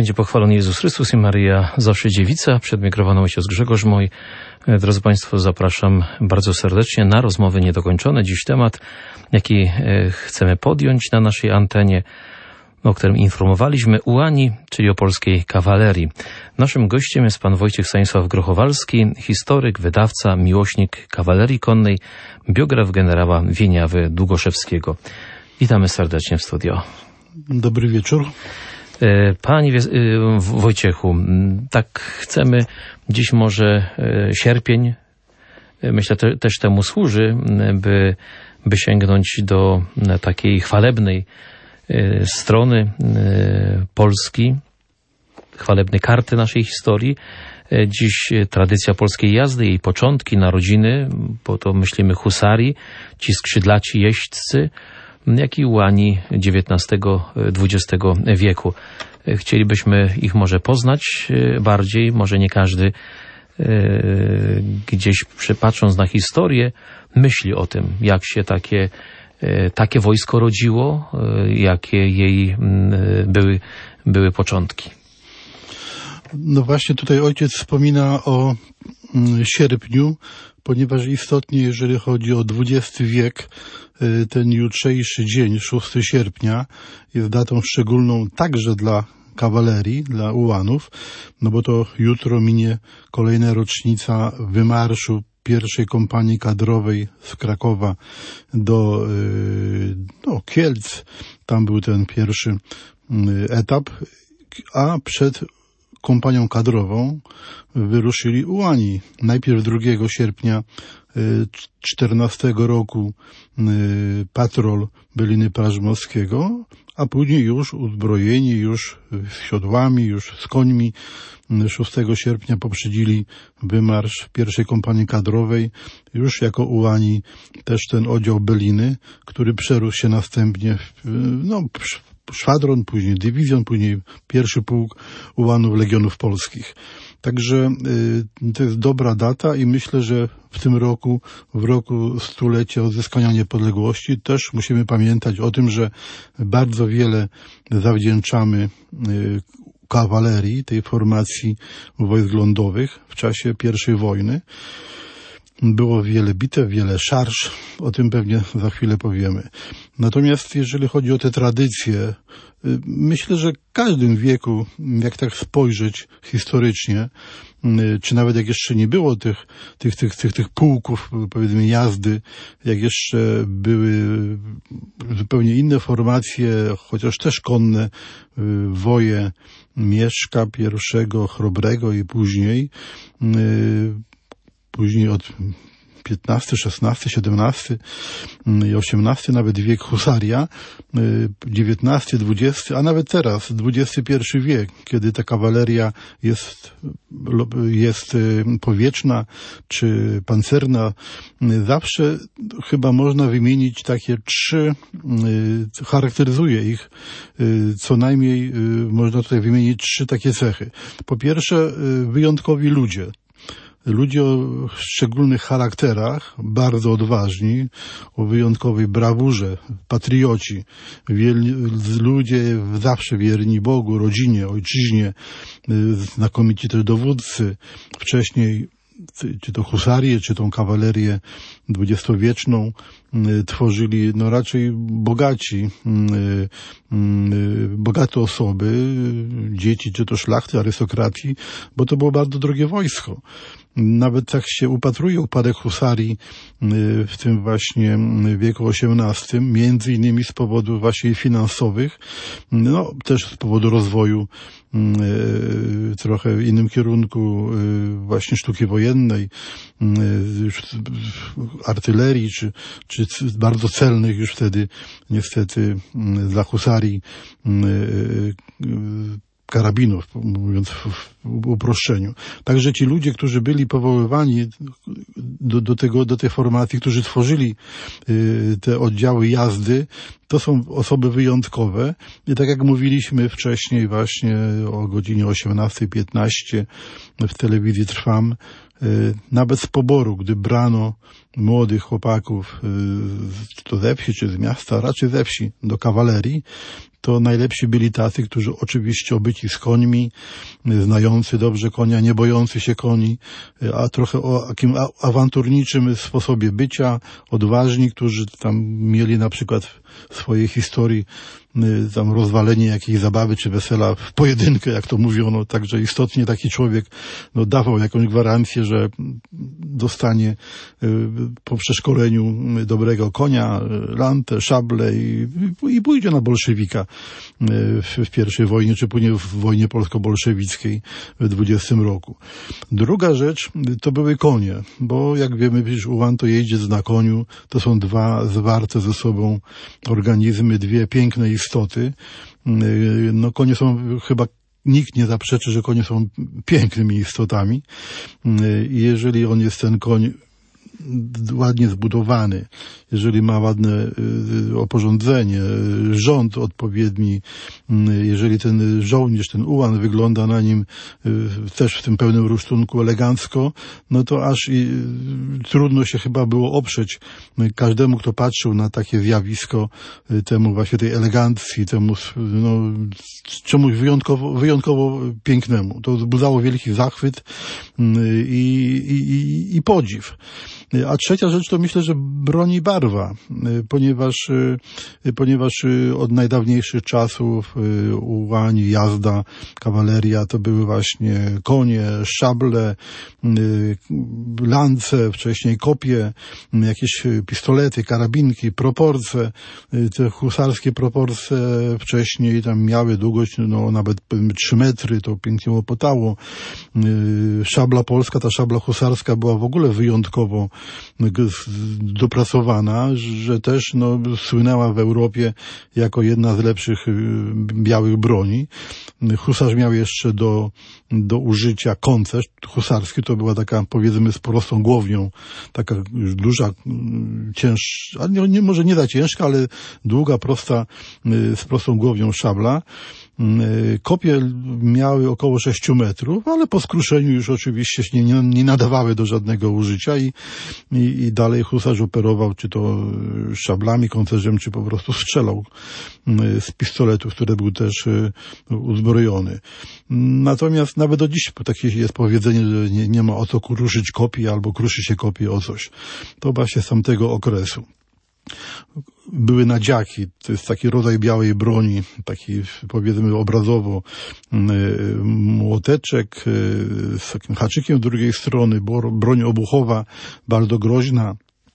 będzie pochwalony Jezus Chrystus i Maryja zawsze dziewica. Przed mikrofonem ojciec Grzegorz Moj. Drodzy Państwo, zapraszam bardzo serdecznie na rozmowy niedokończone. Dziś temat, jaki chcemy podjąć na naszej antenie, o którym informowaliśmy, ułani, czyli o polskiej kawalerii. Naszym gościem jest pan Wojciech Stanisław Grochowalski, historyk, wydawca, miłośnik kawalerii konnej, biograf generała Wieniawy Długoszewskiego. Witamy serdecznie w studio. Dobry wieczór. Panie Wojciechu, tak chcemy, dziś może sierpień, myślę, też temu służy, by sięgnąć do takiej chwalebnej strony Polski, chwalebnej karty naszej historii. Dziś tradycja polskiej jazdy, jej początki, narodziny, bo to myślimy husarii, ci skrzydlaci jeźdźcy, jak i ułani XIX-XX wieku. Chcielibyśmy ich może poznać bardziej, może nie każdy gdzieś patrząc na historię myśli o tym, jak się takie wojsko rodziło, jakie jej były początki. No właśnie tutaj ojciec wspomina o sierpniu, ponieważ istotnie, jeżeli chodzi o XX wiek, ten jutrzejszy dzień, 6 sierpnia, jest datą szczególną także dla kawalerii, dla ułanów, no bo to jutro minie kolejna rocznica wymarszu pierwszej kompanii kadrowej z Krakowa do Kielc. Tam był ten pierwszy etap, a przed kompanią kadrową wyruszyli ułani. Najpierw 2 sierpnia 14 roku patrol Byliny Prażmowskiego, a później już uzbrojeni, już siodłami, już z końmi 6 sierpnia poprzedzili wymarsz pierwszej kompanii kadrowej, już jako ułani też ten oddział Byliny, który przerósł się następnie szwadron, później dywizjon, później pierwszy pułk ułanów Legionów Polskich. Także to jest dobra data i myślę, że w tym roku, w roku stulecia odzyskania niepodległości, też musimy pamiętać o tym, że bardzo wiele zawdzięczamy kawalerii, tej formacji wojsk lądowych w czasie I wojny. Było wiele bitew, wiele szarż, o tym pewnie za chwilę powiemy. Natomiast jeżeli chodzi o te tradycje, myślę, że w każdym wieku, jak tak spojrzeć historycznie, czy nawet jak jeszcze nie było tych pułków, powiedzmy, jazdy, jak jeszcze były zupełnie inne formacje, chociaż też konne, woje Mieszka I, Chrobrego i później od 15, 16, 17 i 18, nawet wiek husaria, 19, 20, a nawet teraz, XXI wiek, kiedy ta kawaleria jest powietrzna czy pancerna, zawsze chyba można wymienić takie 3, charakteryzuje ich co najmniej, można tutaj wymienić 3 takie cechy. Po pierwsze, wyjątkowi ludzie. Ludzie o szczególnych charakterach, bardzo odważni, o wyjątkowej brawurze, patrioci, ludzie zawsze wierni Bogu, rodzinie, ojczyźnie, znakomici też dowódcy. Wcześniej, czy to husarię, czy tą kawalerię dwudziestowieczną tworzyli raczej bogate osoby, dzieci, czy to szlachty, arystokracji, bo to było bardzo drogie wojsko. Nawet tak się upatruje upadek husarii w tym właśnie wieku XVIII, między innymi z powodów właśnie finansowych, też z powodu rozwoju trochę w innym kierunku właśnie sztuki wojennej, artylerii, czy bardzo celnych już wtedy niestety dla husarii karabinów, mówiąc w uproszczeniu. Także ci ludzie, którzy byli powoływani do tej formacji, którzy tworzyli te oddziały jazdy, to są osoby wyjątkowe. I tak jak mówiliśmy wcześniej właśnie o godzinie 18:15 w telewizji Trwam, nawet z poboru, gdy brano młodych chłopaków, czy to ze wsi, czy z miasta, raczej ze wsi, do kawalerii, to najlepsi byli tacy, którzy oczywiście obyci z końmi, znający dobrze konia, nie bojący się koni, a trochę o takim awanturniczym sposobie bycia, odważni, którzy tam mieli na przykład w swojej historii tam rozwalenie jakiejś zabawy czy wesela w pojedynkę, jak to mówiono, także istotnie taki człowiek dawał jakąś gwarancję, że dostanie po przeszkoleniu dobrego konia, lantę, szablę i pójdzie na bolszewika w pierwszej wojnie, czy później w wojnie polsko-bolszewickiej w 20 roku. Druga rzecz to były konie, bo jak wiemy, przecież ułan to jeździec na koniu, to są dwa zwarte ze sobą organizmy, dwie piękne istoty. No konie są chyba, nikt nie zaprzeczy, że konie są pięknymi istotami. Jeżeli on jest ten koń ładnie zbudowany, jeżeli ma ładne oporządzenie, rząd odpowiedni, jeżeli ten żołnierz, ten ułan wygląda na nim też w tym pełnym rusztunku elegancko, no to aż trudno się chyba było oprzeć każdemu, kto patrzył na takie zjawisko, temu właśnie tej elegancji, temu czemuś wyjątkowo pięknemu. To wzbudzało wielki zachwyt i podziw. A trzecia rzecz to myślę, że broń i barwa, ponieważ od najdawniejszych czasów ułań, jazda, kawaleria to były właśnie konie, szable, lance, wcześniej kopie, jakieś pistolety, karabinki, proporce. Te husarskie proporce wcześniej tam miały długość nawet 3 metry, to pięknie łopotało. Szabla polska, ta szabla husarska była w ogóle wyjątkowo dopracowana, że też słynęła w Europie jako jedna z lepszych białych broni. Husarz miał jeszcze do użycia koncerz husarski, to była taka, powiedzmy, z prostą głownią, taka już duża, cięższa, może nie za ciężka, ale długa, prosta, z prostą głownią szabla. Kopie miały około 6 metrów, ale po skruszeniu już oczywiście się nie nadawały do żadnego użycia i dalej husarz operował czy to szablami, koncerzem, czy po prostu strzelał z pistoletów, które był też uzbrojony. Natomiast nawet do dziś takie jest powiedzenie, że nie ma o co kruszyć kopii albo kruszy się kopie o coś. To właśnie z tamtego okresu. Były nadziaki, to jest taki rodzaj białej broni, taki powiedzmy obrazowo młoteczek z takim haczykiem z drugiej strony, broń obuchowa, bardzo groźna.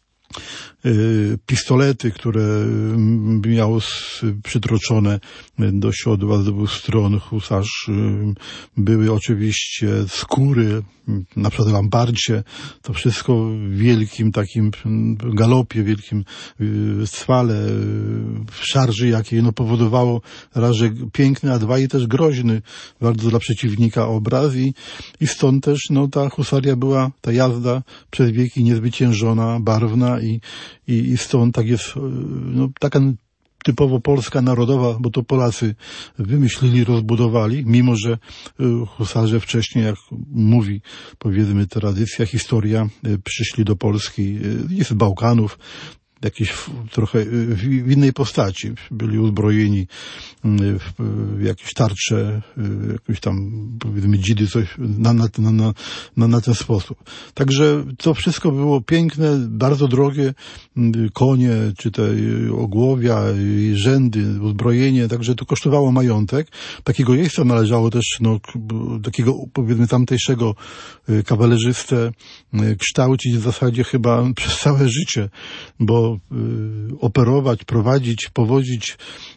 Pistolety, które miało przytroczone do siodła z 2 stron husarz, były oczywiście skóry, na przykład lamparcie, to wszystko w wielkim takim galopie, wielkim swale, w szarży jakiej powodowało raz, że piękny, a dwa i też groźny bardzo dla przeciwnika obraz i stąd też ta husaria była, ta jazda przez wieki niezwyciężona, barwna i stąd tak jest, taka typowo polska, narodowa, bo to Polacy wymyślili, rozbudowali, mimo że husarze wcześniej, jak mówi, powiedzmy, tradycja, historia, przyszli do Polski z Bałkanów, jakieś trochę w innej postaci. Byli uzbrojeni w jakieś tarcze, jakieś tam, powiedzmy, dzidy, coś na ten sposób. Także to wszystko było piękne, bardzo drogie, konie, czy te ogłowia, rzędy, uzbrojenie, także to kosztowało majątek. Takiego jeźdźca należało też, takiego, powiedzmy, tamtejszego kawalerzystę kształcić w zasadzie chyba przez całe życie, bo operować, prowadzić, powozić,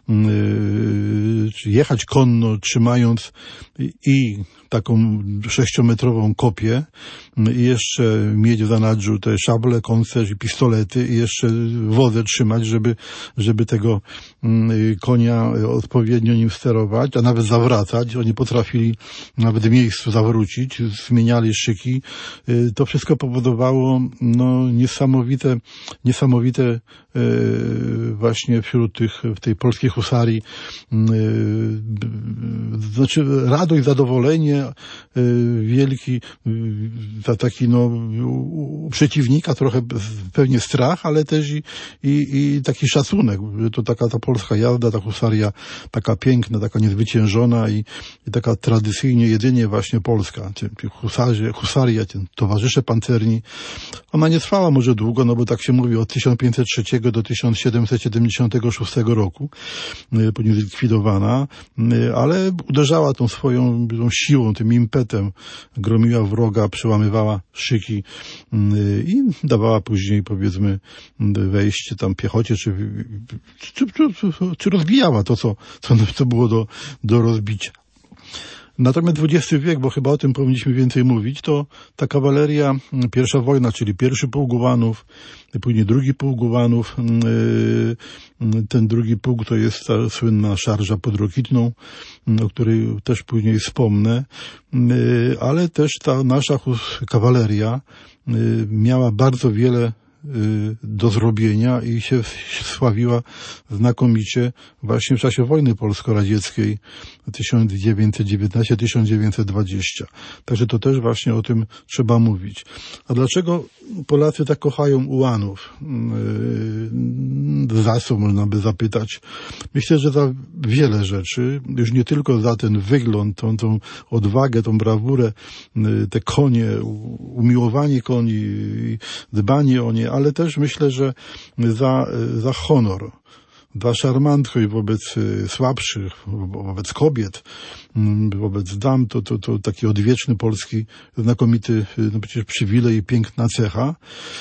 jechać konno, trzymając i taką 6-metrową kopię i jeszcze mieć w zanadrzu te szable, koncerz i pistolety i jeszcze wodę trzymać, żeby tego konia odpowiednio nim sterować, a nawet zawracać. Oni potrafili nawet w miejscu zawrócić, zmieniali szyki. To wszystko powodowało niesamowite właśnie w tej polskiej husarii znaczy radość, zadowolenie, wielki taki u przeciwnika trochę pewnie strach, ale też i taki szacunek. To taka ta polska jazda, ta husaria taka piękna, taka niezwyciężona i taka tradycyjnie jedynie właśnie polska. Husaria, towarzysze pancerni. Ona nie trwała może długo, no bo tak się mówi od 1503 do 1776 roku, później zlikwidowana, ale uderzała tą swoją siłą, tym impetem, gromiła wroga, przełamywała szyki i dawała później, powiedzmy, wejście tam piechocie, czy rozbijała to, co było do rozbicia. Natomiast XX wiek, bo chyba o tym powinniśmy więcej mówić, to ta kawaleria, pierwsza wojna, czyli pierwszy pułk Ułanów, później drugi pułk Ułanów, ten drugi pułk to jest ta słynna szarża pod Rokitną, o której też później wspomnę, ale też ta nasza kawaleria miała bardzo wiele do zrobienia i się sławiła znakomicie właśnie w czasie wojny polsko-radzieckiej 1919-1920. Także to też właśnie o tym trzeba mówić. A dlaczego Polacy tak kochają Ułanów? Za co można by zapytać? Myślę, że za wiele rzeczy, już nie tylko za ten wygląd, tą odwagę, tą brawurę, te konie, umiłowanie koni, dbanie o nie, ale też myślę, że za honor, za szarmantność wobec słabszych, wobec kobiet, wobec dam, to taki odwieczny polski, znakomity, no przecież przywilej i piękna cecha.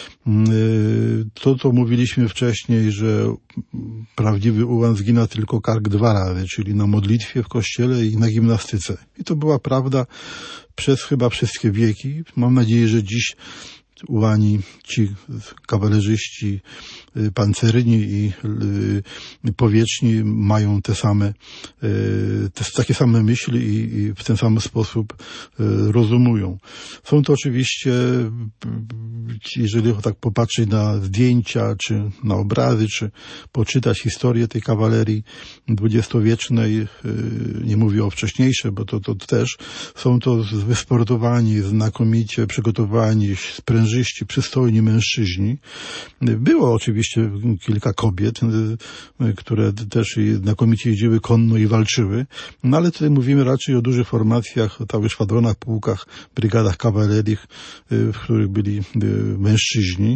To mówiliśmy wcześniej, że prawdziwy Ułan zgina tylko kark 2 razy, czyli na modlitwie w kościele i na gimnastyce. I to była prawda przez chyba wszystkie wieki. Mam nadzieję, że dziś Ułani, ci kawalerzyści pancerni i powieczni mają takie same myśli i w ten sam sposób rozumują. Są to oczywiście, jeżeli tak popatrzeć na zdjęcia, czy na obrazy, czy poczytać historię tej kawalerii dwudziestowiecznej, nie mówię o wcześniejszej, bo to też, są to wysportowani, znakomicie przygotowani, sprężyści, przystojni mężczyźni. Było oczywiście kilka kobiet, które też znakomicie jeździły konno i walczyły, no ale tutaj mówimy raczej o dużych formacjach, o całych szwadronach, pułkach, brygadach kawalerii, w których byli mężczyźni.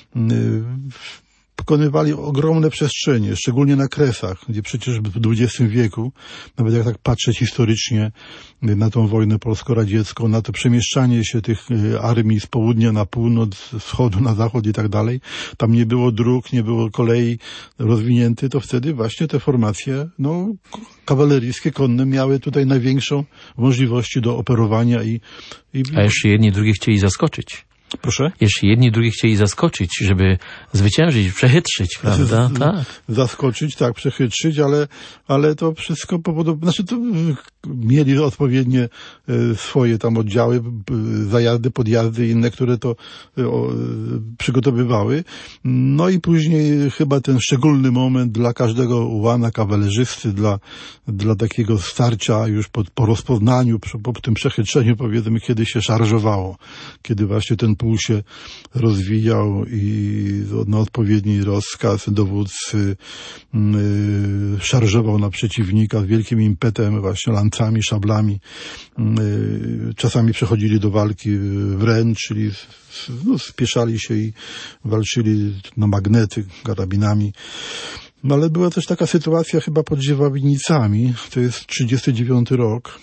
Pokonywali ogromne przestrzenie, szczególnie na Kresach, gdzie przecież w XX wieku, nawet jak tak patrzeć historycznie na tą wojnę polsko-radziecką, na to przemieszczanie się tych armii z południa na północ, z wschodu na zachód i tak dalej, tam nie było dróg, nie było kolei rozwiniętych, to wtedy właśnie te formacje, kawaleryjskie, konne miały tutaj największą możliwości do operowania A jeszcze jedni drugich chcieli zaskoczyć. Proszę? Jeszcze jedni drugich chcieli zaskoczyć, żeby zwyciężyć, przechytrzyć, prawda? Tak. Zaskoczyć, tak, przechytrzyć, ale to wszystko mieli odpowiednie swoje tam oddziały, zajazdy, podjazdy inne, które to przygotowywały. No i później chyba ten szczególny moment dla każdego ułana, kawalerzysty, dla takiego starcia już po rozpoznaniu, po tym przechytrzeniu, powiedzmy, kiedy się szarżowało, kiedy właśnie ten pułk się rozwijał i na odpowiedni rozkaz dowódcy szarżował na przeciwnika z wielkim impetem, właśnie lancami, szablami. Czasami przechodzili do walki wręcz, czyli spieszali się i walczyli na magnety, karabinami. No ale była też taka sytuacja chyba pod Ziewawnicami, to jest 39 rok.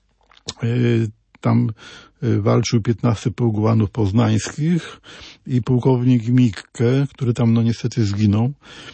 Tam walczył 15 pułk Ułanów poznańskich i pułkownik Mikke, który tam niestety zginął.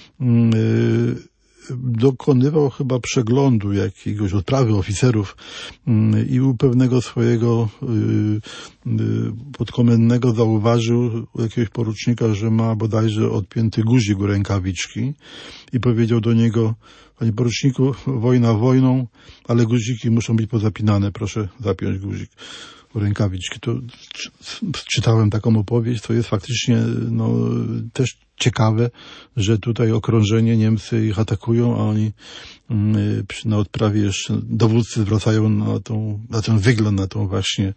Dokonywał chyba przeglądu jakiegoś odprawy oficerów i u pewnego swojego podkomendnego zauważył u jakiegoś porucznika, że ma bodajże odpięty guzik u rękawiczki i powiedział do niego: panie poruczniku, wojna wojną, ale guziki muszą być pozapinane, proszę zapiąć guzik u rękawiczki. To czytałem taką opowieść, to jest faktycznie też ciekawe, że tutaj okrążenie, Niemcy ich atakują, a oni na odprawie jeszcze dowódcy zwracają na ten wygląd, na tą właśnie,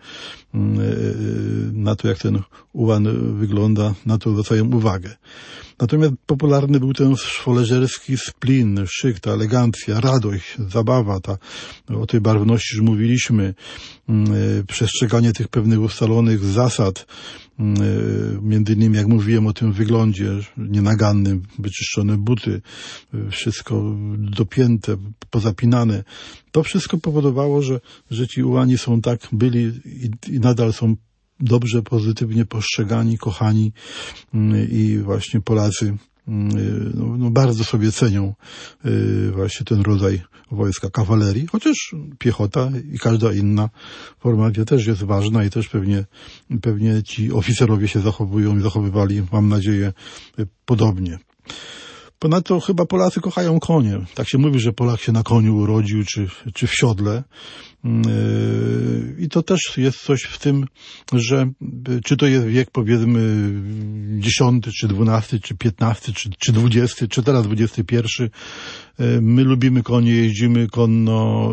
na to jak ten ułan wygląda, na to zwracają uwagę. Natomiast popularny był ten szwoleżerski splin, szyk, ta elegancja, radość, zabawa, o tej barwności już mówiliśmy, przestrzeganie tych pewnych ustalonych zasad, między innymi, jak mówiłem o tym wyglądzie nienagannym, wyczyszczone buty, wszystko dopięte, pozapinane. To wszystko powodowało, że ci ułani są tak, byli i nadal są dobrze, pozytywnie postrzegani, kochani i właśnie Polacy bardzo sobie cenią właśnie ten rodzaj wojska, kawalerii, chociaż piechota i każda inna formacja też jest ważna i też pewnie ci oficerowie się zachowują i zachowywali, mam nadzieję, podobnie. Ponadto chyba Polacy kochają konie. Tak się mówi, że Polak się na koniu urodził, czy w siodle. I to też jest coś w tym, że czy to jest wiek, powiedzmy, 10, czy 12, czy 15, czy 20, czy teraz 21. My lubimy konie, jeździmy konno,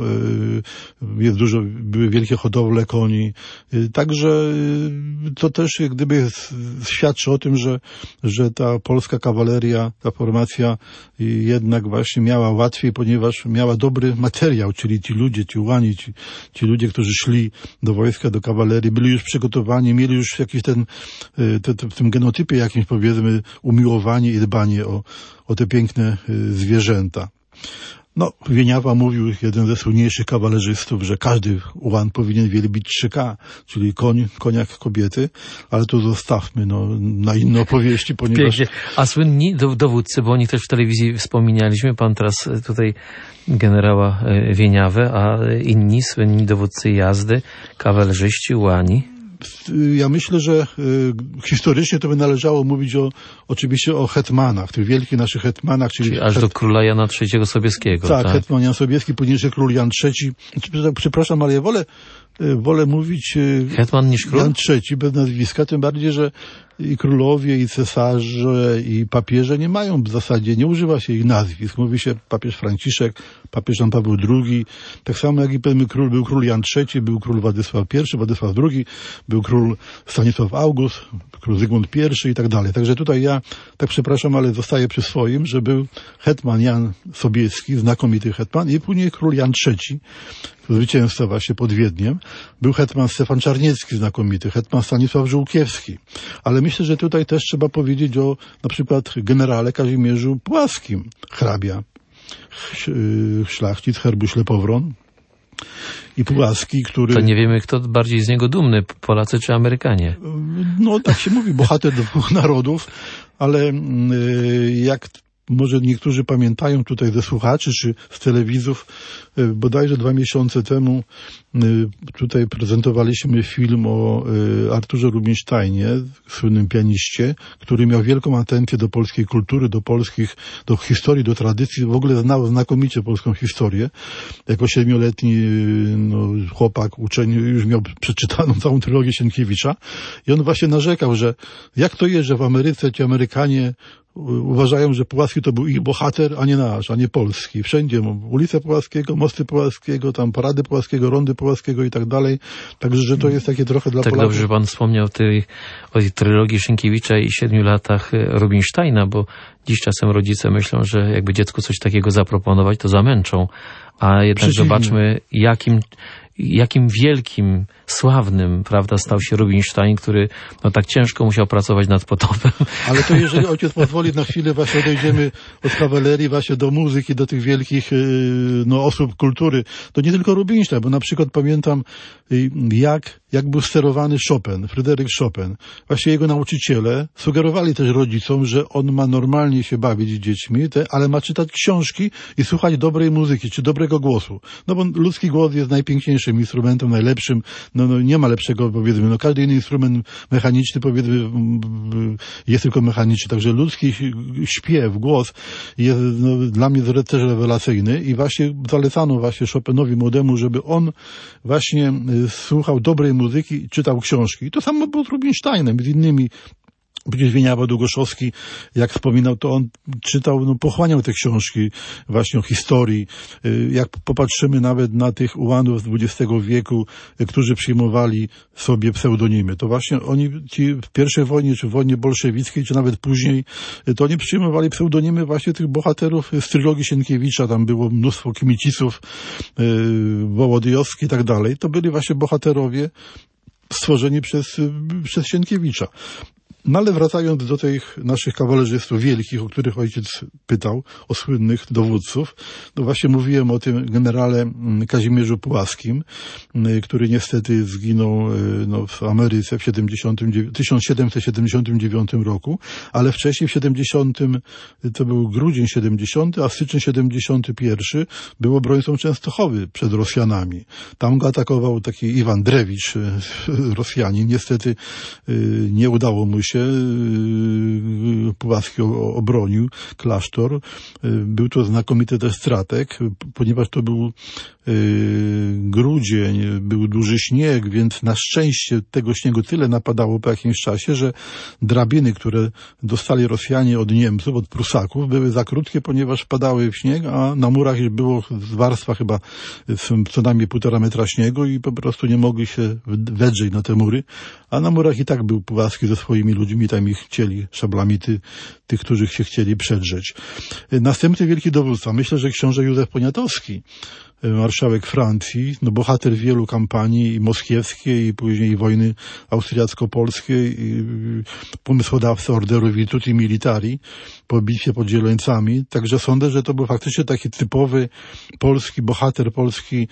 były wielkie hodowle koni. Także to też jak gdyby świadczy o tym, że ta polska kawaleria, ta formacja jednak właśnie miała łatwiej, ponieważ miała dobry materiał, czyli ci ludzie, ci ułani, ci ludzie, którzy szli do wojska, do kawalerii, byli już przygotowani, mieli już jakiś w tym genotypie jakimś, powiedzmy, umiłowanie i dbanie o te piękne zwierzęta. Wieniawa mówił, jeden ze słynniejszych kawalerzystów, że każdy ułan powinien wielbić 3K, czyli koń jak kobiety, ale to zostawmy na inne opowieści, ponieważ... Pięknie. A słynni dowódcy, bo o nich też w telewizji wspominaliśmy, pan teraz tutaj generała Wieniawę, a inni słynni dowódcy jazdy, kawalerzyści, ułani. Ja myślę, że historycznie to by należało mówić oczywiście o hetmanach, tych wielkich naszych hetmanach, czyli aż do króla Jana III Sobieskiego. Tak, hetman Jan Sobieski, późniejszy król Jan III. Przepraszam, ale ja wolę mówić hetman niż król? Jan III bez nazwiska, tym bardziej, że i królowie, i cesarze, i papieże nie mają w zasadzie, nie używa się ich nazwisk. Mówi się papież Franciszek, papież Jan Paweł II, tak samo jak i pewien król, był król Jan III, był król Władysław I, Władysław II, był król Stanisław August, król Zygmunt I i tak dalej. Także tutaj ja, tak przepraszam, ale zostaję przy swoim, że był hetman Jan Sobieski, znakomity hetman, i później król Jan III, zwycięzca właśnie pod Wiedniem. Był hetman Stefan Czarniecki, znakomity, hetman Stanisław Żółkiewski. Ale myślę, że tutaj też trzeba powiedzieć o na przykład generale Kazimierzu Płaskim, hrabia, szlachcic herbu Ślepowron i Płaski, który... To nie wiemy, kto bardziej z niego dumny, Polacy czy Amerykanie. Tak się mówi, bohater dwóch narodów, ale jak może niektórzy pamiętają tutaj ze słuchaczy czy z telewizów, bodajże 2 miesiące temu tutaj prezentowaliśmy film o Arturze Rubinsteinie, słynnym pianiście, który miał wielką atencję do polskiej kultury, do historii, do tradycji, w ogóle znał znakomicie polską historię. Jako 7-letni chłopak, uczeń, już miał przeczytaną całą trylogię Sienkiewicza i on właśnie narzekał, że jak to jest, że w Ameryce ci Amerykanie uważają, że Płaski to był ich bohater, a nie nasz, a nie polski. Wszędzie ulice Płaskiego, mosty Płaskiego, tam parady Płaskiego, rondy Płaskiego i tak dalej. Także, że to jest takie trochę dla tak Polaków. Dobrze, że pan wspomniał o tej trylogii Sienkiewicza i 7 latach Rubinsteina, bo dziś czasem rodzice myślą, że jakby dziecku coś takiego zaproponować, to zamęczą. A jednak zobaczmy, jakim wielkim, sławnym, prawda, stał się Rubinstein, który tak ciężko musiał pracować nad Potopem. Ale to jeżeli ojciec pozwoli, na chwilę właśnie odejdziemy od kawalerii właśnie do muzyki, do tych wielkich osób kultury. To nie tylko Rubinstein, bo na przykład pamiętam jak był sterowany Chopin, Fryderyk Chopin. Właśnie jego nauczyciele sugerowali też rodzicom, że on ma normalnie się bawić z dziećmi, ale ma czytać książki i słuchać dobrej muzyki, czy dobrego głosu. Bo ludzki głos jest najpiękniejszym instrumentem, najlepszym. Nie ma lepszego, powiedzmy. Każdy inny instrument mechaniczny, powiedzmy, jest tylko mechaniczny. Także ludzki śpiew, głos jest dla mnie też rewelacyjny i właśnie zalecano właśnie Chopinowi młodemu, żeby on właśnie słuchał dobrej muzyki i czytał książki. I to samo było z Rubinsteinem, z innymi Wieniawa Długoszowski, jak wspominał, to on czytał, pochłaniał te książki właśnie o historii. Jak popatrzymy nawet na tych ułanów z XX wieku, którzy przyjmowali sobie pseudonimy, to właśnie oni, ci w pierwszej wojnie, czy w wojnie bolszewickiej, czy nawet później, to oni przyjmowali pseudonimy właśnie tych bohaterów z trylogii Sienkiewicza. Tam było mnóstwo Kimicisów, Wołodyjowski i tak dalej. To byli właśnie bohaterowie stworzeni przez Sienkiewicza. No ale wracając do tych naszych kawalerzystów wielkich, o których ojciec pytał, o słynnych dowódców, no właśnie mówiłem o tym generale Kazimierzu Puławskim, który niestety zginął w Ameryce w 1779 roku, ale wcześniej w 70, to był grudzień 70, a styczeń 71 był obrońcą Częstochowy przed Rosjanami. Tam go atakował taki Iwan Drewicz, Rosjanin. Niestety nie udało mu się. Puławski obronił klasztor. Był to znakomity też stratek, ponieważ to był grudzień, był duży śnieg, więc na szczęście tego śniegu tyle napadało po jakimś czasie, że drabiny, które dostali Rosjanie od Niemców, od Prusaków, były za krótkie, ponieważ wpadały w śnieg, a na murach już było warstwa chyba co najmniej 1,5 metra śniegu i po prostu nie mogli się wedrzeć na te mury, a na murach i tak był Puławski ze swoimi ludźmi, tam ich chcieli szablami tych, którzy się chcieli przedrzeć. Następny wielki dowódca, myślę, że książę Józef Poniatowski, marszałek Francji, bohater wielu kampanii, i moskiewskiej, i później wojny austriacko-polskiej, pomysłodawca Orderu Virtuti Militari po bitwie pod Zieleńcami. Także sądzę, że to był faktycznie taki typowy polski bohater, polski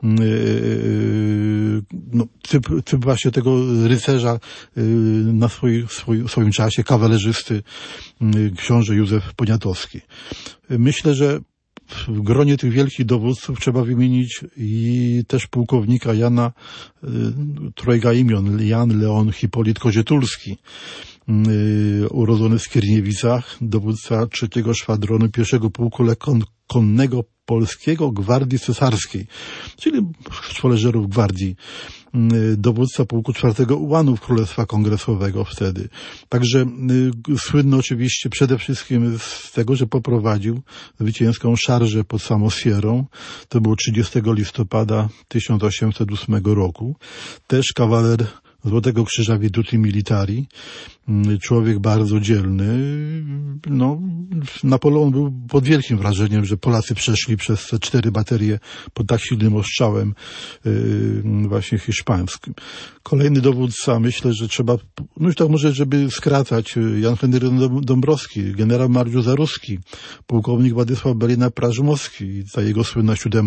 typ właśnie tego rycerza na swoim czasie, kawalerzysty, książę Józef Poniatowski. Myślę, że w gronie tych wielkich dowódców trzeba wymienić i też pułkownika Jana, trojga imion, Jan Leon Hipolit Kozietulski, urodzony w Skierniewicach, dowódca 3. Szwadronu 1. Pułku Konnego Polskiego Gwardii Cesarskiej, czyli szwoleżerów gwardii, dowódca pułku 4. Ułanów Królestwa Kongresowego wtedy. Także słynny oczywiście przede wszystkim z tego, że poprowadził zwycięską szarżę pod Samosierą. To było 30 listopada 1808 roku. Też kawaler Złotego Krzyża Virtuti Militari, człowiek bardzo dzielny. Napoleon był pod wielkim wrażeniem, że Polacy przeszli przez te 4 baterie pod tak silnym ostrzałem właśnie hiszpańskim. Kolejny dowódca, myślę, że trzeba, już tak może, żeby skracać, Jan Henryk Dąbrowski, generał Mariusz Zaruski, pułkownik Władysław Belina-Prażmowski, ta jego słynna 7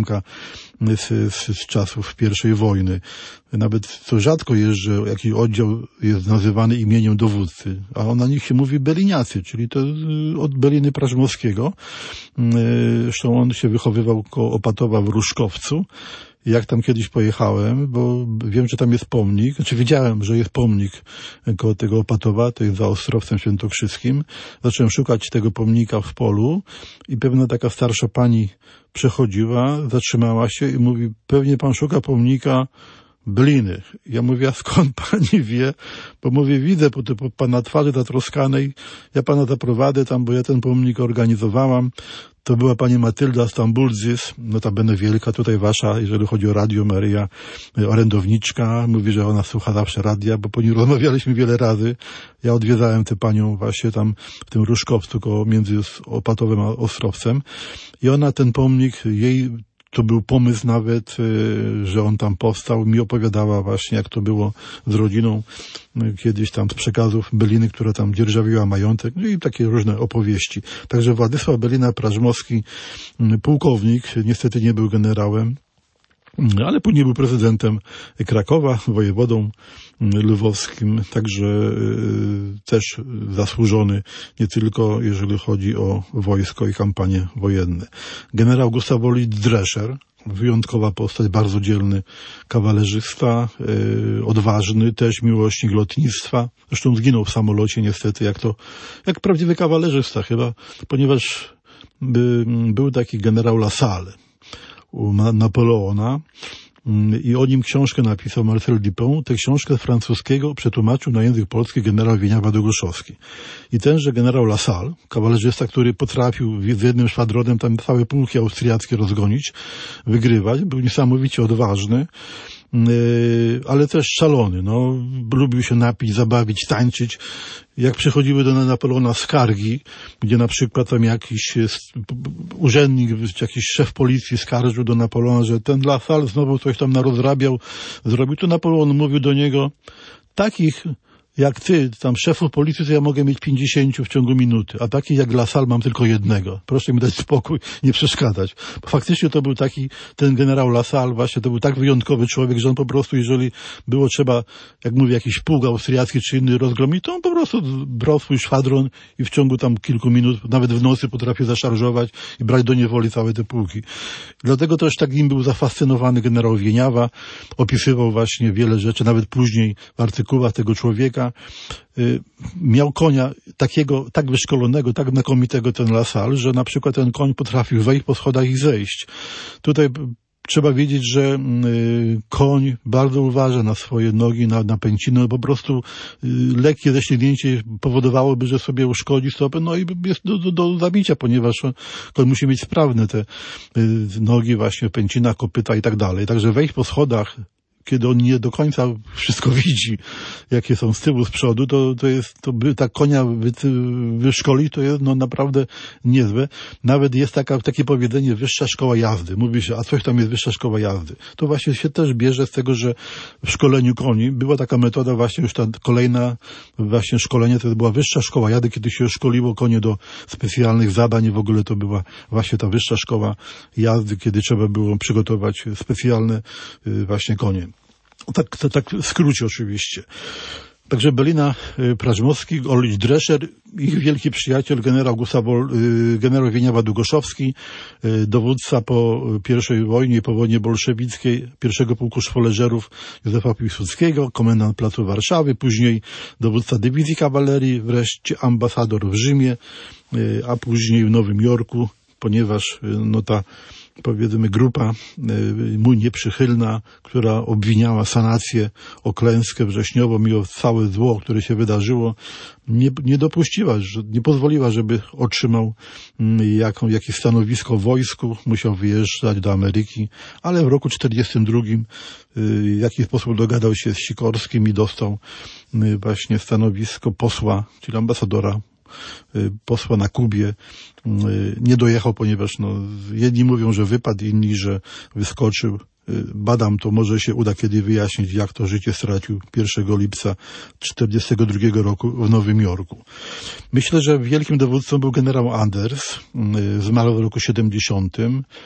z czasów I wojny. Nawet co rzadko jest, że jakiś oddział jest nazywany imieniem dowódcy, a na nich się mówi Beliniacy, czyli to od Beliny Prażmowskiego. Zresztą on się wychowywał koło Opatowa w Ruszkowcu. Jak tam kiedyś pojechałem, bo wiem, że tam jest pomnik, wiedziałem, że jest pomnik koło tego Opatowa, to jest za Ostrowcem Świętokrzyskim. Zacząłem szukać tego pomnika w polu i pewna taka starsza pani przechodziła, zatrzymała się i mówi, pewnie pan szuka pomnika Beliny. Ja mówię, a skąd pani wie? Bo mówię, widzę po pana twarzy zatroskanej, ja pana zaprowadzę tam, bo ja ten pomnik organizowałam. To była pani Matylda Stambuldzis, notabene wielka tutaj wasza, jeżeli chodzi o Radio Maryja, orędowniczka. Mówi, że ona słucha zawsze radia, bo po niej rozmawialiśmy wiele razy. Ja odwiedzałem tę panią właśnie tam w tym Ruszkowcu, koło między Opatowem a Ostrowcem. I ona, ten pomnik, jej to był pomysł nawet, że on tam powstał. Mi opowiadała właśnie, jak to było z rodziną kiedyś tam z przekazów Beliny, która tam dzierżawiła majątek, i takie różne opowieści. Także Władysław Belina-Prażmowski, pułkownik, niestety nie był generałem, ale później był prezydentem Krakowa, wojewodą lwowskim, także też zasłużony, nie tylko jeżeli chodzi o wojsko i kampanie wojenne. Generał Gustaw Wolit-Drescher, wyjątkowa postać, bardzo dzielny kawalerzysta, odważny, też miłośnik lotnictwa. Zresztą zginął w samolocie niestety, jak prawdziwy kawalerzysta chyba, ponieważ był taki generał Lassalle u Napoleona. i o nim książkę napisał Marcel Dupont. Tę książkę z francuskiego przetłumaczył na język polski generał Wieniawa Długoszowski. I tenże generał Lassalle, kawalerzysta, który potrafił z jednym szwadronem tam całe pułki austriackie rozgonić, wygrywać, był niesamowicie odważny, ale też szalony. No, lubił się napić, zabawić, tańczyć. Jak przychodziły do Napoleona skargi, gdzie na przykład tam jakiś urzędnik, jakiś szef policji skarżył do Napoleona, że ten Lassalle znowu coś tam narozrabiał, zrobił, to Napoleon mówił do niego: takich jak ty, tam szefów policji, to ja mogę mieć 50 w ciągu minuty, a takich jak Lassalle mam tylko jednego. Proszę mi dać spokój, nie przeszkadzać. Bo faktycznie to był taki, ten generał Lassalle właśnie, to był tak wyjątkowy człowiek, że on po prostu, jeżeli było trzeba, jak mówię, jakiś pułk austriacki czy inny rozgromić, to on po prostu brał swój szwadron i w ciągu tam kilku minut, nawet w nocy potrafił zaszarżować i brać do niewoli całe te pułki. Dlatego też tak nim był zafascynowany generał Wieniawa, opisywał właśnie wiele rzeczy, nawet później w artykułach tego człowieka. Miał konia takiego, tak wyszkolonego, tak znakomitego ten Lassalle, że na przykład ten koń potrafił wejść po schodach i zejść. Tutaj trzeba wiedzieć, że koń bardzo uważa na swoje nogi, na pęcinę, po prostu lekkie ześlizgnięcie powodowałoby, że sobie uszkodzi stopę, no i jest do zabicia, ponieważ koń musi mieć sprawne te nogi, właśnie pęcina, kopyta i tak dalej. Także wejść po schodach, kiedy on nie do końca wszystko widzi, jakie są z tyłu, z przodu, to by tak konia wyszkolić, to jest no naprawdę niezłe. Nawet jest takie powiedzenie wyższa szkoła jazdy. Mówi się, a coś tam jest wyższa szkoła jazdy. To właśnie się też bierze z tego, że w szkoleniu koni była taka metoda właśnie już ta kolejna właśnie szkolenie, to była wyższa szkoła jazdy, kiedy się szkoliło konie do specjalnych zadań i w ogóle to była właśnie ta wyższa szkoła jazdy, kiedy trzeba było przygotować specjalne właśnie konie. Tak w skrócie oczywiście. Także Belina Prażmowski, Orlić Drescher, ich wielki przyjaciel, generał Wieniawa Długoszowski, dowódca po I wojnie, po wojnie bolszewickiej, pierwszego pułku szwoleżerów Józefa Piłsudskiego, komendant Placu Warszawy, później dowódca dywizji kawalerii, wreszcie ambasador w Rzymie, a później w Nowym Jorku, ponieważ no ta powiedzmy grupa mu nieprzychylna, która obwiniała sanację o klęskę wrześniową i o całe zło, które się wydarzyło, nie dopuściła, nie pozwoliła, żeby otrzymał jakieś stanowisko w wojsku, musiał wyjeżdżać do Ameryki, ale w roku 1942 w jakiś sposób dogadał się z Sikorskim i dostał właśnie stanowisko posła, czyli ambasadora, posła na Kubie. Nie dojechał, ponieważ jedni mówią, że wypadł, inni, że wyskoczył. Badam to, może się uda kiedy wyjaśnić, jak to życie stracił 1 lipca 1942 roku w Nowym Jorku. Myślę, że wielkim dowódcą był generał Anders, zmarł w roku 70.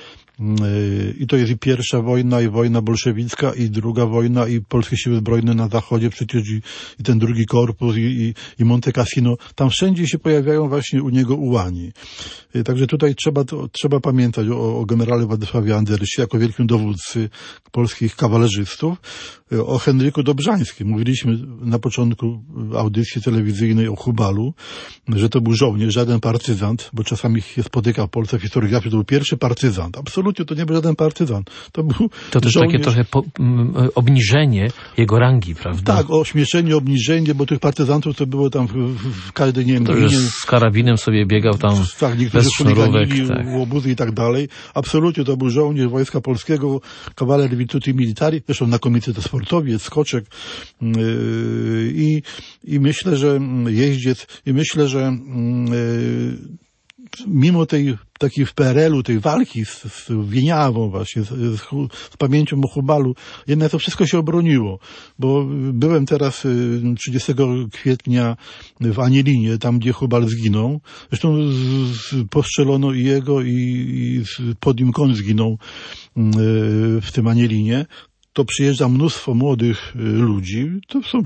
I to jest i pierwsza wojna, i wojna bolszewicka, i druga wojna, i polskie siły zbrojne na zachodzie, przecież i ten drugi korpus, i Monte Cassino. Tam wszędzie się pojawiają właśnie u niego ułani. Także tutaj trzeba pamiętać o generale Władysławie Andersie jako wielkim dowódcy polskich kawalerzystów, o Henryku Dobrzańskim. Mówiliśmy na początku audycji telewizyjnej o Hubalu, że to był żołnierz, żaden partyzant, bo czasami się spotyka w Polsce w historiografii, to był pierwszy partyzant. Absolutnie to nie był żaden partyzant. To też takie trochę obniżenie jego rangi, prawda? Tak, ośmieszenie, obniżenie, bo tych partyzantów to było tam w każdej, nie wiem, to już z karabinem sobie biegał tam bez sznurówek, łobuzy i tak dalej. Absolutnie to był żołnierz Wojska Polskiego, kawaler virtuti militari, zresztą znakomity to sportowiec, skoczek i myślę, że jeździec, i myślę, że mimo tej takiej w PRL-u, tej walki z Wieniawą właśnie, z pamięcią o Hubalu, jednak to wszystko się obroniło, bo byłem teraz 30 kwietnia w Anielinie, tam gdzie Hubal zginął. Zresztą postrzelono i jego, i pod nim koń zginął w tym Anielinie. to przyjeżdża mnóstwo młodych ludzi, to są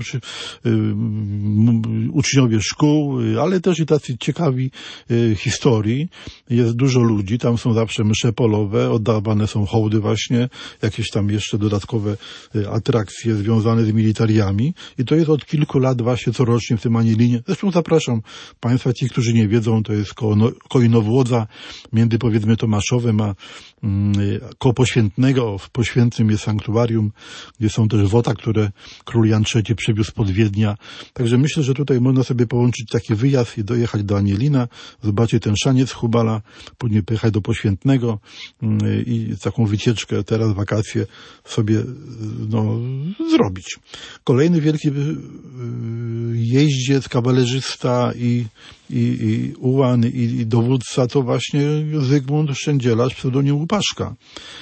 uczniowie szkół, ale też i tacy ciekawi historii. Jest dużo ludzi, tam są zawsze msze polowe, oddawane są hołdy właśnie, jakieś tam jeszcze dodatkowe atrakcje związane z militariami i to jest od kilku lat właśnie corocznie w tym Anielinie. Zresztą zapraszam Państwa, ci, którzy nie wiedzą, to jest koło Inowłodza, między powiedzmy Tomaszowem a koło Poświętnego. W Poświętnym jest sanktuarium, gdzie są też wota, które król Jan III przywiózł pod Wiednia. Także myślę, że tutaj można sobie połączyć taki wyjazd i dojechać do Anielina, zobaczyć ten szaniec Hubala, później pojechać do Poświętnego i taką wycieczkę teraz wakacje sobie zrobić. Kolejny wielki jeździec, kawalerzysta i ułan i dowódca to właśnie Zygmunt Szczędzielarz, pseudonim Łupaszka.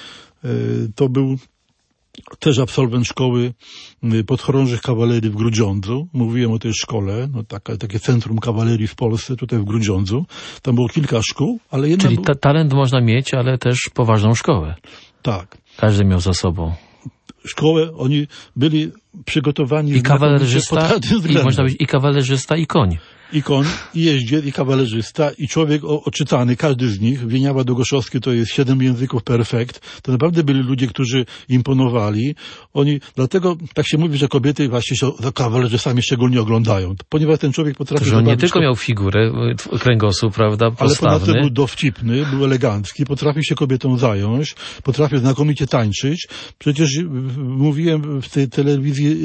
To był też absolwent szkoły podchorążych kawalerii w Grudziądzu. Mówiłem o tej szkole, takie centrum kawalerii w Polsce, tutaj w Grudziądzu. Tam było kilka szkół, ale jedna... Czyli talent można mieć, ale też poważną szkołę. Tak. Każdy miał za sobą. Szkołę, oni byli przygotowani... I kawalerzysta, i można być i kawalerzysta, i koń. I koń, i jeździec, i kawalerzysta, i człowiek oczytany, każdy z nich. Wieniawa Dogoszowski to jest 7 języków perfekt. To naprawdę byli ludzie, którzy imponowali. Dlatego tak się mówi, że kobiety właśnie się za kawalerzystami szczególnie oglądają. Ponieważ ten człowiek potrafi... Że on nie tylko miał figurę, kręgosłup, prawda, postawny. Ale ponadto był dowcipny, był elegancki, potrafił się kobietą zająć, potrafił znakomicie tańczyć. Przecież mówiłem w tej telewizji,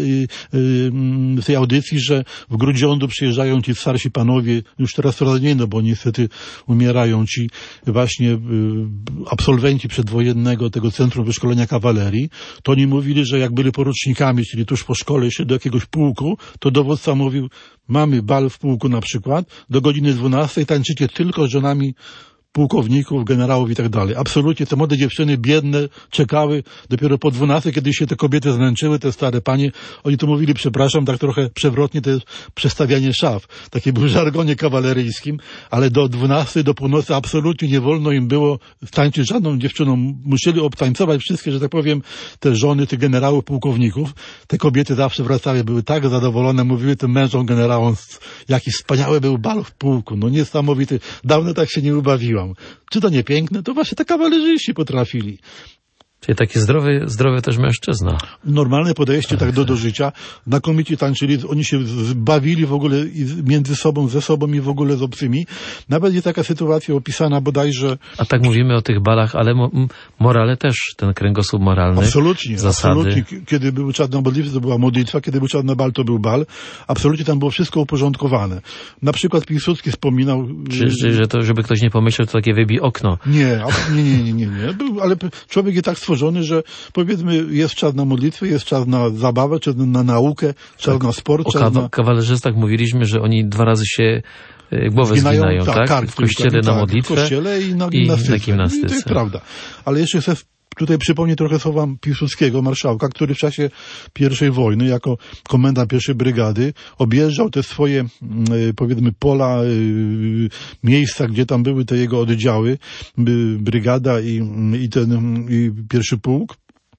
w tej audycji, że w Grudziądzu przyjeżdżają ci starsi panowie, już teraz coraz mniej, bo niestety umierają ci właśnie absolwenci przedwojennego tego Centrum Wyszkolenia Kawalerii, to oni mówili, że jak byli porucznikami, czyli tuż po szkole szli do jakiegoś pułku, to dowódca mówił, mamy bal w pułku na przykład, do godziny 12 tańczycie tylko z żonami pułkowników, generałów i tak dalej. Absolutnie te młode dziewczyny biedne czekały dopiero po 12, kiedy się te kobiety zmęczyły, te stare panie. Oni to mówili, przepraszam, tak trochę przewrotnie, to jest przestawianie szaf. Takie był w żargonie kawaleryjskim, ale do 12, do północy absolutnie nie wolno im było tańczyć żadną dziewczyną. Musieli obtańcować wszystkie, że tak powiem, te żony tych generałów, pułkowników. Te kobiety zawsze wracały, były tak zadowolone, mówiły tym mężom, generałom, jaki wspaniały był bal w pułku. No niesamowity. Dawno tak się nie ubawiłam. Czy to nie piękne? To właśnie te kawalerzyści potrafili. Czyli taki zdrowy też mężczyzna. Normalne podejście tak do życia. Znakomicie tańczyli, oni się bawili w ogóle między sobą, ze sobą i w ogóle z obcymi. Nawet jest taka sytuacja opisana bodajże... A tak mówimy o tych balach, ale morale też, ten kręgosłup moralny. Absolutnie, zasady. absolutnie. Kiedy były czarne modlitwy, to była modlitwa, kiedy był czarny bal, to był bal. Absolutnie tam było wszystko uporządkowane. Na przykład Piłsudski wspominał... Że to, żeby ktoś nie pomyślał, to takie wybij okno. Nie. Ale człowiek jest tak stworzony, że powiedzmy jest czas na modlitwę, jest czas na zabawę, czas na naukę, czas na sport. O kawalerzystach mówiliśmy, że oni 2 razy się głowę zginają, tak? W kościele na modlitwę w kościele i na gimnastyce. To jest prawda. Ale jeszcze chcę tutaj przypomnieć trochę słowa Piłsudskiego, marszałka, który w czasie I wojny, jako komendant I brygady, objeżdżał te swoje, powiedzmy, pola, miejsca, gdzie tam były te jego oddziały, brygada i pierwszy pułk.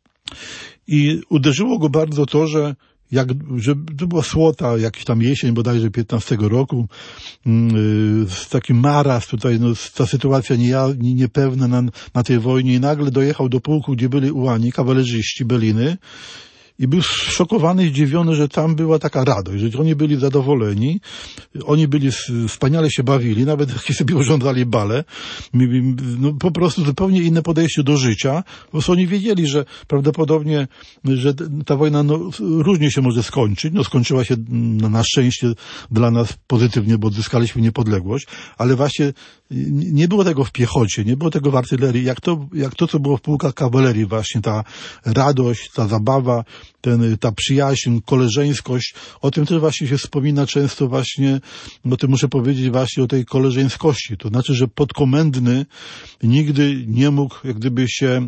I uderzyło go bardzo to, że to była słota, jakiś tam jesień bodajże 15 roku, taki maraz tutaj, ta sytuacja niepewna na tej wojnie i nagle dojechał do pułku, gdzie byli ułani, kawalerzyści, Beliny i był szokowany, zdziwiony, że tam była taka radość, że oni byli zadowoleni, oni wspaniale się bawili, nawet sobie urządzali bale, po prostu zupełnie inne podejście do życia, bo oni wiedzieli, że prawdopodobnie, że ta wojna różnie się może skończyć, skończyła się na szczęście dla nas pozytywnie, bo odzyskaliśmy niepodległość, ale właśnie nie było tego w piechocie, nie było tego w artylerii, jak to, co było w pułkach kawalerii, właśnie ta radość, ta zabawa, ta przyjaźń, koleżeńskość, o tym też właśnie się wspomina często właśnie, o tym muszę powiedzieć właśnie o tej koleżeńskości. To znaczy, że podkomendny nigdy nie mógł jak gdyby się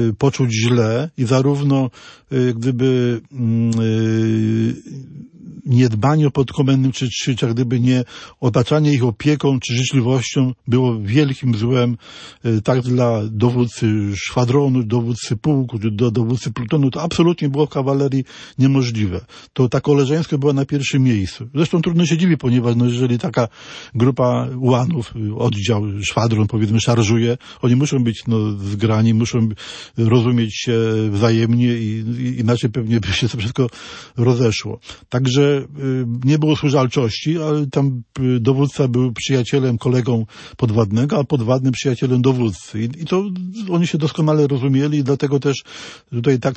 poczuć źle i zarówno jak gdyby niedbanie o podkomendnym, czy jak gdyby nie otaczanie ich opieką, czy życzliwością było wielkim złem, tak dla dowódcy szwadronu, dowódcy pułku, dowódcy plutonu, to absolutnie było w kawalerii niemożliwe. To ta koleżeńskość była na pierwszym miejscu. Zresztą trudno się dziwi, ponieważ jeżeli taka grupa ułanów, oddział, szwadron powiedzmy szarżuje, oni muszą być zgrani, muszą rozumieć się wzajemnie i inaczej pewnie by się to wszystko rozeszło. Także nie było służalczości, ale tam dowódca był przyjacielem, kolegą podwładnego, a podwładny przyjacielem dowódcy. I to oni się doskonale rozumieli i dlatego też tutaj tak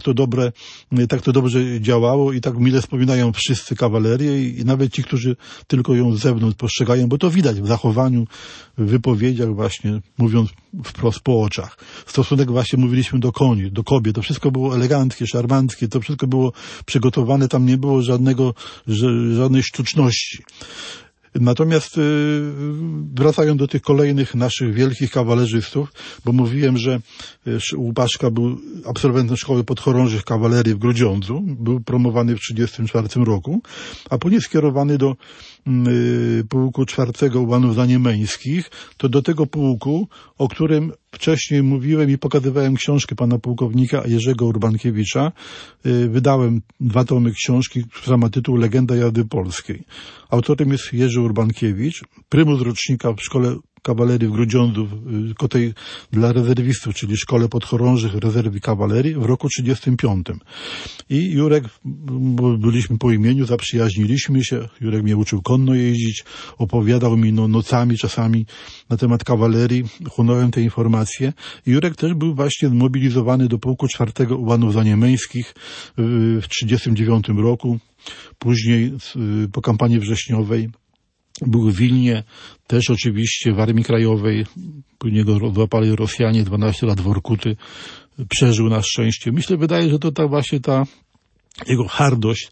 to dobrze działało i tak mile wspominają wszyscy kawalerię i nawet ci, którzy tylko ją z zewnątrz postrzegają, bo to widać w zachowaniu, w wypowiedziach właśnie, mówiąc wprost po oczach. Stosunek właśnie mówiliśmy do koni, do kobiet, to wszystko było eleganckie, szarmanckie, to wszystko było przygotowane, tam nie było żadnej sztuczności. Natomiast wracając do tych kolejnych naszych wielkich kawalerzystów, bo mówiłem, że Łupaszka był absolwentem szkoły podchorążych kawalerii w Grudziądzu, był promowany w 1934 roku, a później skierowany do pułku 4 ułanów zaniemeńskich, to do tego pułku, o którym wcześniej mówiłem i pokazywałem książkę pana pułkownika Jerzego Urbankiewicza. Wydałem 2 tomy książki, która ma tytuł Legenda jazdy polskiej. Autorem jest Jerzy Urbankiewicz, prymus rocznika w szkole kawalerii w Grudziądzu, tej dla rezerwistów, czyli Szkole Podchorążych Rezerwy Kawalerii w roku 1935. I Jurek, bo byliśmy po imieniu, zaprzyjaźniliśmy się. Jurek mnie uczył konno jeździć, opowiadał mi nocami czasami na temat kawalerii, chłonąłem te informacje. I Jurek też był właśnie zmobilizowany do pułku 4 ułanów zaniemeńskich w 1939 roku. Później po kampanii wrześniowej był w Wilnie, też oczywiście w Armii Krajowej, później go złapali Rosjanie, 12 lat w Workuty, przeżył na szczęście. Myślę, wydaje, że to ta jego hardość,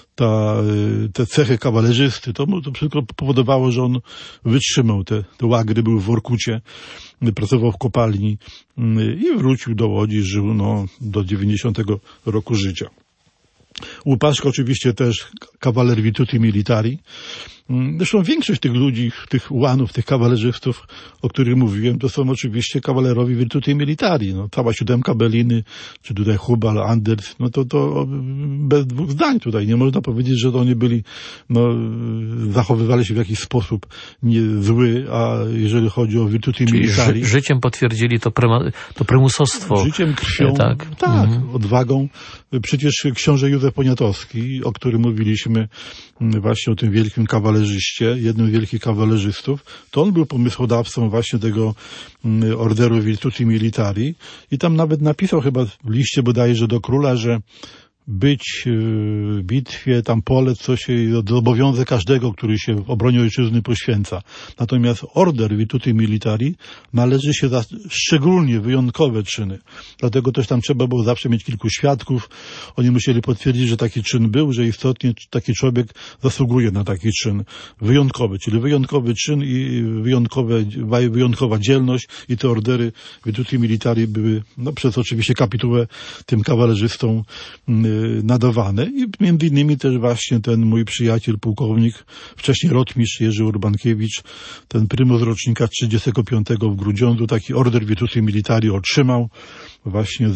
te cechy kawalerzysty, to wszystko powodowało, że on wytrzymał te łagry, był w Workucie, pracował w kopalni i wrócił do Łodzi, żył do 90 roku życia. Łupaszka oczywiście też kawaler virtuti militari. Zresztą większość tych ludzi, tych ułanów, tych kawalerzystów, o których mówiłem, to są oczywiście kawalerowi virtuti militari. Cała 7 Beliny, czy tutaj Hubal, Anders, to bez 2 zdań tutaj. Nie można powiedzieć, że to oni byli, zachowywali się w jakiś sposób zły, a jeżeli chodzi o virtuti militari. Życiem potwierdzili to prymusostwo. Życiem, krwią, tak, odwagą. Przecież książę Józef Poniatowski, o którym mówiliśmy właśnie o tym wielkim kawalerzyście, jednym z wielkich kawalerzystów, to on był pomysłodawcą właśnie tego orderu Virtuti Militari i tam nawet napisał chyba w liście bodajże do króla, że być w bitwie, tam polec, co się obowiązek każdego, który się w obronie ojczyzny poświęca. Natomiast order Virtuti Militari należy się za szczególnie wyjątkowe czyny. Dlatego też tam trzeba było zawsze mieć kilku świadków. Oni musieli potwierdzić, że taki czyn był, że istotnie taki człowiek zasługuje na taki czyn wyjątkowy, czyli wyjątkowy czyn i wyjątkowa dzielność i te ordery Virtuti Militari były przez oczywiście kapitułę tym kawalerzystom nadawane i między innymi też właśnie ten mój przyjaciel, pułkownik, wcześniej rotmistrz Jerzy Urbankiewicz, ten prymus rocznika 35 w Grudziądzu, taki order Virtuti Militari otrzymał właśnie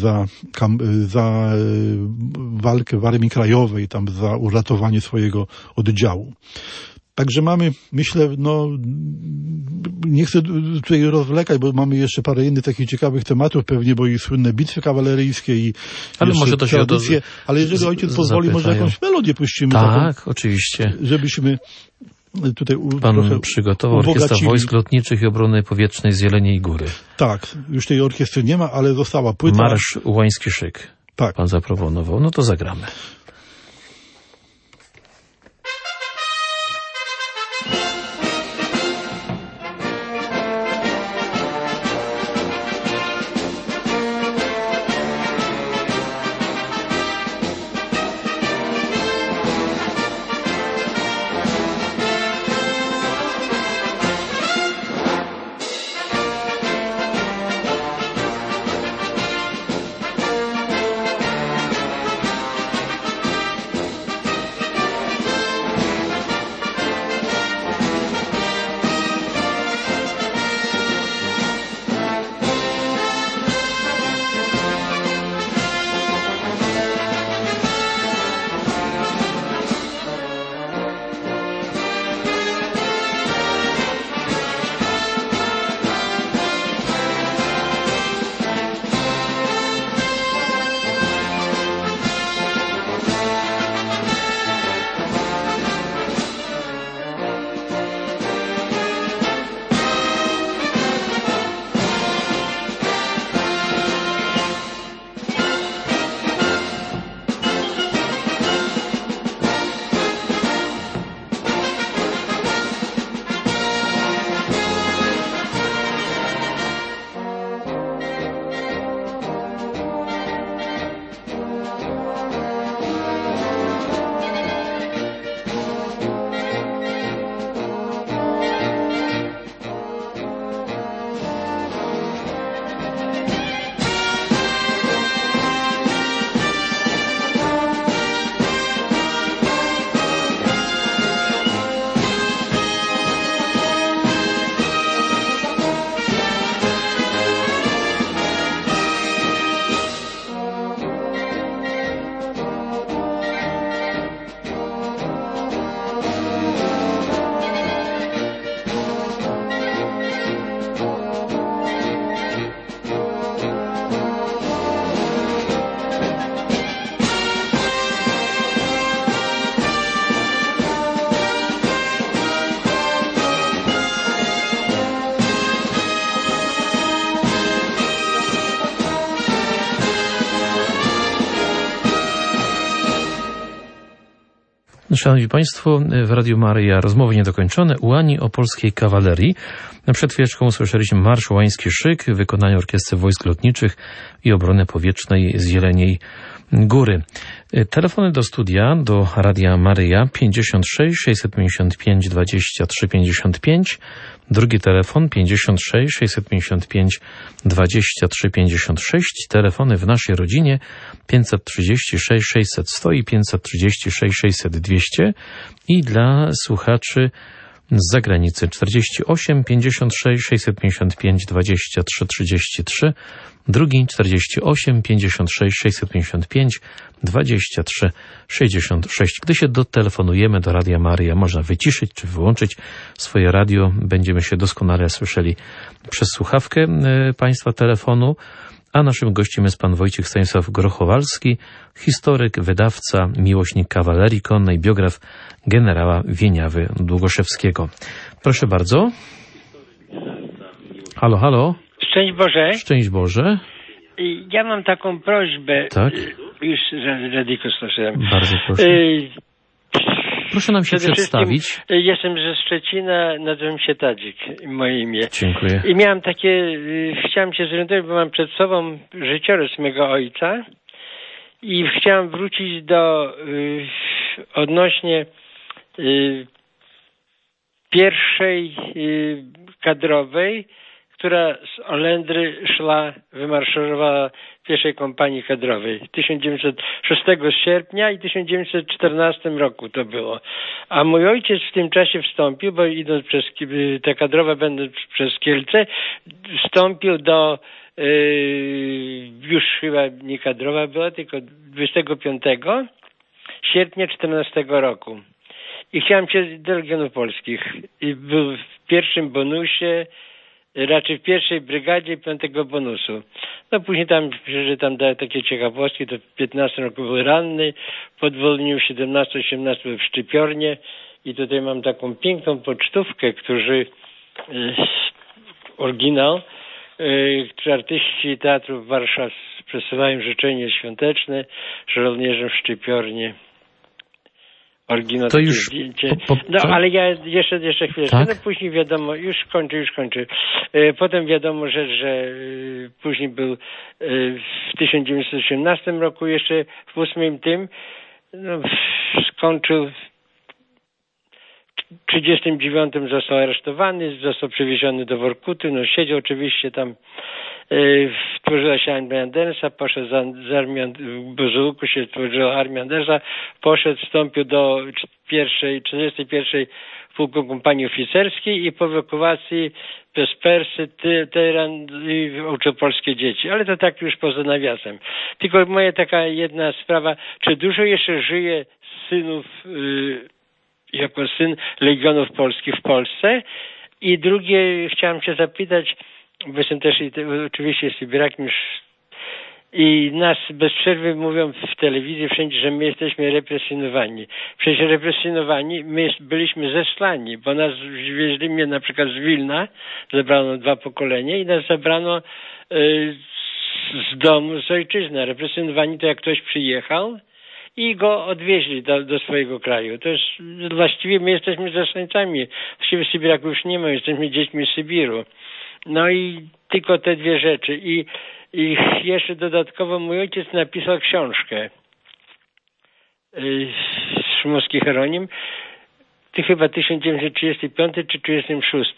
za walkę w Armii Krajowej, tam za uratowanie swojego oddziału. Także mamy, myślę, nie chcę tutaj rozwlekać, bo mamy jeszcze parę innych takich ciekawych tematów, pewnie, bo i słynne bitwy kawaleryjskie i ale może to się ale jeżeli ojciec pozwoli, może jakąś melodię puścimy. Tak, oczywiście. Żebyśmy tutaj Pan przygotował Orkiestra Wojsk Lotniczych i Obrony Powietrznej z Jeleniej Góry. Tak, już tej orkiestry nie ma, ale została płyta. Marsz Ułański Szyk. Tak. Pan zaproponował. To zagramy. Szanowni Państwo, w Radiu Maryja rozmowy niedokończone u Ani o polskiej kawalerii. Przed chwileczką usłyszeliśmy Marsz Łański Szyk w wykonaniu Orkiestry Wojsk Lotniczych i Obrony Powietrznej z Jeleniej Góry. Telefony do studia, do Radia Maryja 56 655 23 55. Drugi telefon 56 655 23 56. Telefony w naszej rodzinie 536 600 100 i 536 600 200. I dla słuchaczy z zagranicy 48 56 655 23 33, drugi 48 56 655 23 66. Gdy się dotelefonujemy do Radia Maryja, można wyciszyć czy wyłączyć swoje radio. Będziemy się doskonale słyszeli przez słuchawkę Państwa telefonu. A naszym gościem jest pan Wojciech Stanisław Grochowalski, historyk, wydawca, miłośnik kawalerii konnej, biograf generała Wieniawy Długoszewskiego. Proszę bardzo. Halo, halo. Szczęść Boże. Szczęść Boże. Ja mam taką prośbę. Tak. Już radyjko słyszałem. Bardzo proszę. Proszę nam się przedstawić. Jestem ze Szczecina, nazywam się Tadzik, moje imię. Dziękuję. I miałem takie, chciałem się zorientować, bo mam przed sobą życiorys mego ojca i chciałem wrócić do odnośnie pierwszej kadrowej, która z Olędry wymarszowała pierwszej kompanii kadrowej 1906 sierpnia i 1914 roku to było. A mój ojciec w tym czasie wstąpił, bo idąc przez ta kadrowa, będąc przez Kielce, wstąpił do już chyba nie kadrowa była, tylko 25 sierpnia 14 roku. I chciałem się do Legionów Polskich. I był w pierwszym bonusie, raczej w pierwszej brygadzie 5 bonusu. No później tam, że tam dały takie ciekawostki, to w 15 roku był ranny, po zwolnieniu 17-18 był w Szczypiornie i tutaj mam taką piękną pocztówkę, oryginał, który artyści Teatru Warszaw przesyłają życzenie świąteczne żołnierzom w Szczypiornie. Oryginał, to już zdjęcie. No ale ja jeszcze chwilę. Tak? No później wiadomo, już kończę. Potem wiadomo, że później był w 1918 roku jeszcze w 8 tym, no, skończył w 1939 został aresztowany, został przewieziony do Workuty, no siedział oczywiście tam. Tworzyła się Armia Andersa, poszedł z armią, w Bozułku się tworzyła Armia Andersa, poszedł, wstąpił do 41. Pułku Kompanii Oficerskiej i po ewakuacji przez Persy, Teheran uczył polskie dzieci. Ale to tak już poza nawiasem. Tylko moja taka jedna sprawa, czy dużo jeszcze żyje synów, jako syn Legionów Polskich w Polsce? I drugie, chciałem się zapytać, bo jestem też oczywiście sybirakiem już i nas bez przerwy mówią w telewizji wszędzie, że my jesteśmy represjonowani. Przecież represjonowani, my byliśmy zesłani, bo nas wieźli mnie na przykład z Wilna, zabrano 2 pokolenia i nas zabrano z domu, z ojczyzny. Represjonowani to jak ktoś przyjechał i go odwieźli do swojego kraju. To jest, właściwie my jesteśmy zesłańcami. Właściwie Sybiraków już nie ma, jesteśmy dziećmi Sybiru. No i tylko te dwie rzeczy. I jeszcze dodatkowo mój ojciec napisał książkę Szumowski Heronim, chyba 1935 czy 1936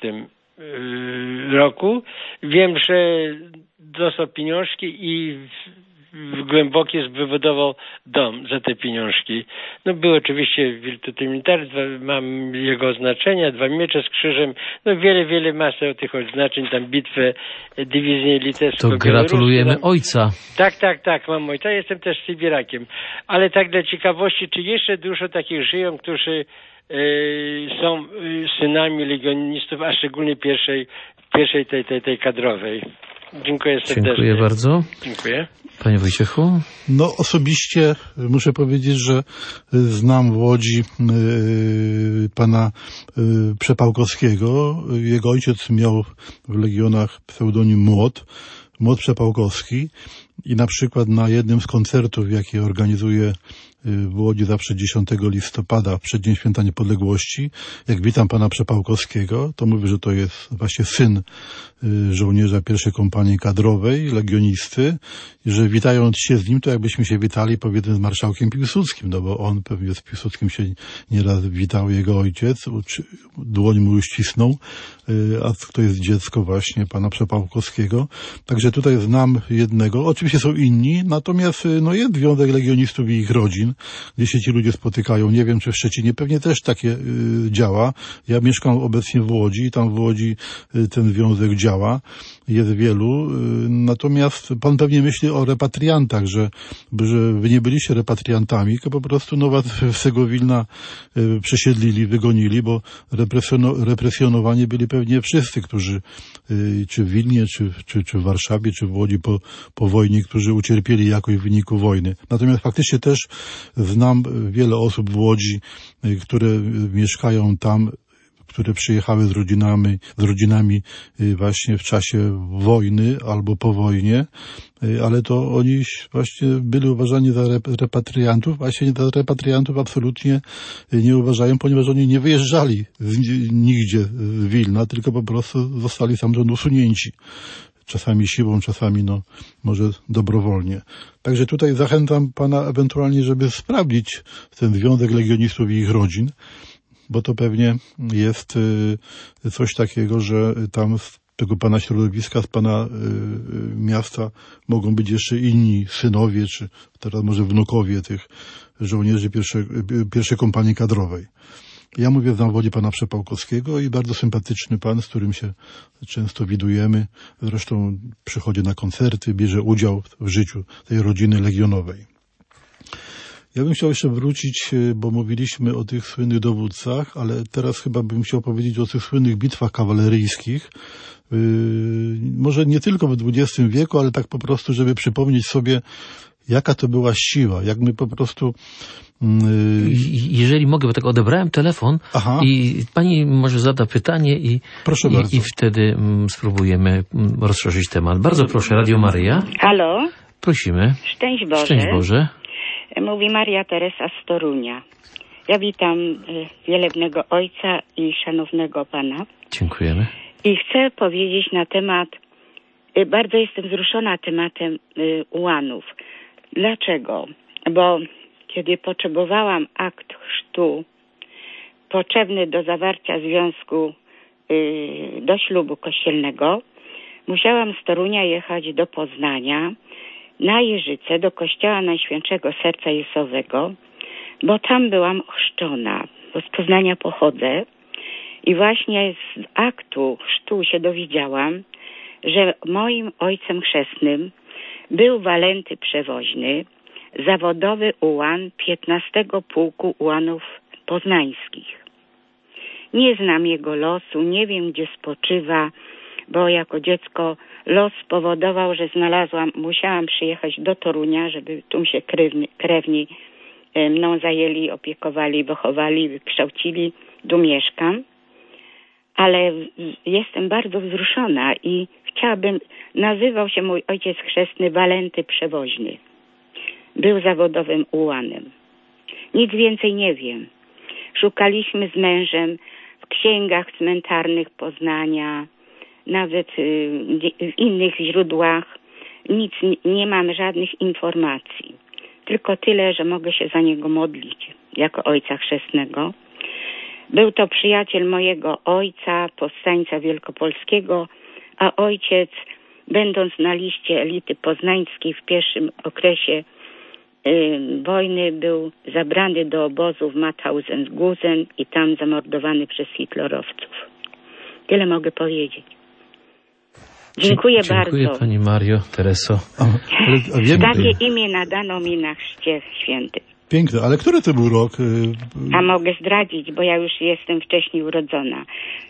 roku. Wiem, że dostał pieniążki i w Głębokie wybudował dom za te pieniążki. No był oczywiście Virtuti Militaris, mam jego oznaczenia, 2 miecze z krzyżem, no wiele masy tych oznaczeń, tam bitwę dywizji litewską. To gratulujemy ojca. Tak, mam ojca, jestem też Sybirakiem. Ale tak dla ciekawości, czy jeszcze dużo takich żyją, którzy są synami legionistów, a szczególnie pierwszej tej kadrowej. Dziękuję serdecznie. Dziękuję bardzo. Dziękuję. Panie Wojciechu? No osobiście muszę powiedzieć, że znam w Łodzi pana Przepałkowskiego. Jego ojciec miał w Legionach pseudonim Młot Przepałkowski. I na przykład na jednym z koncertów, jakie organizuję w Łodzi zawsze 10 listopada, w przeddzień Święta Niepodległości, jak witam pana Przepałkowskiego, to mówię, że to jest właśnie syn żołnierza pierwszej kompanii kadrowej, legionisty, i że witając się z nim, to jakbyśmy się witali, powiedzmy, z marszałkiem Piłsudskim, no bo on pewnie z Piłsudskim się nieraz witał, jego ojciec, dłoń mu uścisnął, a to jest dziecko właśnie pana Przepałkowskiego. Także tutaj znam jednego. Oczywiście są inni, natomiast no jest Związek Legionistów i ich rodzin, gdzie się ci ludzie spotykają. Nie wiem, czy w Szczecinie pewnie też takie działa. Ja mieszkam obecnie w Łodzi i tam w Łodzi ten związek działa. Jest wielu. Natomiast pan pewnie myśli o repatriantach, że wy nie byliście repatriantami, tylko po prostu no was w Segowilna przesiedlili, wygonili, bo represjonowani byli pewnie wszyscy, którzy czy w Wilnie, czy w Warszawie, czy w Łodzi po wojnie, którzy ucierpieli jakoś w wyniku wojny. Natomiast faktycznie też znam wiele osób w Łodzi, które mieszkają tam, które przyjechały z rodzinami właśnie w czasie wojny albo po wojnie, ale to oni właśnie byli uważani za repatriantów, a się za repatriantów absolutnie nie uważają, ponieważ oni nie wyjeżdżali nigdzie z Wilna, tylko po prostu zostali stamtąd usunięci. Czasami siłą, czasami no może dobrowolnie. Także tutaj zachęcam pana ewentualnie, żeby sprawdzić ten Związek Legionistów i ich rodzin, bo to pewnie jest coś takiego, że tam z tego pana środowiska, z pana miasta mogą być jeszcze inni synowie, czy teraz może wnukowie tych żołnierzy pierwszej kompanii kadrowej. Ja mówię, znam w Łodzi pana Przepałkowskiego i bardzo sympatyczny pan, z którym się często widujemy. Zresztą przychodzi na koncerty, bierze udział w życiu tej rodziny legionowej. Ja bym chciał jeszcze wrócić, bo mówiliśmy o tych słynnych dowódcach, ale teraz chyba bym chciał powiedzieć o tych słynnych bitwach kawaleryjskich. Może nie tylko w XX wieku, ale tak po prostu, żeby przypomnieć sobie, jaka to była siła, jak my po prostu... Jeżeli mogę, bo tak odebrałem telefon. Aha. I pani może zada pytanie proszę bardzo. I wtedy spróbujemy rozszerzyć temat. Bardzo proszę, Radio Maryja. Halo? Prosimy. Szczęść Boże. Szczęść Boże. Mówi Maria Teresa z Torunia. Ja witam wielebnego ojca i szanownego pana. Dziękujemy. I chcę powiedzieć na temat, bardzo jestem wzruszona tematem ułanów. Dlaczego? Bo kiedy potrzebowałam akt chrztu potrzebny do zawarcia związku do ślubu kościelnego, musiałam z Torunia jechać do Poznania, na Jeżyce, do kościoła Najświętszego Serca Jezusowego, bo tam byłam ochrzczona, bo z Poznania pochodzę i właśnie z aktu chrztu się dowiedziałam, że moim ojcem chrzestnym był Walenty Przewoźny, zawodowy ułan 15 Pułku Ułanów Poznańskich. Nie znam jego losu, nie wiem, gdzie spoczywa, bo jako dziecko los spowodował, że musiałam przyjechać do Torunia, żeby tu się krewni mną zajęli, opiekowali, wychowali, wykształcili. Tu mieszkam. Ale jestem bardzo wzruszona i chciałabym, nazywał się mój ojciec chrzestny Walenty Przewoźny. Był zawodowym ułanem. Nic więcej nie wiem. Szukaliśmy z mężem w księgach cmentarnych Poznania, nawet w innych źródłach. Nic, nie mam żadnych informacji. Tylko tyle, że mogę się za niego modlić jako ojca chrzestnego. Był to przyjaciel mojego ojca, powstańca wielkopolskiego, a ojciec, będąc na liście elity poznańskiej w pierwszym okresie wojny, był zabrany do obozu w Mauthausen-Gusen i tam zamordowany przez hitlerowców. Tyle mogę powiedzieć. Dziękuję bardzo. Dziękuję pani Mario, Tereso. Takie imię nadano mi na chrzcie świętym. Piękne, ale który to był rok? A mogę zdradzić, bo ja już jestem wcześniej urodzona.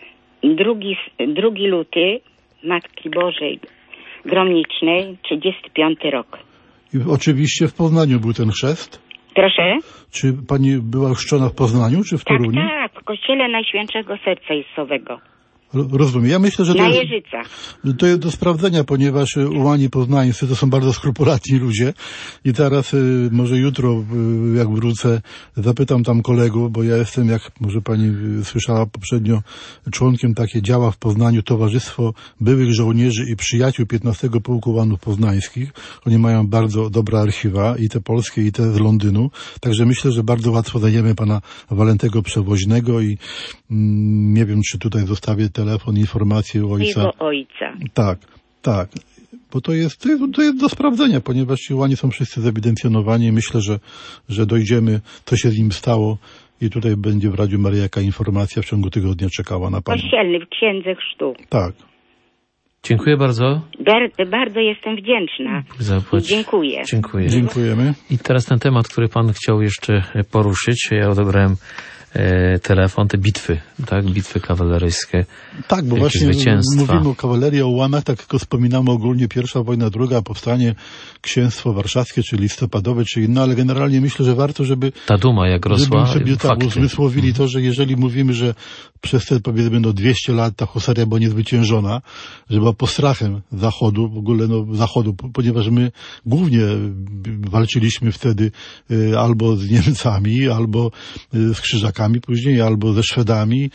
2 luty Matki Bożej Gromnicznej, 35 rok. I oczywiście w Poznaniu był ten chrzest? Proszę? Czy pani była chrzczona w Poznaniu, czy w Toruniu? Tak, w kościele Najświętszego Serca Jezusowego. Rozumiem. Ja myślę, że Na Jeżycach. to jest do sprawdzenia, ponieważ ułani poznańscy to są bardzo skrupulatni ludzie i teraz może jutro, jak wrócę, zapytam tam kolegów, bo ja jestem, jak może pani słyszała poprzednio, członkiem takie działa w Poznaniu Towarzystwo Byłych Żołnierzy i Przyjaciół 15 Pułku Ułanów Poznańskich. Oni mają bardzo dobre archiwa, i te polskie, i te z Londynu, także myślę, że bardzo łatwo znajdziemy pana Walentego Przewoźnego i nie wiem, czy tutaj zostawię telefon, informację u ojca. Jego ojca. Tak. Bo to jest do sprawdzenia, ponieważ ci ułani są wszyscy zewidencjonowani. Myślę, że dojdziemy, co się z nim stało i tutaj będzie w Radiu Maryja jaka informacja w ciągu tygodnia czekała na pana. Kościelny w Księdze Chrztu. Tak. Dziękuję bardzo. Bardzo jestem wdzięczna. Dziękuję. Dziękujemy. I teraz ten temat, który pan chciał jeszcze poruszyć. Ja odebrałem telefon, te bitwy, tak? Bitwy kawaleryjskie. Tak, bo właśnie mówimy o kawalerii, o ułanach, tak tylko wspominamy ogólnie pierwsza wojna, druga, powstanie Księstwo Warszawskie, czy listopadowe, czy inne, ale generalnie myślę, że warto, żeby ta duma jak rosła, żeby sobie uzmysłowili to, że jeżeli mówimy, że przez te powiedzmy 200 lat ta husaria była niezwyciężona, że była postrachem Zachodu, w ogóle Zachodu, ponieważ my głównie walczyliśmy wtedy albo z Niemcami, albo z Krzyżakami później, albo ze Szwedami,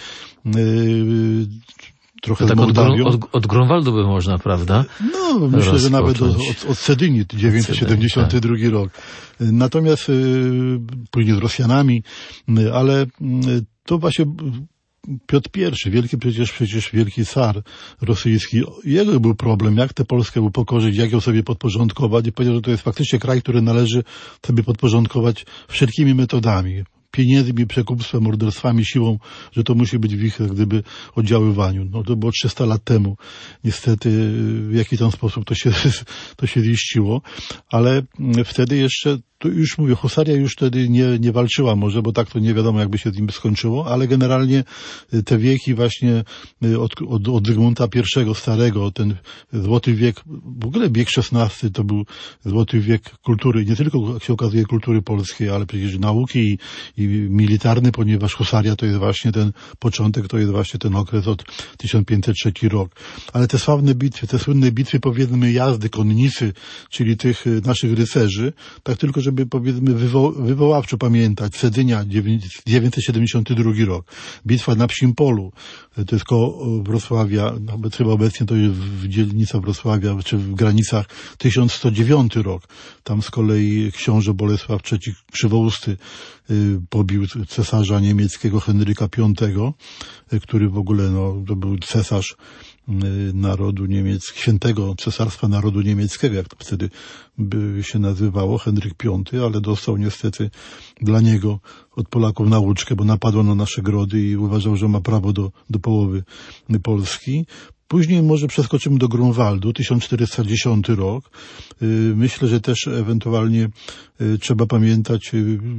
trochę tak z Mołdawią. Od Grunwaldu by można, prawda? No, myślę, że nawet od Cedyni, 972 rok. Natomiast później z Rosjanami, ale to właśnie Piotr I, wielki przecież wielki car rosyjski, jego był problem, jak tę Polskę upokorzyć, jak ją sobie podporządkować i powiedział, że to jest faktycznie kraj, który należy sobie podporządkować wszelkimi metodami. Pieniędzmi, przekupstwem, morderstwami, siłą, że to musi być w ich, jak gdyby, oddziaływaniu. No to było 300 lat temu. Niestety w jaki tam sposób to się ziściło, ale wtedy jeszcze, to już mówię, husaria już wtedy nie walczyła może, bo tak to nie wiadomo, jakby się z nim skończyło, ale generalnie te wieki właśnie od Zygmunta I Starego, ten złoty wiek, w ogóle wiek XVI to był złoty wiek kultury, nie tylko, jak się okazuje, kultury polskiej, ale przecież nauki i militarny, ponieważ husaria to jest właśnie ten początek, to jest właśnie ten okres od 1503 rok. Ale te sławne bitwy, te słynne bitwy, powiedzmy, jazdy, konnicy, czyli tych naszych rycerzy, tak tylko, żeby powiedzmy wywoławczo pamiętać, Cedynia, 972 rok, bitwa na Psim Polu, to jest koło Wrocławia, chyba obecnie to jest dzielnica Wrocławia, czy w granicach 1109 rok, tam z kolei książę Bolesław III Krzywousty pobił cesarza niemieckiego Henryka V, który w ogóle to był cesarz narodu niemieckiego, świętego Cesarstwa Narodu Niemieckiego, jak to wtedy by się nazywało, Henryk V, ale dostał niestety dla niego od Polaków nauczkę, bo napadło na nasze grody i uważał, że ma prawo do połowy Polski. Później może przeskoczymy do Grunwaldu, 1410 rok. Myślę, że też ewentualnie trzeba pamiętać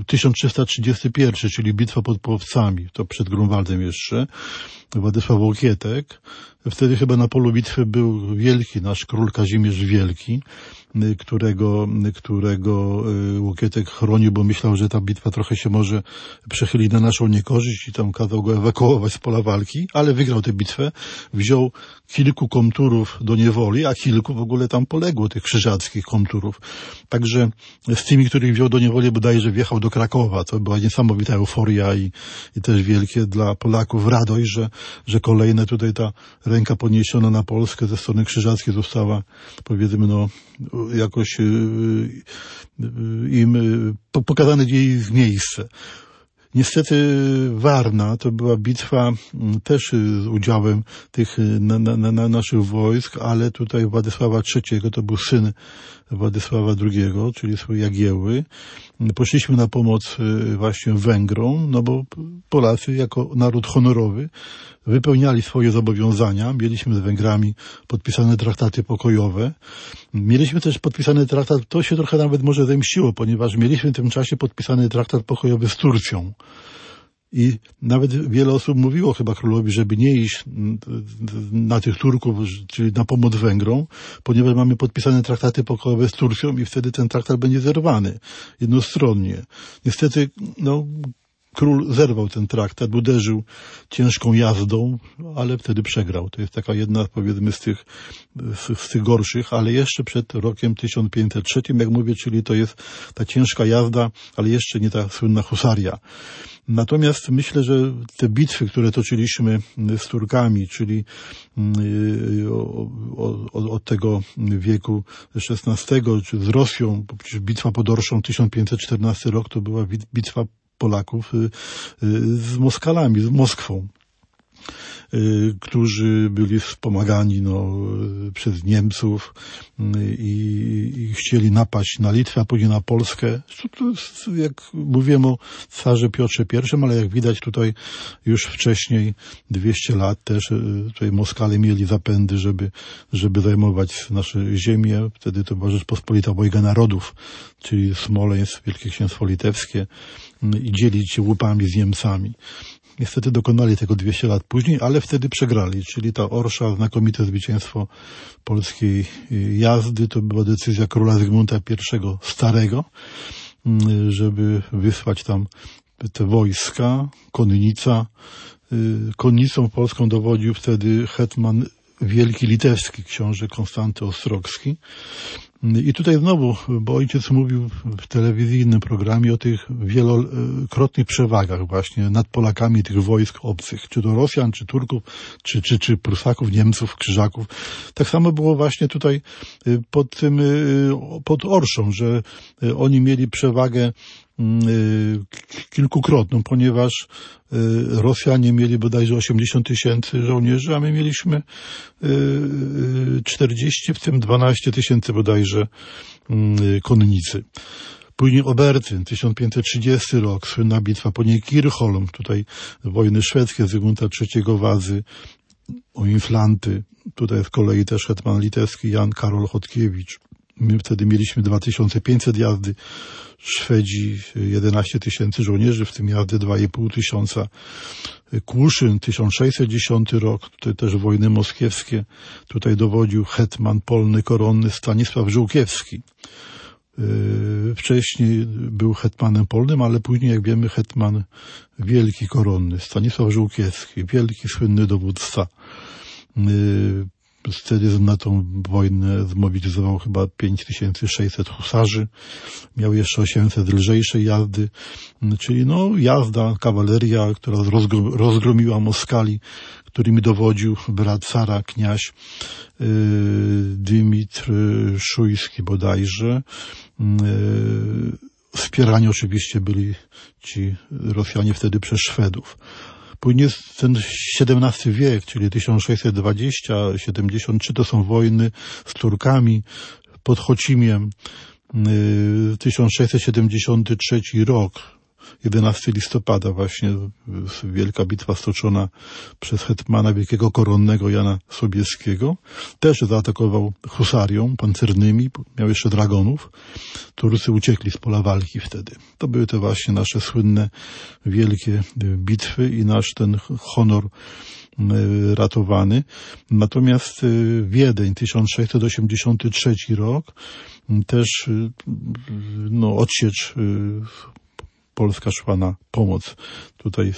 1331, czyli bitwa pod Płowcami, to przed Grunwaldem jeszcze, Władysław Łokietek. Wtedy chyba na polu bitwy był wielki nasz król Kazimierz Wielki, którego Łokietek chronił, bo myślał, że ta bitwa trochę się może przechyli na naszą niekorzyść i tam kazał go ewakuować z pola walki, ale wygrał tę bitwę, wziął kilku komturów do niewoli, a kilku w ogóle tam poległo, tych krzyżackich komturów. Także z tymi, których wziął do niewoli, bodajże wjechał do Krakowa. To była niesamowita euforia i też wielkie dla Polaków radość, że kolejne tutaj ta ręka podniesiona na Polskę ze strony krzyżackiej została, powiedzmy, jakoś im pokazane jej miejsce. Niestety Warna to była bitwa też z udziałem tych naszych wojsk, ale tutaj Władysława III, to był syn Władysława II, czyli swój Jagiełły. Poszliśmy na pomoc właśnie Węgrom, bo Polacy jako naród honorowy wypełniali swoje zobowiązania. Mieliśmy z Węgrami podpisane traktaty pokojowe. Mieliśmy też podpisany traktat, to się trochę nawet może zemściło, ponieważ mieliśmy w tym czasie podpisany traktat pokojowy z Turcją. I nawet wiele osób mówiło chyba królowi, żeby nie iść na tych Turków, czyli na pomoc Węgrom, ponieważ mamy podpisane traktaty pokojowe z Turcją i wtedy ten traktat będzie zerwany jednostronnie. Niestety, król zerwał ten traktat, uderzył ciężką jazdą, ale wtedy przegrał. To jest taka jedna, powiedzmy, z tych gorszych, ale jeszcze przed rokiem 1503, jak mówię, czyli to jest ta ciężka jazda, ale jeszcze nie ta słynna husaria. Natomiast myślę, że te bitwy, które toczyliśmy z Turkami, czyli od tego wieku XVI, czy z Rosją, bo przecież bitwa pod Orszą 1514 rok to była bitwa Polaków z Moskalami, z Moskwą, którzy byli wspomagani przez Niemców i chcieli napaść na Litwę, a później na Polskę. Jak mówiłem o carze Piotrze I, ale jak widać tutaj już wcześniej, 200 lat też tutaj Moskale mieli zapędy, żeby zajmować nasze ziemie. Wtedy to była Rzeczpospolita Wojga Narodów, czyli Smoleńsk, Wielkie Księstwo Litewskie, i dzielić się łupami z Niemcami. Niestety dokonali tego 200 lat później, ale wtedy przegrali, czyli ta Orsza, znakomite zwycięstwo polskiej jazdy, to była decyzja króla Zygmunta I Starego, żeby wysłać tam te wojska, konnica. Konnicą polską dowodził wtedy hetman wielki litewski, książę Konstanty Ostrogski. I tutaj znowu, bo ojciec mówił w telewizyjnym programie o tych wielokrotnych przewagach właśnie nad Polakami tych wojsk obcych, czy to Rosjan, czy Turków, czy Prusaków, Niemców, Krzyżaków. Tak samo było właśnie tutaj pod Orszą, że oni mieli przewagę kilkukrotną, ponieważ Rosjanie mieli bodajże 80 000 żołnierzy, a my mieliśmy 40, w tym 12 000 bodajże konnicy. Później Obertyn, 1530 rok, słynna bitwa, później Kirchholm, tutaj wojny szwedzkie Zygmunta III Wazy o Inflanty, tutaj z kolei też hetman litewski Jan Karol Chodkiewicz. My wtedy mieliśmy 2500 jazdy, Szwedzi 11 000 żołnierzy, w tym jazdy 2500. Kłuszyn, 1610 rok, tutaj też wojny moskiewskie. Tutaj dowodził hetman polny koronny Stanisław Żółkiewski. Wcześniej był hetmanem polnym, ale później, jak wiemy, hetman wielki koronny Stanisław Żółkiewski, wielki, słynny dowódca. Wtedy na tą wojnę zmobilizował chyba 5600 husarzy, miał jeszcze 800 lżejszej jazdy, czyli jazda, kawaleria, która rozgromiła Moskali, którymi dowodził brat cara, kniaź Dymitr Szujski bodajże. Wspierani oczywiście byli ci Rosjanie wtedy przez Szwedów. Później ten XVII wiek, czyli 1620-73, to są wojny z Turkami pod Chocimiem, 1673 rok, 11 listopada właśnie, wielka bitwa stoczona przez hetmana wielkiego koronnego Jana Sobieskiego. Też zaatakował husarią pancernymi, miał jeszcze dragonów. Turcy uciekli z pola walki wtedy. To były te właśnie nasze słynne wielkie bitwy i nasz ten honor ratowany. Natomiast Wiedeń, 1683 rok, też odsiecz Polska szła na pomoc tutaj,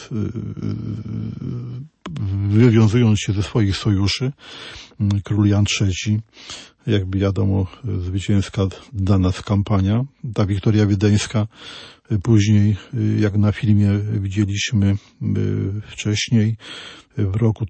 wywiązując się ze swoich sojuszy. Król Jan III, jakby wiadomo, zwycięska dla nas kampania. Ta Wiktoria Wiedeńska później, jak na filmie widzieliśmy wcześniej, w roku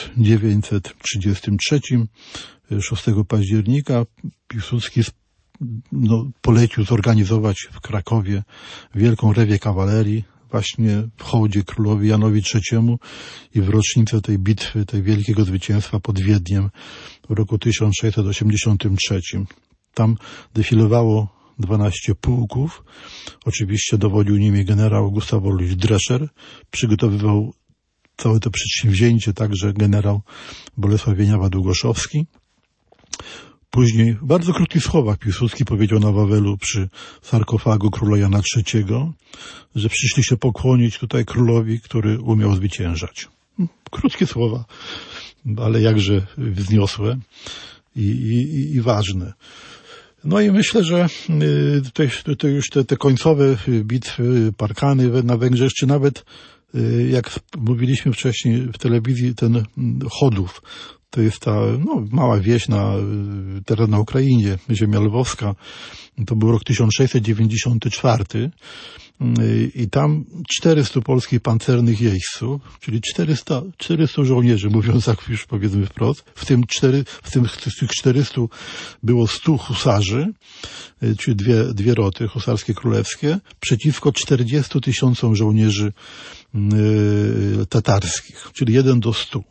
1933, 6 października, Piłsudski polecił zorganizować w Krakowie wielką rewię kawalerii właśnie w hołdzie królowi Janowi III i w rocznicę tej bitwy, tej wielkiego zwycięstwa pod Wiedniem w roku 1683. Tam defilowało 12 pułków. Oczywiście dowodził nimi generał Gustav Adolf Drescher. Przygotowywał całe to przedsięwzięcie także generał Bolesław Wieniawa-Długoszowski. Później, w bardzo krótkich słowach, Piłsudski powiedział na Wawelu przy sarkofagu króla Jana III, że przyszli się pokłonić tutaj królowi, który umiał zwyciężać. Krótkie słowa, ale jakże wzniosłe i ważne. No i myślę, że tutaj już te końcowe bitwy, parkany na Węgrzech, czy nawet jak mówiliśmy wcześniej w telewizji, ten Chodów, to jest ta mała wieś teraz na Ukrainie, ziemia lwowska. To był rok 1694 i tam 400 polskich pancernych jeźdźców, czyli 400 żołnierzy, mówiąc tak już powiedzmy wprost. Z tych 400 było 100 husarzy, czyli dwie roty husarskie królewskie, przeciwko 40 000 żołnierzy tatarskich, czyli 1 do 100.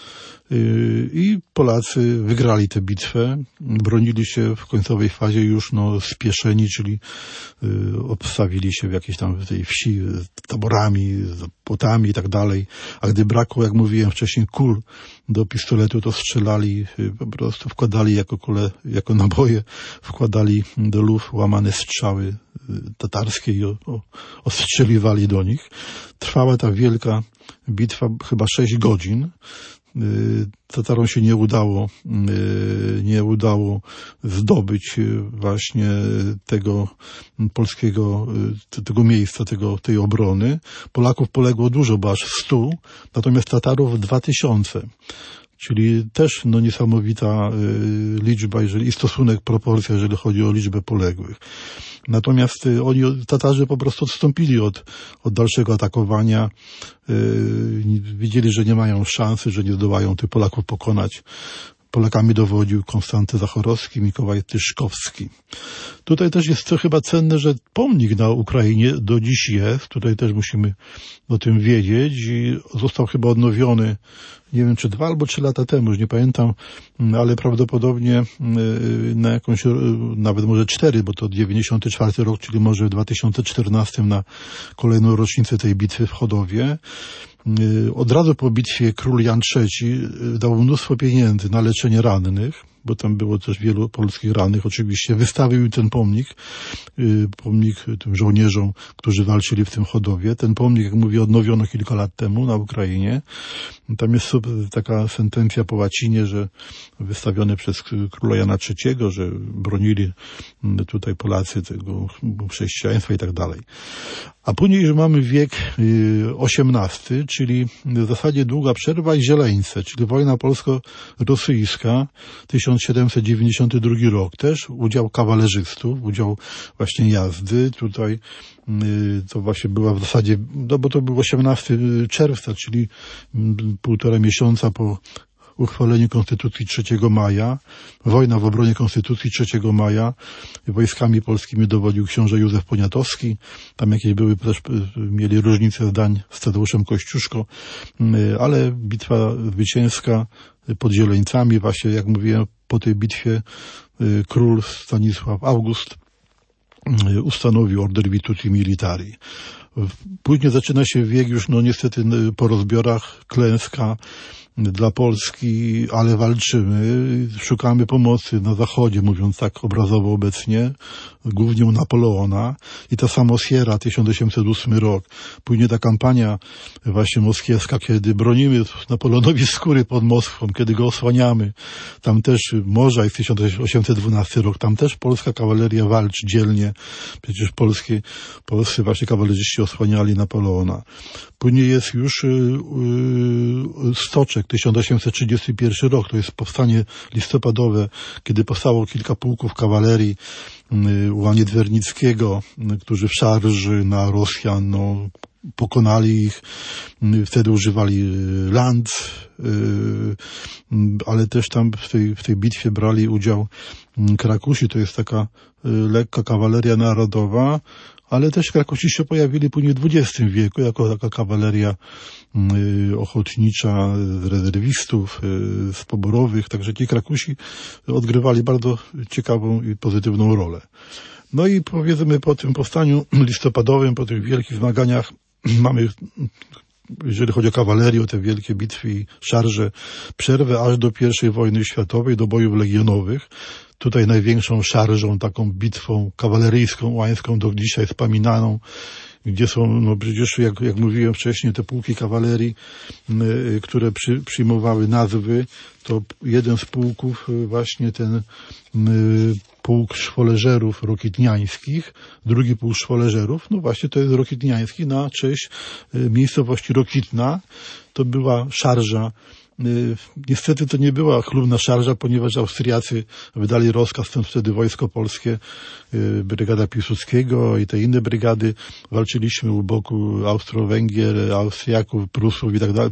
I Polacy wygrali tę bitwę, bronili się w końcowej fazie już spieszeni, czyli obstawili się w jakiejś tam tej wsi taborami, płotami i tak dalej, a gdy brakło, jak mówiłem wcześniej, kul do pistoletu, to strzelali, po prostu wkładali jako naboje, wkładali do luf łamane strzały tatarskie i ostrzeliwali do nich. Trwała ta wielka bitwa chyba 6 godzin. Tatarom się nie udało zdobyć właśnie tego polskiego, tego miejsca, tej obrony. Polaków poległo dużo, bo aż 100, natomiast Tatarów 2000. Czyli też niesamowita liczba, i stosunek, proporcja, jeżeli chodzi o liczbę poległych. Natomiast Tatarzy po prostu odstąpili od dalszego atakowania. Widzieli, że nie mają szansy, że nie zdołają tych Polaków pokonać. Polakami dowodził Konstanty Zachorowski, Mikołaj Tyszkowski. Tutaj też jest to chyba cenne, że pomnik na Ukrainie do dziś jest. Tutaj też musimy o tym wiedzieć i został chyba odnowiony, nie wiem, czy 2 albo 3 lata temu, już nie pamiętam, ale prawdopodobnie na jakąś, nawet może 4, bo to 94 rok, czyli może w 2014 na kolejną rocznicę tej bitwy w Chodowie. Od razu po bitwie król Jan III dał mnóstwo pieniędzy na leczenie rannych, bo tam było też wielu polskich rannych. Oczywiście wystawił im ten pomnik tym żołnierzom, którzy walczyli w tym Chodowie. Ten pomnik, jak mówię, odnowiono kilka lat temu na Ukrainie. Tam jest taka sentencja po łacinie, że wystawione przez króla Jana III, że bronili tutaj Polacy tego chrześcijaństwa i tak dalej. A później już mamy wiek XVIII, czyli w zasadzie długa przerwa i zieleńce, czyli wojna polsko-rosyjska, 1792 rok. Też udział kawalerzystów, udział właśnie jazdy. Tutaj to właśnie była w zasadzie, bo to był 18 czerwca, czyli 1,5 miesiąca po uchwaleniu Konstytucji 3 maja. Wojna w obronie Konstytucji 3 maja. Wojskami polskimi dowodził książę Józef Poniatowski. Tam jakieś też mieli różnice zdań z Tadeuszem Kościuszko, ale bitwa zwycięska pod Zieleńcami, właśnie jak mówiłem, po tej bitwie król Stanisław August ustanowił Order Virtuti Militari. Później zaczyna się wiek już, niestety po rozbiorach, klęska dla Polski, ale walczymy, szukamy pomocy na zachodzie, mówiąc tak obrazowo obecnie, głównie u Napoleona i ta Samosiera, 1808 rok. Później ta kampania właśnie moskiewska, kiedy bronimy Napoleonowi skóry pod Moskwą, kiedy go osłaniamy. Tam też Morza jest 1812 rok, tam też polska kawaleria walczy dzielnie. Przecież polscy właśnie kawalerzyści osłaniali Napoleona. Później jest już Stoczek, 1831 rok, to jest powstanie listopadowe, kiedy powstało kilka pułków kawalerii u Niedwernickiego, którzy w szarży na Rosjan pokonali ich. Wtedy używali lanc, ale też tam w tej bitwie brali udział Krakusi, to jest taka lekka kawaleria narodowa, ale też Krakusi się pojawili później w XX wieku jako taka kawaleria ochotnicza z rezerwistów, z poborowych, także ci Krakusi odgrywali bardzo ciekawą i pozytywną rolę. No i powiedzmy po tym powstaniu listopadowym, po tych wielkich zmaganiach mamy, jeżeli chodzi o kawalerię, o te wielkie bitwy i szarże, przerwę aż do I wojny światowej, do bojów legionowych. Tutaj największą szarżą, taką bitwą kawaleryjską, łańską, do dzisiaj wspominaną, gdzie są, no przecież jak mówiłem wcześniej, te pułki kawalerii, które przyjmowały nazwy, to jeden z pułków, właśnie ten pułk szwoleżerów rokitniańskich, drugi pułk szwoleżerów, no właśnie to jest rokitniański na cześć miejscowości Rokitna. To była szarża. Niestety to nie była chlubna szarża, ponieważ Austriacy wydali rozkaz, ten wtedy Wojsko Polskie, brygada Piłsudskiego i te inne brygady. Walczyliśmy u boku Austro-Węgier, Austriaków, Prusów i tak dalej,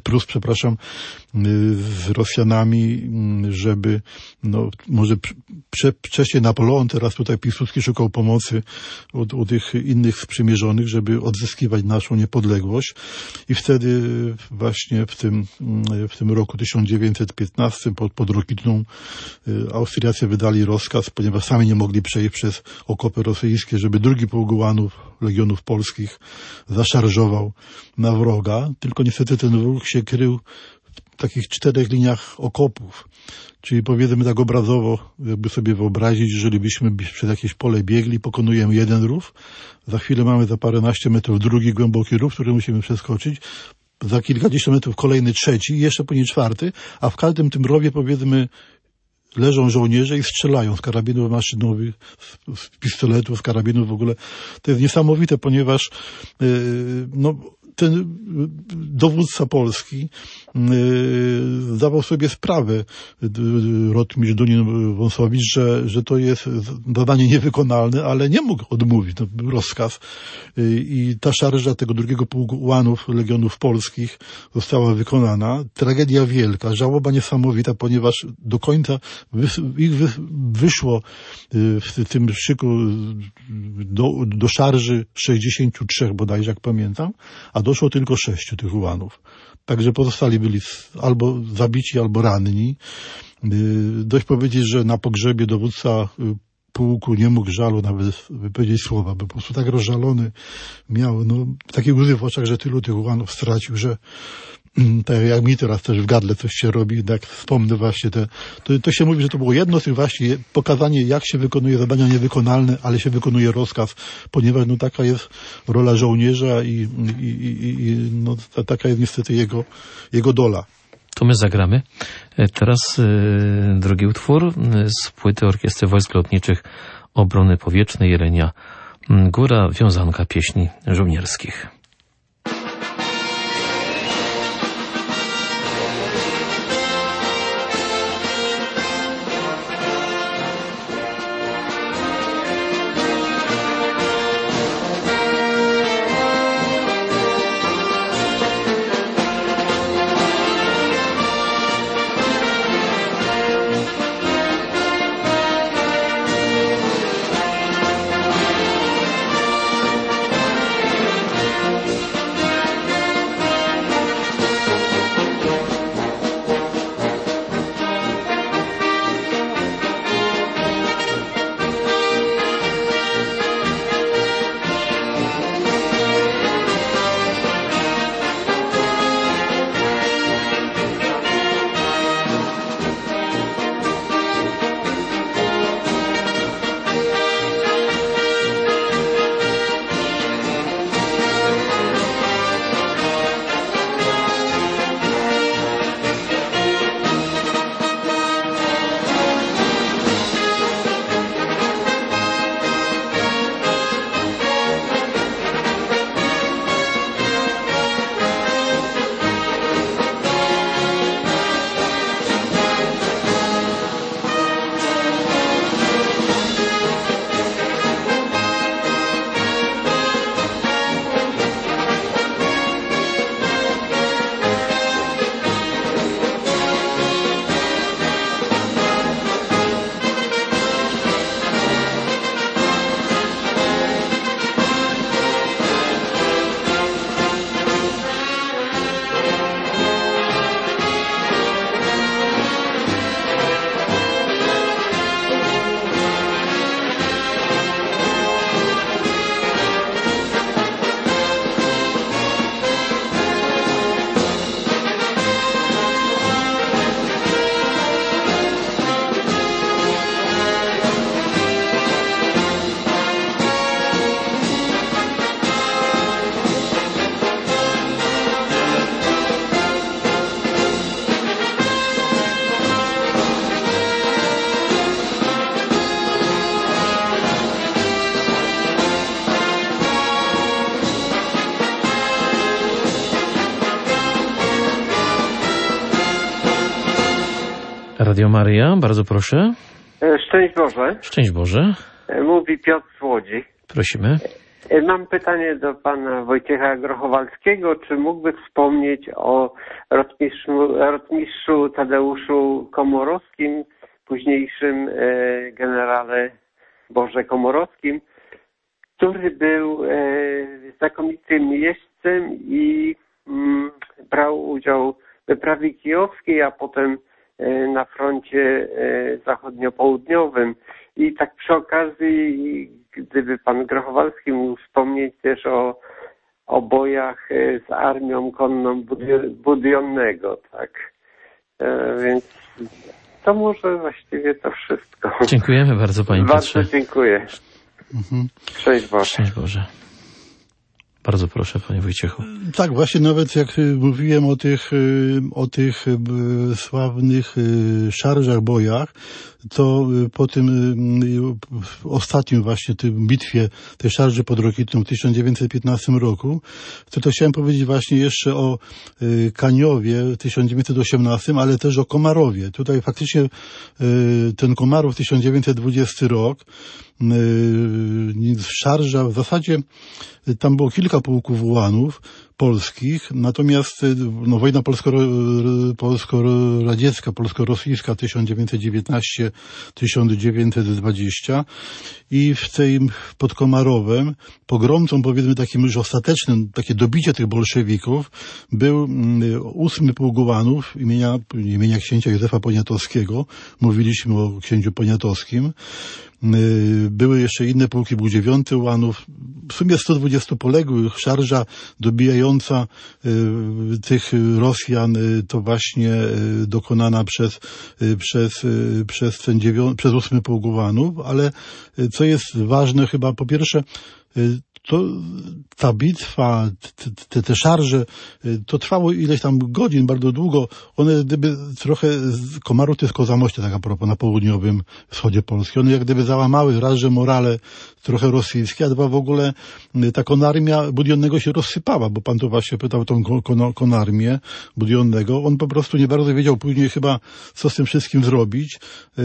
z Rosjanami, żeby, no, może wcześniej Napoleon, teraz tutaj Piłsudski szukał pomocy u tych innych sprzymierzonych, żeby odzyskiwać naszą niepodległość. I wtedy właśnie w tym roku 1915 pod Rokitną Austriacy wydali rozkaz, ponieważ sami nie mogli przejść przez okopy rosyjskie, żeby drugi pułk ułanów Legionów Polskich zaszarżował na wroga. Tylko niestety ten wróg się krył w takich 4 liniach okopów. Czyli powiedzmy tak obrazowo, jakby sobie wyobrazić, jeżeli byśmy przez jakieś pole biegli, pokonujemy jeden rów, za chwilę mamy za paręnaście metrów drugi głęboki rów, który musimy przeskoczyć, za kilkadziesiąt metrów kolejny trzeci i jeszcze później czwarty, a w każdym tym rowie, powiedzmy, leżą żołnierze i strzelają z karabinów maszynowych, z pistoletów, z karabinów w ogóle. To jest niesamowite, ponieważ ten dowódca polski zdawał sobie sprawę, rotmistrz Dunin-Wąsowicz, że to jest zadanie niewykonalne, ale nie mógł odmówić. To był rozkaz. I ta szarża tego drugiego pułku ułanów Legionów Polskich została wykonana. Tragedia wielka, żałoba niesamowita, ponieważ do końca ich wyszło w tym szyku do szarży 63 bodajże, jak pamiętam, a doszło tylko 6 tych ułanów. Także pozostali byli albo zabici, albo ranni. Dość powiedzieć, że na pogrzebie dowódca pułku nie mógł żalu nawet wypowiedzieć słowa, bo po prostu tak rozżalony miał, takie łzy w oczach, że tylu tych ułanów stracił, że tak jak mi teraz też w gardle coś się robi, tak wspomnę właśnie to się mówi, że to było jedno z tych właśnie pokazanie, jak się wykonuje zadania niewykonalne, ale się wykonuje rozkaz, ponieważ taka jest rola żołnierza i taka jest niestety jego dola. To my zagramy. Teraz drugi utwór z płyty Orkiestry Wojsk Lotniczych Obrony Powietrznej Jelenia Góra, wiązanka pieśni żołnierskich. Radio Maryja, bardzo proszę. Szczęść Boże. Szczęść Boże. Mówi Piotr z Łodzi. Prosimy. Mam pytanie do pana Wojciecha Grochowalskiego. Czy mógłby wspomnieć o rotmistrzu Tadeuszu Komorowskim, późniejszym generale Boże Komorowskim, który był znakomitym jeźdźcem i brał udział w wyprawie kijowskiej, a potem na froncie zachodnio-południowym. I tak przy okazji, gdyby pan Grochowalski mógł wspomnieć też o bojach z armią konną Budionnego, tak. Więc to może właściwie to wszystko. Dziękujemy bardzo, panie Piotrze. Bardzo dziękuję. Szczęść Boże. Szczęść Boże. Bardzo proszę, panie Wojciechu. Tak, właśnie nawet jak mówiłem o tych sławnych szarżach, bojach, to po tym ostatnim właśnie tym bitwie, tej szarży pod Rokitną w 1915 roku, to chciałem powiedzieć właśnie jeszcze o Kaniowie w 1918, ale też o Komarowie. Tutaj faktycznie ten Komarów 1920 rok, szarża, w zasadzie tam było kilka pułków ułanów polskich, natomiast wojna polsko-radziecka, polsko-rosyjska 1919-1920 i w tej pod Komarowem pogromcą, powiedzmy takim już ostatecznym, takie dobicie tych bolszewików, był 8 pułk ułanów imienia księcia Józefa Poniatowskiego. Mówiliśmy o księciu Poniatowskim. Były jeszcze inne pułki, był 9 ułanów, w sumie 120 poległych, szarża dobijająca tych Rosjan to właśnie dokonana przez 8 pułk ułanów, ale co jest ważne chyba, po pierwsze, to ta bitwa, te szarże, to trwało ileś tam godzin, bardzo długo. One gdyby trochę, Komarów to jest Kozamoście, tak a propos, na południowym wschodzie Polski. One jak gdyby załamały raz, że morale trochę rosyjskie, a dwa w ogóle ta konarmia Budionnego się rozsypała, bo pan to właśnie pytał tą konarmię Budionnego. On po prostu nie bardzo wiedział później chyba, co z tym wszystkim zrobić.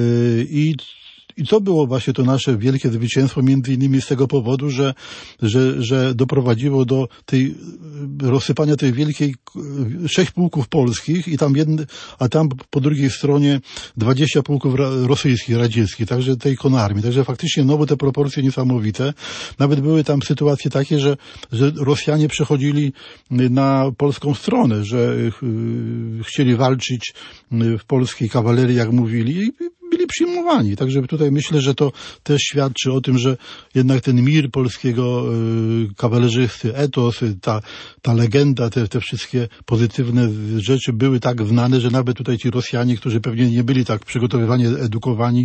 I to było właśnie to nasze wielkie zwycięstwo, między innymi z tego powodu, że doprowadziło do tej rozsypania tej wielkiej 6 pułków polskich i tam po drugiej stronie 20 pułków rosyjskich, radzieckich, także tej konarmii. Także faktycznie były te proporcje niesamowite. Nawet były tam sytuacje takie, że Rosjanie przechodzili na polską stronę, że chcieli walczyć w polskiej kawalerii, jak mówili, i byli przyjmowani. Także tutaj myślę, że to też świadczy o tym, że jednak ten mir polskiego kawalerzysty, etos, ta legenda, te wszystkie pozytywne rzeczy były tak znane, że nawet tutaj ci Rosjanie, którzy pewnie nie byli tak przygotowywani, edukowani,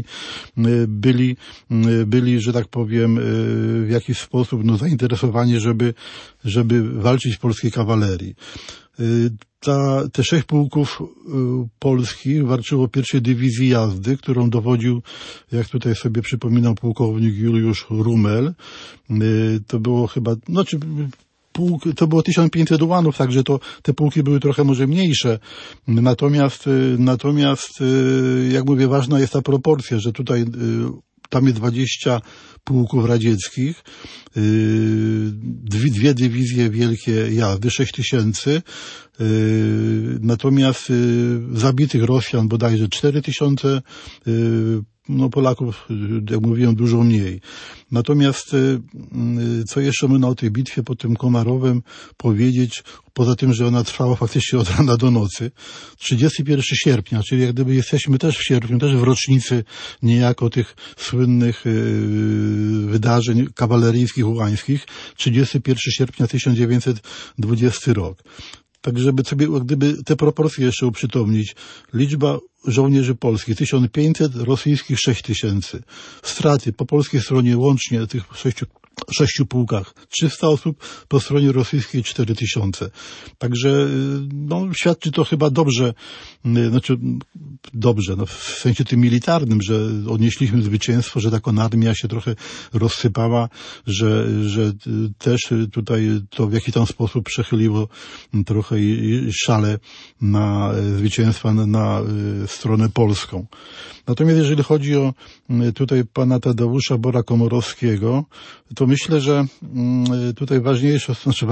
byli, że tak powiem, w jakiś sposób zainteresowani, żeby walczyć w polskiej kawalerii. Te 6 pułków polskich walczyło pierwszej dywizji jazdy, którą dowodził, jak tutaj sobie przypominam, pułkownik Juliusz Rumel. To było chyba, to było 1500 ułanów, także te pułki były trochę może mniejsze. Natomiast jak mówię, ważna jest ta proporcja, że tutaj tam jest 20 pułków radzieckich, 2 dywizje wielkie jazdy, 6000, natomiast zabitych Rosjan bodajże 4000, Polaków, jak mówiłem, dużo mniej. Natomiast co jeszcze można o tej bitwie pod tym Komarowem powiedzieć, poza tym, że ona trwała faktycznie od rana do nocy. 31 sierpnia, czyli jak gdyby jesteśmy też w sierpniu, też w rocznicy niejako tych słynnych wydarzeń kawaleryjskich, ułańskich, 31 sierpnia 1920 rok. Tak, żeby sobie gdyby te proporcje jeszcze uprzytomnić. Liczba żołnierzy polskich 1500, rosyjskich 6000. Straty po polskiej stronie łącznie tych 6 6 pułkach 300 osób, po stronie rosyjskiej 4000. Także no, świadczy to chyba dobrze, w sensie tym militarnym, że odnieśliśmy zwycięstwo, że taka armia się trochę rozsypała, że też tutaj to w jakiś tam sposób przechyliło trochę szale na zwycięstwa na stronę polską. Natomiast jeżeli chodzi o tutaj pana Tadeusza Bora-Komorowskiego, to myślę, że tutaj ważniejsze,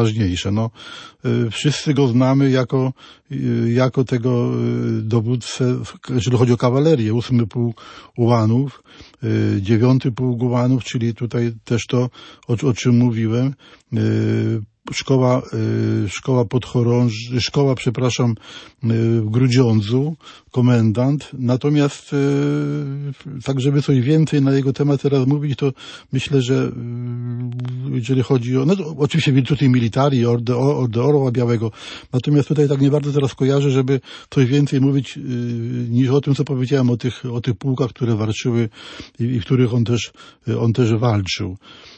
wszyscy go znamy jako tego dowódcę, jeżeli chodzi o kawalerię, 8 Pułk Ułanów, 9 Pułk Ułanów, czyli tutaj też to, o czym mówiłem, w Grudziądzu, komendant. Natomiast tak, żeby coś więcej na jego temat teraz mówić, to myślę, że jeżeli chodzi o, oczywiście Virtuti Militari, Order Orła Białego, natomiast tutaj tak nie bardzo teraz kojarzę, żeby coś więcej mówić niż o tym, co powiedziałem, o tych pułkach, które walczyły i w których on też walczył.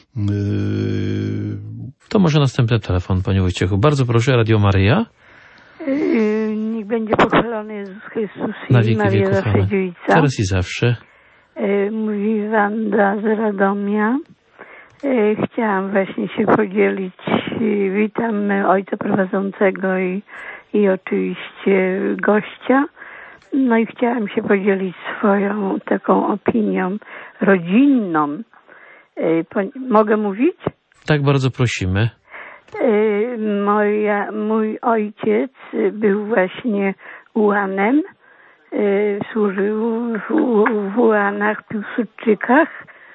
To może następny telefon, panie Wojciechu. Bardzo proszę, Radio Maryja. Niech będzie pochwalony Jezus Chrystus Na i wieki Maria wieków. zawsze dziewica. Teraz i zawsze. Mówi Wanda z Radomia. Chciałam właśnie się podzielić. Witam ojca prowadzącego i oczywiście gościa. No i chciałam się podzielić swoją taką opinią rodzinną. Mogę mówić? Tak, bardzo prosimy. Mój ojciec był właśnie ułanem, służył w ułanach Piłsudczykach.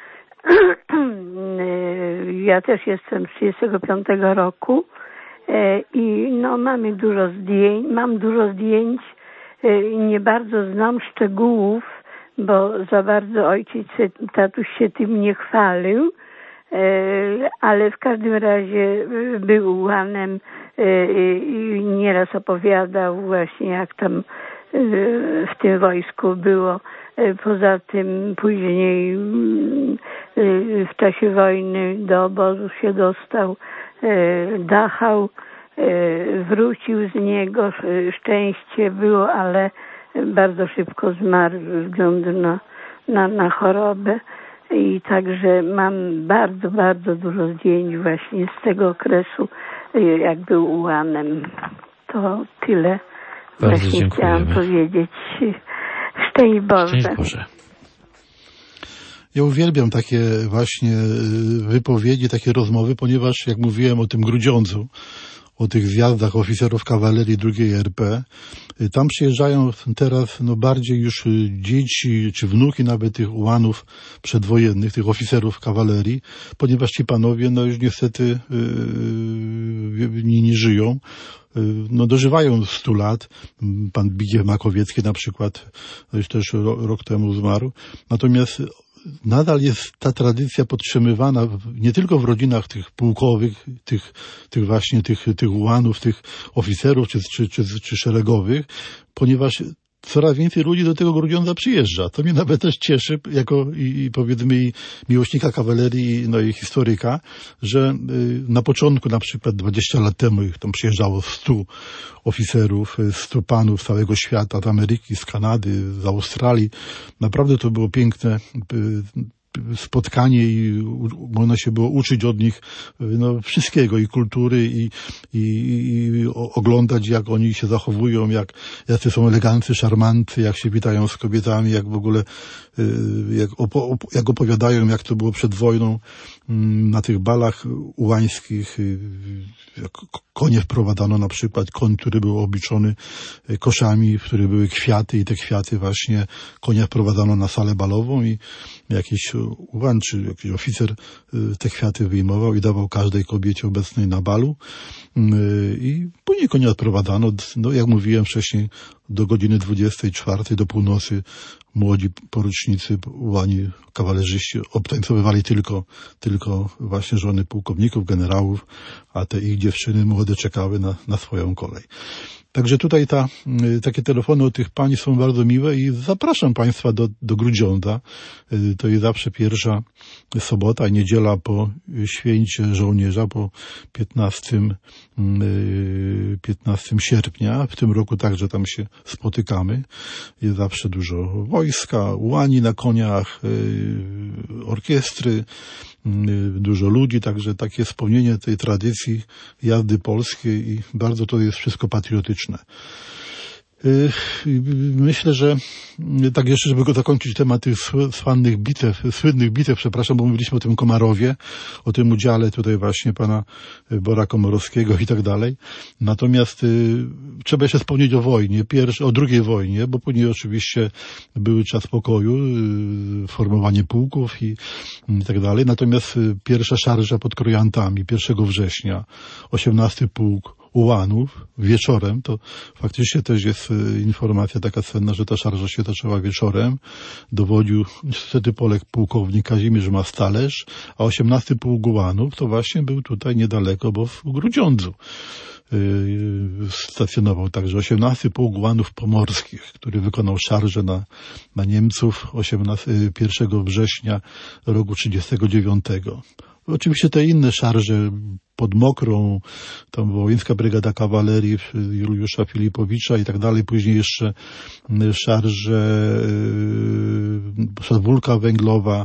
Ja też jestem z 1935 roku i no mam dużo zdjęć, nie bardzo znam szczegółów, bo za bardzo tatuś się tym nie chwalił, ale w każdym razie był ułanem i nieraz opowiadał właśnie, jak tam w tym wojsku było. Poza tym później w czasie wojny do obozu się dostał, Dachau, wrócił z niego, szczęście było, ale bardzo szybko zmarł ze względu na chorobę. I także mam bardzo, bardzo dużo zdjęć właśnie z tego okresu, jak był ułanem. To tyle bardzo właśnie dziękujemy. Chciałam powiedzieć. Szczęść Boże. Szczęść Boże. Ja uwielbiam takie właśnie wypowiedzi, takie rozmowy, ponieważ jak mówiłem o tym Grudziądzu, o tych zjazdach oficerów kawalerii II RP, tam przyjeżdżają teraz bardziej już dzieci, czy wnuki nawet tych ułanów przedwojennych, tych oficerów kawalerii, ponieważ ci panowie już niestety nie żyją. Dożywają 100 lat. Pan Zbigniew Makowiecki na przykład już też rok temu zmarł. Natomiast nadal jest ta tradycja podtrzymywana nie tylko w rodzinach tych pułkowych, tych ułanów, tych oficerów czy szeregowych, ponieważ coraz więcej ludzi do tego Grudziądza przyjeżdża. To mnie nawet też cieszy, jako powiedzmy i miłośnika kawalerii, i historyka, że na początku, na przykład 20 lat temu, ich tam przyjeżdżało 100 oficerów, 100 panów z całego świata, z Ameryki, z Kanady, z Australii. Naprawdę to było piękne spotkanie i można się było uczyć od nich wszystkiego, i kultury, i oglądać, jak oni się zachowują, jacy są elegancy, szarmancy, jak się witają z kobietami, jak w ogóle jak opowiadają, jak to było przed wojną na tych balach ułańskich. Jak konie wprowadzano, na przykład koń, który był obliczony koszami, w których były kwiaty, i te kwiaty właśnie konia wprowadzano na salę balową i jakiś ułan czy jakiś oficer te kwiaty wyjmował i dawał każdej kobiecie obecnej na balu i później konia odprowadzano, jak mówiłem wcześniej, do godziny 24, do północy młodzi porucznicy, ułani kawalerzyści obtańcowywali tylko właśnie żony pułkowników, generałów, a te ich dziewczyny młode czekały na swoją kolej. Także tutaj takie telefony od tych pań są bardzo miłe i zapraszam Państwa do Grudziądza. To jest zawsze pierwsza sobota i niedziela po święcie żołnierza, po 15 sierpnia. W tym roku także tam się spotykamy. Jest zawsze dużo wojska, ułani na koniach, orkiestry, dużo ludzi, także takie wspomnienie tej tradycji jazdy polskiej i bardzo to jest wszystko patriotyczne. Myślę, że tak jeszcze, żeby go zakończyć temat tych słynnych bitew, bo mówiliśmy o tym Komarowie, o tym udziale tutaj właśnie pana Bora Komorowskiego i tak dalej. Natomiast trzeba jeszcze wspomnieć o wojnie, o II wojnie, bo później oczywiście były czas pokoju, formowanie pułków i tak dalej. Natomiast pierwsza szarża pod Krojantami 1 września, 18 pułk ułanów wieczorem, to faktycznie też jest informacja taka cenna, że ta szarża się zaczęła wieczorem. Dowodził niestety Polek pułkownik Kazimierz Mastalerz, a 18 pułk ułanów to właśnie był tutaj niedaleko, bo w Grudziądzu stacjonował. Także 18 pułk ułanów pomorskich, który wykonał szarżę na Niemców 1 września roku 1939. Oczywiście te inne szarże pod Mokrą, tam Wołyńska Brygada Kawalerii Juliusza Filipowicza i tak dalej. Później jeszcze szarże Wólka Węglowa,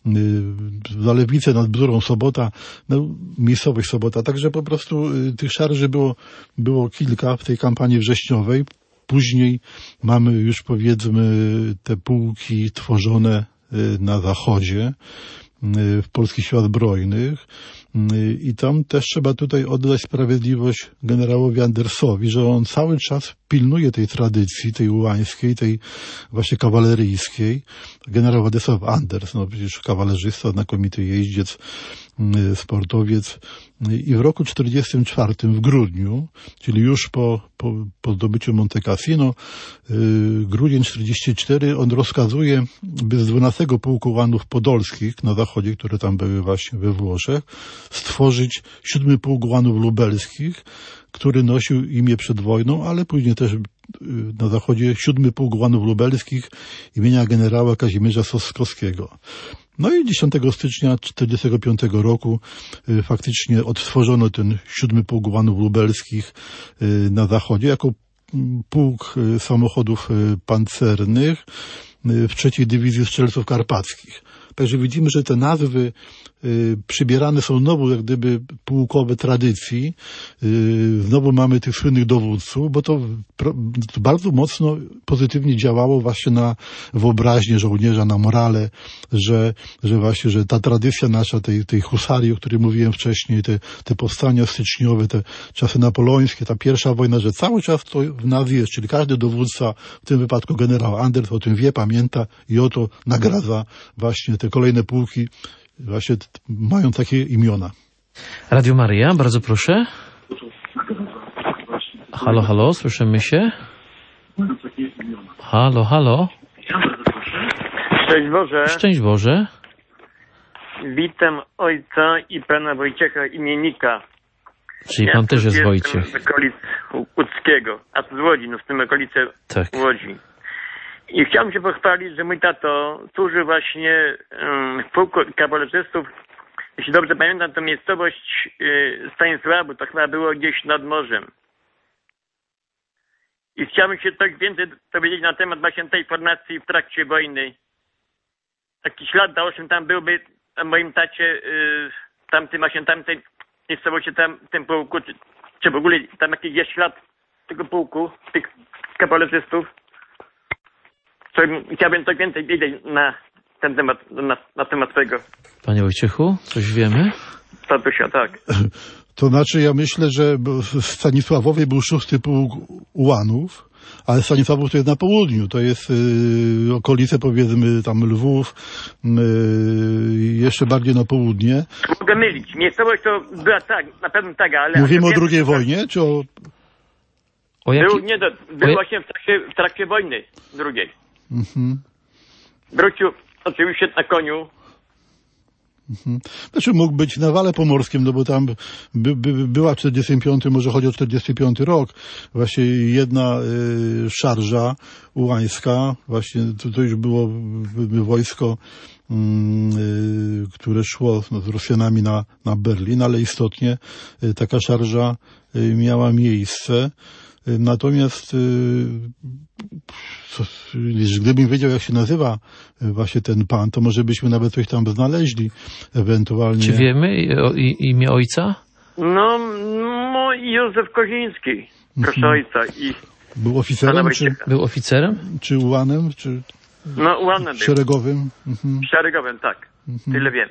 Zalewice nad Bzurą, Sobota, miejscowość Sobota. Także po prostu tych szarży było kilka w tej kampanii wrześniowej. Później mamy już powiedzmy te pułki tworzone na zachodzie, w polskich siłach zbrojnych i tam też trzeba tutaj oddać sprawiedliwość generałowi Andersowi, że on cały czas pilnuje tej tradycji, tej ułańskiej, tej właśnie kawaleryjskiej. Generał Władysław Anders, przecież kawalerzysta, znakomity jeździec, sportowiec. I w roku 1944, w grudniu, czyli już po zdobyciu Monte Cassino, grudzień 1944, on rozkazuje, by z 12 pułku ułanów podolskich na zachodzie, które tam były właśnie we Włoszech, stworzyć 7 pułk ułanów lubelskich, który nosił imię przed wojną, ale później też na zachodzie 7 pułk ułanów lubelskich imienia generała Kazimierza Soskowskiego. No i 10 stycznia 1945 roku faktycznie odtworzono ten 7 pułk ułanów lubelskich na zachodzie jako pułk samochodów pancernych w 3. Dywizji Strzelców Karpackich. Także widzimy, że te nazwy przybierane są znowu jak gdyby pułkowe tradycji. Znowu mamy tych słynnych dowódców, bo to bardzo mocno pozytywnie działało właśnie na wyobraźnię żołnierza, na morale, że właśnie, że ta tradycja nasza, tej husarii, o której mówiłem wcześniej, te powstania styczniowe, te czasy napoleońskie, ta pierwsza wojna, że cały czas to w nas jest, czyli każdy dowódca, w tym wypadku generał Anders, o tym wie, pamięta i oto nagradza właśnie te kolejne pułki, właśnie mają takie imiona. Radio Maryja, bardzo proszę. Halo, halo, słyszymy się? Halo, halo. Szczęść Boże. Szczęść Boże. Witam ojca i pana Wojciecha imiennika. Czyli pan też jest Wojciech. Z okolic Łódzkiego, a z Łodzi, w tym okolice tak. Łodzi. I chciałem się pochwalić, że mój tato służy właśnie w pułku kawalerzystów. Jeśli dobrze pamiętam, to miejscowość Stanisławu, to chyba było gdzieś nad morzem. I chciałbym się coś więcej dowiedzieć na temat właśnie tej formacji w trakcie wojny. Jakiś lat dalszym tam byłby moim tacie tamtej miejscowości, w tym pułku, czy w ogóle tam jakiś jest ślad tego pułku, tych kawalerzystów. Chciałbym coś więcej wiedzieć na ten temat, na temat tego. Panie Wojciechu, coś wiemy? Tatusia, tak. To znaczy, ja myślę, że w Stanisławowie był 6 pułk ułanów, ale Stanisławów to jest na południu, to jest okolice, powiedzmy, tam Lwów, jeszcze bardziej na południe. Mogę mylić. Miejscowość to była tak, na pewno tak, ale... Mówimy o II wojnie, czy o... Był właśnie w trakcie wojny drugiej. Mhm. Wrócił oczywiście na koniu Znaczy mógł być na Wale Pomorskim, no bo tam była w 45, może chodzi o 45 rok, właśnie jedna szarża ułańska, właśnie to już było wojsko, które szło z Rosjanami na Berlin, ale istotnie taka szarża miała miejsce. Natomiast gdybym wiedział, jak się nazywa właśnie ten pan, to może byśmy nawet coś tam znaleźli ewentualnie. Czy wiemy imię ojca? No Józef Koziński, proszę ojca. I był oficerem? Był oficerem? Czy ułanem? Czy no ułanem był. Szeregowym? Szeregowym, tak. Tyle wiem.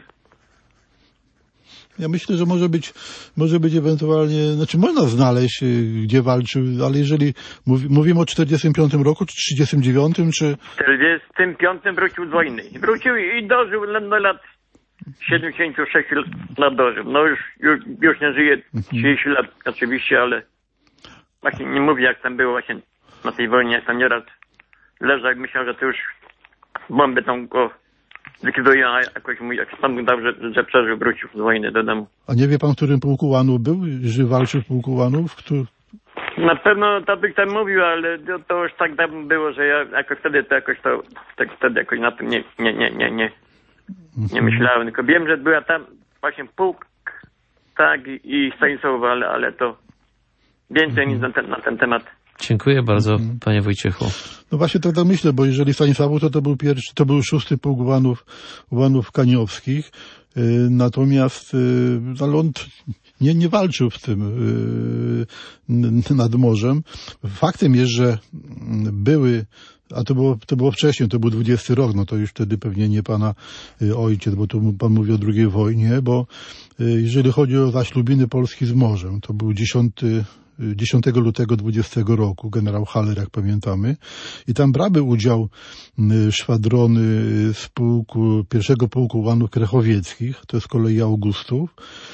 Ja myślę, że może być ewentualnie, znaczy można znaleźć, gdzie walczył, ale jeżeli mówimy o 45 roku, czy 39, czy... W 45 wrócił z wojny. Wrócił i dożył do lat 76 lat dożył. No już nie żyje 30 lat oczywiście, ale właśnie nie mówię, jak tam było właśnie na tej wojnie, jak tam nieraz leżał i myślał, że to już bomby tam go likwidują, a jakoś mu jak pan dał, że przeżył, wrócił z wojny do domu. A nie wie pan, w którym pułku łanów był? Że walczył w pułku łanów? Na pewno to bych tam mówił, ale to już tak dawno było, że ja wtedy jakoś na tym nie myślałem. Tylko wiem, że była tam właśnie pułk, tak, i Stanisławowa, ale to więcej nic na ten temat. Dziękuję bardzo, panie Wojciechu. No właśnie tak myślę, bo jeżeli Stanisławu, to był 6. pułk łanów kaniowskich, natomiast ale on nie walczył w tym nad morzem. Faktem jest, że były, a to było wcześniej, to był 20 rok, no to już wtedy pewnie nie pana ojciec, bo tu pan mówi o II wojnie, bo jeżeli chodzi o zaślubiny Polski z morzem, to był 10 lutego 20 roku, generał Haller, jak pamiętamy, i tam brały udział szwadrony z pierwszego pułku łanów krechowieckich, to jest kolei Augustów,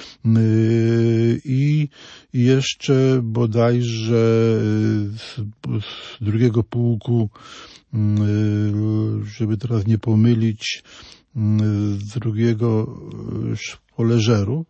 i jeszcze bodajże z drugiego pułku, żeby teraz nie pomylić, z drugiego szpoleżerów,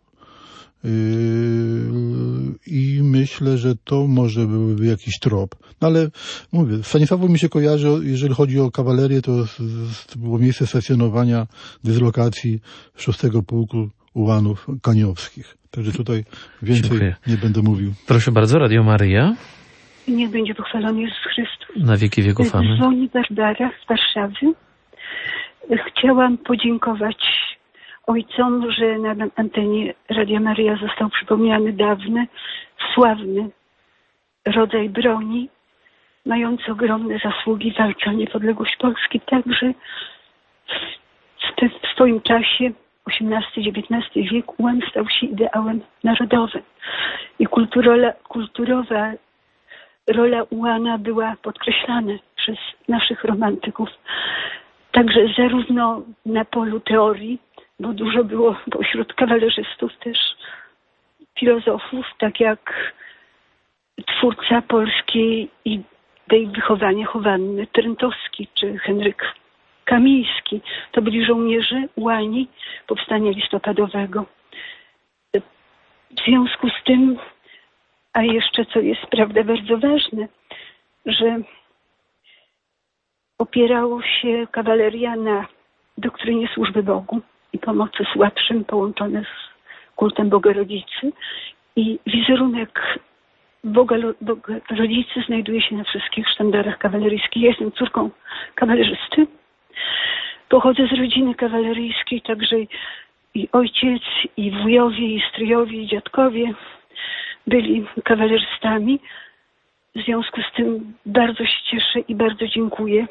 i myślę, że to może byłby jakiś trop. No ale mówię, Stanisławowi mi się kojarzy, jeżeli chodzi o kawalerię, to było miejsce stacjonowania, dyslokacji 6. pułku ułanów kaniowskich. Także tutaj więcej nie będę mówił. Proszę bardzo, Radio Maryja. Niech będzie pochwalony Jezus Chrystus. Na wieki wieków amen. Dzwoni Barbara z Warszawy. Chciałam podziękować ojcom, że na antenie Radia Maryja został przypomniany dawny, sławny rodzaj broni, mający ogromne zasługi w walce o niepodległość Polski. Także w swoim czasie, XVIII-XIX wiek, ułan stał się ideałem narodowym. I kulturowa rola ułana była podkreślana przez naszych romantyków. Także zarówno na polu teorii, bo dużo było pośród kawalerzystów też filozofów, tak jak twórca polskiej idei wychowania Chowanny Trentowski czy Henryk Kamiński. To byli żołnierze ułani powstania listopadowego. W związku z tym, a jeszcze co jest prawda bardzo ważne, że opierało się kawaleria na doktrynie służby Bogu i pomocy słabszym połączone z kultem Boga Rodzicy, i wizerunek Boga Rodzicy znajduje się na wszystkich sztandarach kawaleryjskich. Ja jestem córką kawalerzysty. Pochodzę z rodziny kawaleryjskiej, także i ojciec, i wujowie, i stryjowie, i dziadkowie byli kawalerzystami. W związku z tym bardzo się cieszę i bardzo dziękuję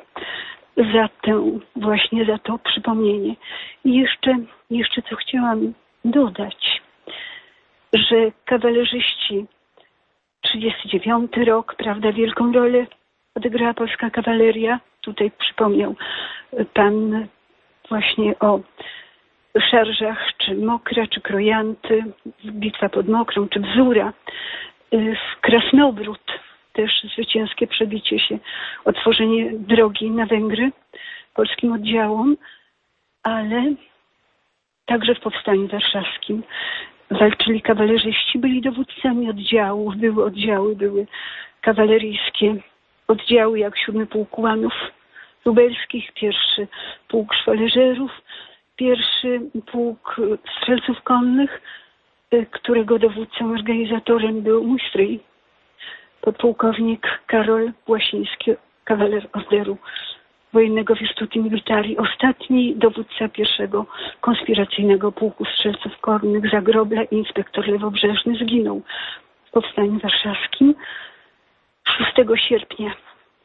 za to przypomnienie. I jeszcze co chciałam dodać, że kawalerzyści, 39 rok, prawda, wielką rolę odegrała polska kawaleria. Tutaj przypomniał pan właśnie o szarżach, czy Mokra, czy Krojanty, bitwa pod Mokrą, czy Bzura, Krasnobród, też zwycięskie przebicie się, otworzenie drogi na Węgry polskim oddziałom, ale Także w Powstaniu Warszawskim walczyli kawalerzyści, byli dowódcami oddziałów, były kawaleryjskie oddziały, jak 7 Pułk Ułanów Lubelskich, 1 Pułk Szwależerów, 1 Pułk Strzelców Konnych, którego dowódcą, organizatorem był mój stryj, podpułkownik Karol Łasiński, kawaler Orderu Wojennego Virtuti Militari, ostatni dowódca 1 konspiracyjnego Pułku Strzelców Konnych Zagrobla i inspektor Lewobrzeżny zginął w Powstaniu Warszawskim 6 sierpnia.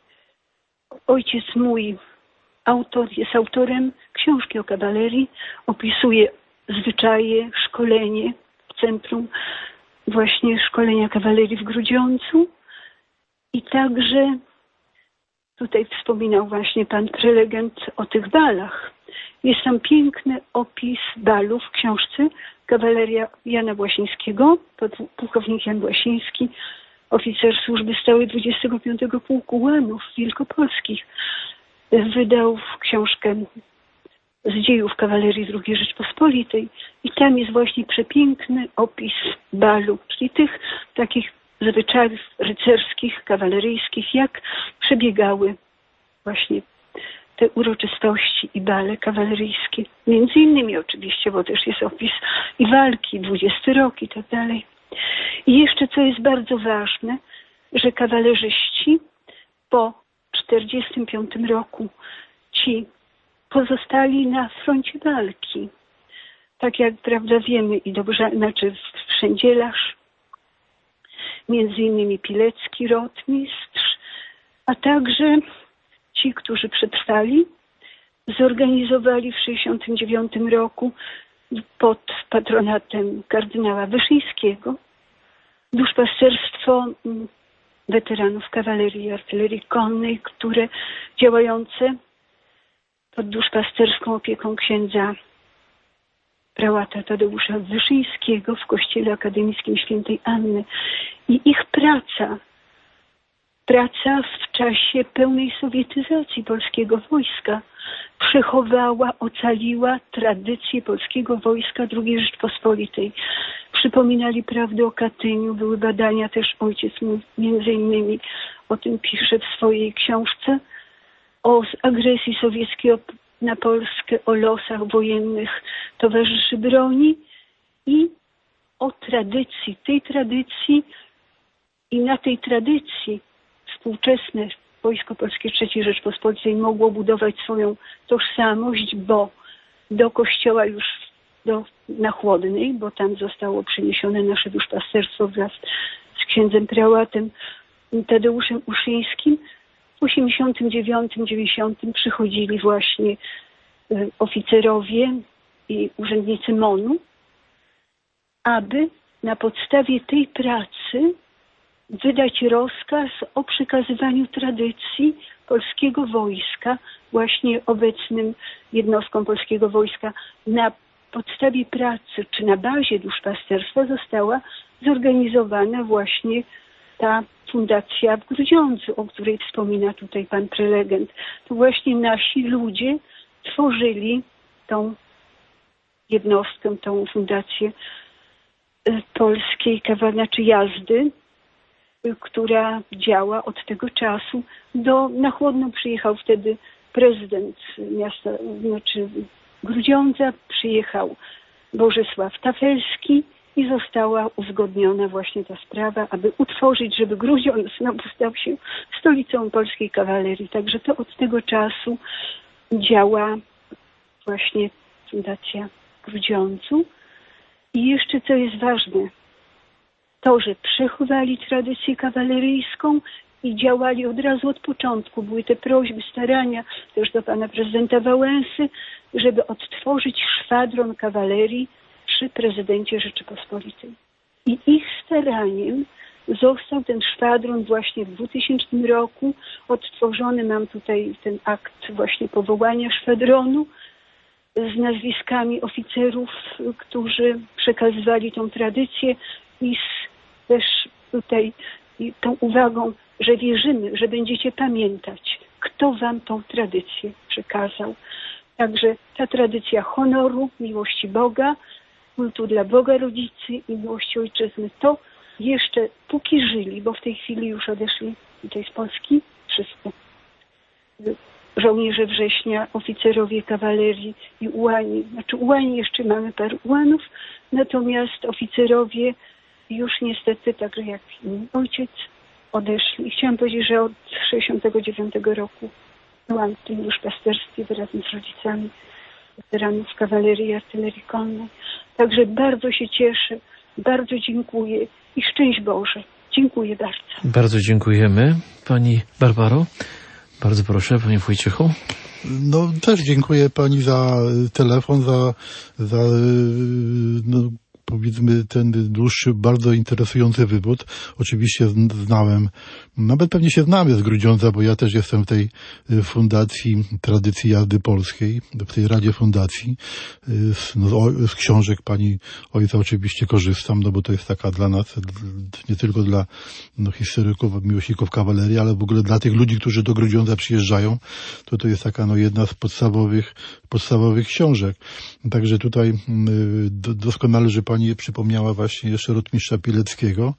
Ojciec mój jest autorem książki o kawalerii, opisuje zwyczaje, szkolenie w centrum właśnie szkolenia kawalerii w Grudziądzu i także tutaj wspominał właśnie pan prelegent o tych balach. Jest tam piękny opis balów w książce Kawaleria Jana Błasińskiego, pułkownik Jan Błasiński, oficer służby stałej 25 Pułku Ułanów Wielkopolskich. Wydał książkę z dziejów kawalerii II Rzeczpospolitej i tam jest właśnie przepiękny opis balu, czyli tych takich zwyczajów rycerskich, kawaleryjskich, jak przebiegały właśnie te uroczystości i bale kawaleryjskie. Między innymi oczywiście, bo też jest opis i walki, 20 rok i tak dalej. I jeszcze co jest bardzo ważne, że kawalerzyści po 1945 roku ci pozostali na froncie walki. Tak jak, prawda, wiemy i dobrze, znaczy Wszędzielarz, między innymi Pilecki, rotmistrz, a także ci, którzy przetrwali, zorganizowali w 1969 roku pod patronatem kardynała Wyszyńskiego duszpasterstwo weteranów kawalerii i artylerii konnej, które działające pod duszpasterską opieką księdza prałata Tadeusza Wyszyńskiego w Kościele Akademickim Świętej Anny. I ich praca w czasie pełnej sowietyzacji polskiego wojska przechowała, ocaliła tradycję polskiego wojska II Rzeczpospolitej. Przypominali prawdę o Katyniu, były badania, też ojciec mój między innymi o tym pisze w swojej książce, o agresji sowieckiej na Polskę, o losach wojennych towarzyszy broni i o tradycji, tej tradycji i na tej tradycji współczesne Wojsko Polskie III Rzeczpospolitej mogło budować swoją tożsamość, bo do kościoła już na Chłodnej, bo tam zostało przeniesione nasze duszpasterstwo wraz z księdzem prałatem Tadeuszem Uszyńskim. W 1989-90 przychodzili właśnie oficerowie i urzędnicy MON-u, aby na podstawie tej pracy wydać rozkaz o przekazywaniu tradycji polskiego wojska, właśnie obecnym jednostkom polskiego wojska. Na podstawie pracy, czy na bazie duszpasterstwa została zorganizowana właśnie ta fundacja w Grudziądzu, o której wspomina tutaj pan prelegent. To właśnie nasi ludzie tworzyli tą jednostkę, tą fundację polskiej znaczy jazdy, która działa od tego czasu. Na Chłodną przyjechał wtedy prezydent miasta, znaczy Grudziądza, przyjechał Bożysław Tafelski i została uzgodniona właśnie ta sprawa, aby utworzyć, żeby Grudziądz znowu stał się stolicą polskiej kawalerii. Także to od tego czasu działa właśnie Fundacja w Grudziądzu. I jeszcze co jest ważne, to, że przechowali tradycję kawaleryjską i działali od razu od początku. Były te prośby, starania też do pana prezydenta Wałęsy, żeby odtworzyć szwadron kawalerii przy prezydencie Rzeczypospolitej. I ich staraniem został ten szwadron właśnie w 2000 roku odtworzony. Mam tutaj ten akt właśnie powołania szwadronu z nazwiskami oficerów, którzy przekazywali tą tradycję i też tutaj tą uwagą, że wierzymy, że będziecie pamiętać, kto wam tą tradycję przekazał. Także ta tradycja honoru, miłości Boga, kultu dla Boga Rodzicy i miłości Ojczyzny, to jeszcze póki żyli, bo w tej chwili już odeszli tutaj z Polski, wszyscy żołnierze września, oficerowie kawalerii i ułani. Znaczy ułani jeszcze mamy paru ułanów, natomiast oficerowie już niestety, także jak mój ojciec, odeszli. I chciałam powiedzieć, że od 1969 roku byłam w tym duszpasterstwie razem z rodzicami weteranów kawalerii i artylerii konnej. Także bardzo się cieszę, bardzo dziękuję i szczęść Boże. Dziękuję bardzo. Bardzo dziękujemy. Pani Barbaro, bardzo proszę, Panie Wojciechu. No też dziękuję Pani za telefon, za powiedzmy ten dłuższy, bardzo interesujący wywód. Oczywiście znałem, nawet pewnie się znamy z Grudziądza, bo ja też jestem w tej Fundacji Tradycji Jazdy Polskiej, w tej Radzie Fundacji. Z książek Pani ojca oczywiście korzystam, no bo to jest taka dla nas, nie tylko dla historyków, miłośników kawalerii, ale w ogóle dla tych ludzi, którzy do Grudziądza przyjeżdżają, to jest taka jedna z podstawowych książek. Także tutaj doskonale, że Pani przypomniała właśnie jeszcze rotmistrza Pileckiego.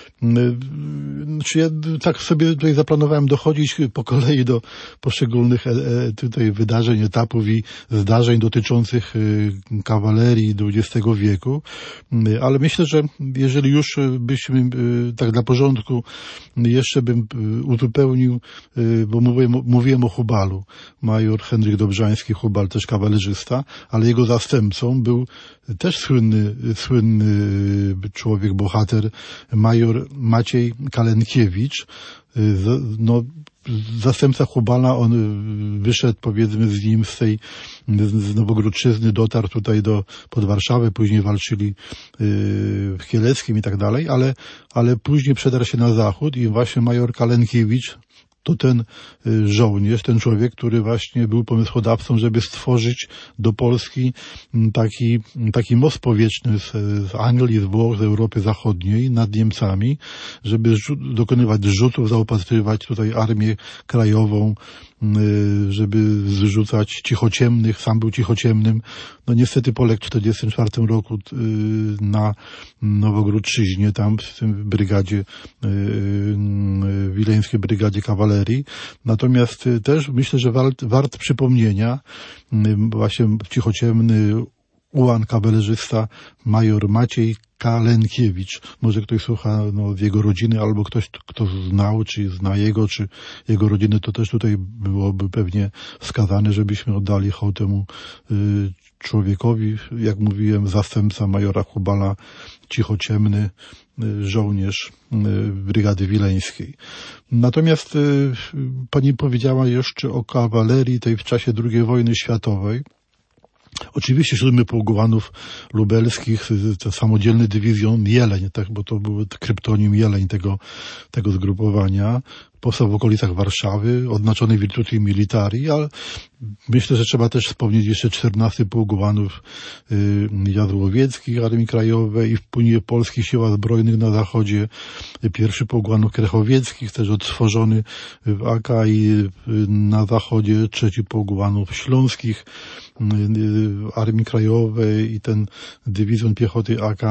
Znaczy ja tak sobie tutaj zaplanowałem dochodzić po kolei do poszczególnych tutaj wydarzeń, etapów i zdarzeń dotyczących kawalerii XX wieku, ale myślę, że jeżeli już byśmy tak dla porządku jeszcze bym uzupełnił, bo mówiłem o Hubalu. Major Henryk Dobrzański, Hubal, też kawalerzysta, ale jego zastępcą był też słynny człowiek, bohater, major Maciej Kalenkiewicz. No, zastępca Hubala, on wyszedł powiedzmy z nim z Nowogródczyzny, dotarł tutaj pod Warszawę, później walczyli w Kieleckim i tak dalej, ale później przedarł się na zachód i właśnie major Kalenkiewicz to ten żołnierz, ten człowiek, który właśnie był pomysłodawcą, żeby stworzyć do Polski taki most powietrzny z Anglii, z Włoch, z Europy Zachodniej nad Niemcami, żeby dokonywać zrzutów, zaopatrywać tutaj armię krajową, żeby zrzucać cichociemnych. Sam był cichociemnym. No niestety poległ w 1944 roku na Nowogródczyźnie, tam w tym brygadzie, wileńskiej brygadzie kawalerii. Natomiast też myślę, że wart przypomnienia właśnie cichociemny ułan kawalerzysta major Maciej Kalenkiewicz. Może ktoś słucha z jego rodziny, albo ktoś, kto znał, czy zna jego, czy jego rodziny, to też tutaj byłoby pewnie wskazane, żebyśmy oddali hołd temu człowiekowi. Jak mówiłem, zastępca majora Hubala, cichociemny żołnierz brygady wileńskiej. Natomiast pani powiedziała jeszcze o kawalerii tej w czasie II wojny światowej. Oczywiście 7 Pułk Ułanów Lubelskich, to samodzielny dywizjon Jeleń, tak, bo to był kryptonim Jeleń tego zgrupowania. Powstał w okolicach Warszawy, odznaczony Virtuti Militari, ale myślę, że trzeba też wspomnieć jeszcze 14 Pułk Ułanów Jazłowieckich Armii Krajowej i wpłynie Polskich Siłach Zbrojnych na Zachodzie. 1 Pułk Ułanów Krechowieckich, też odtworzony w AK i na Zachodzie. 3 Pułk Ułanów Śląskich Armii Krajowej i ten dywizjon piechoty AK,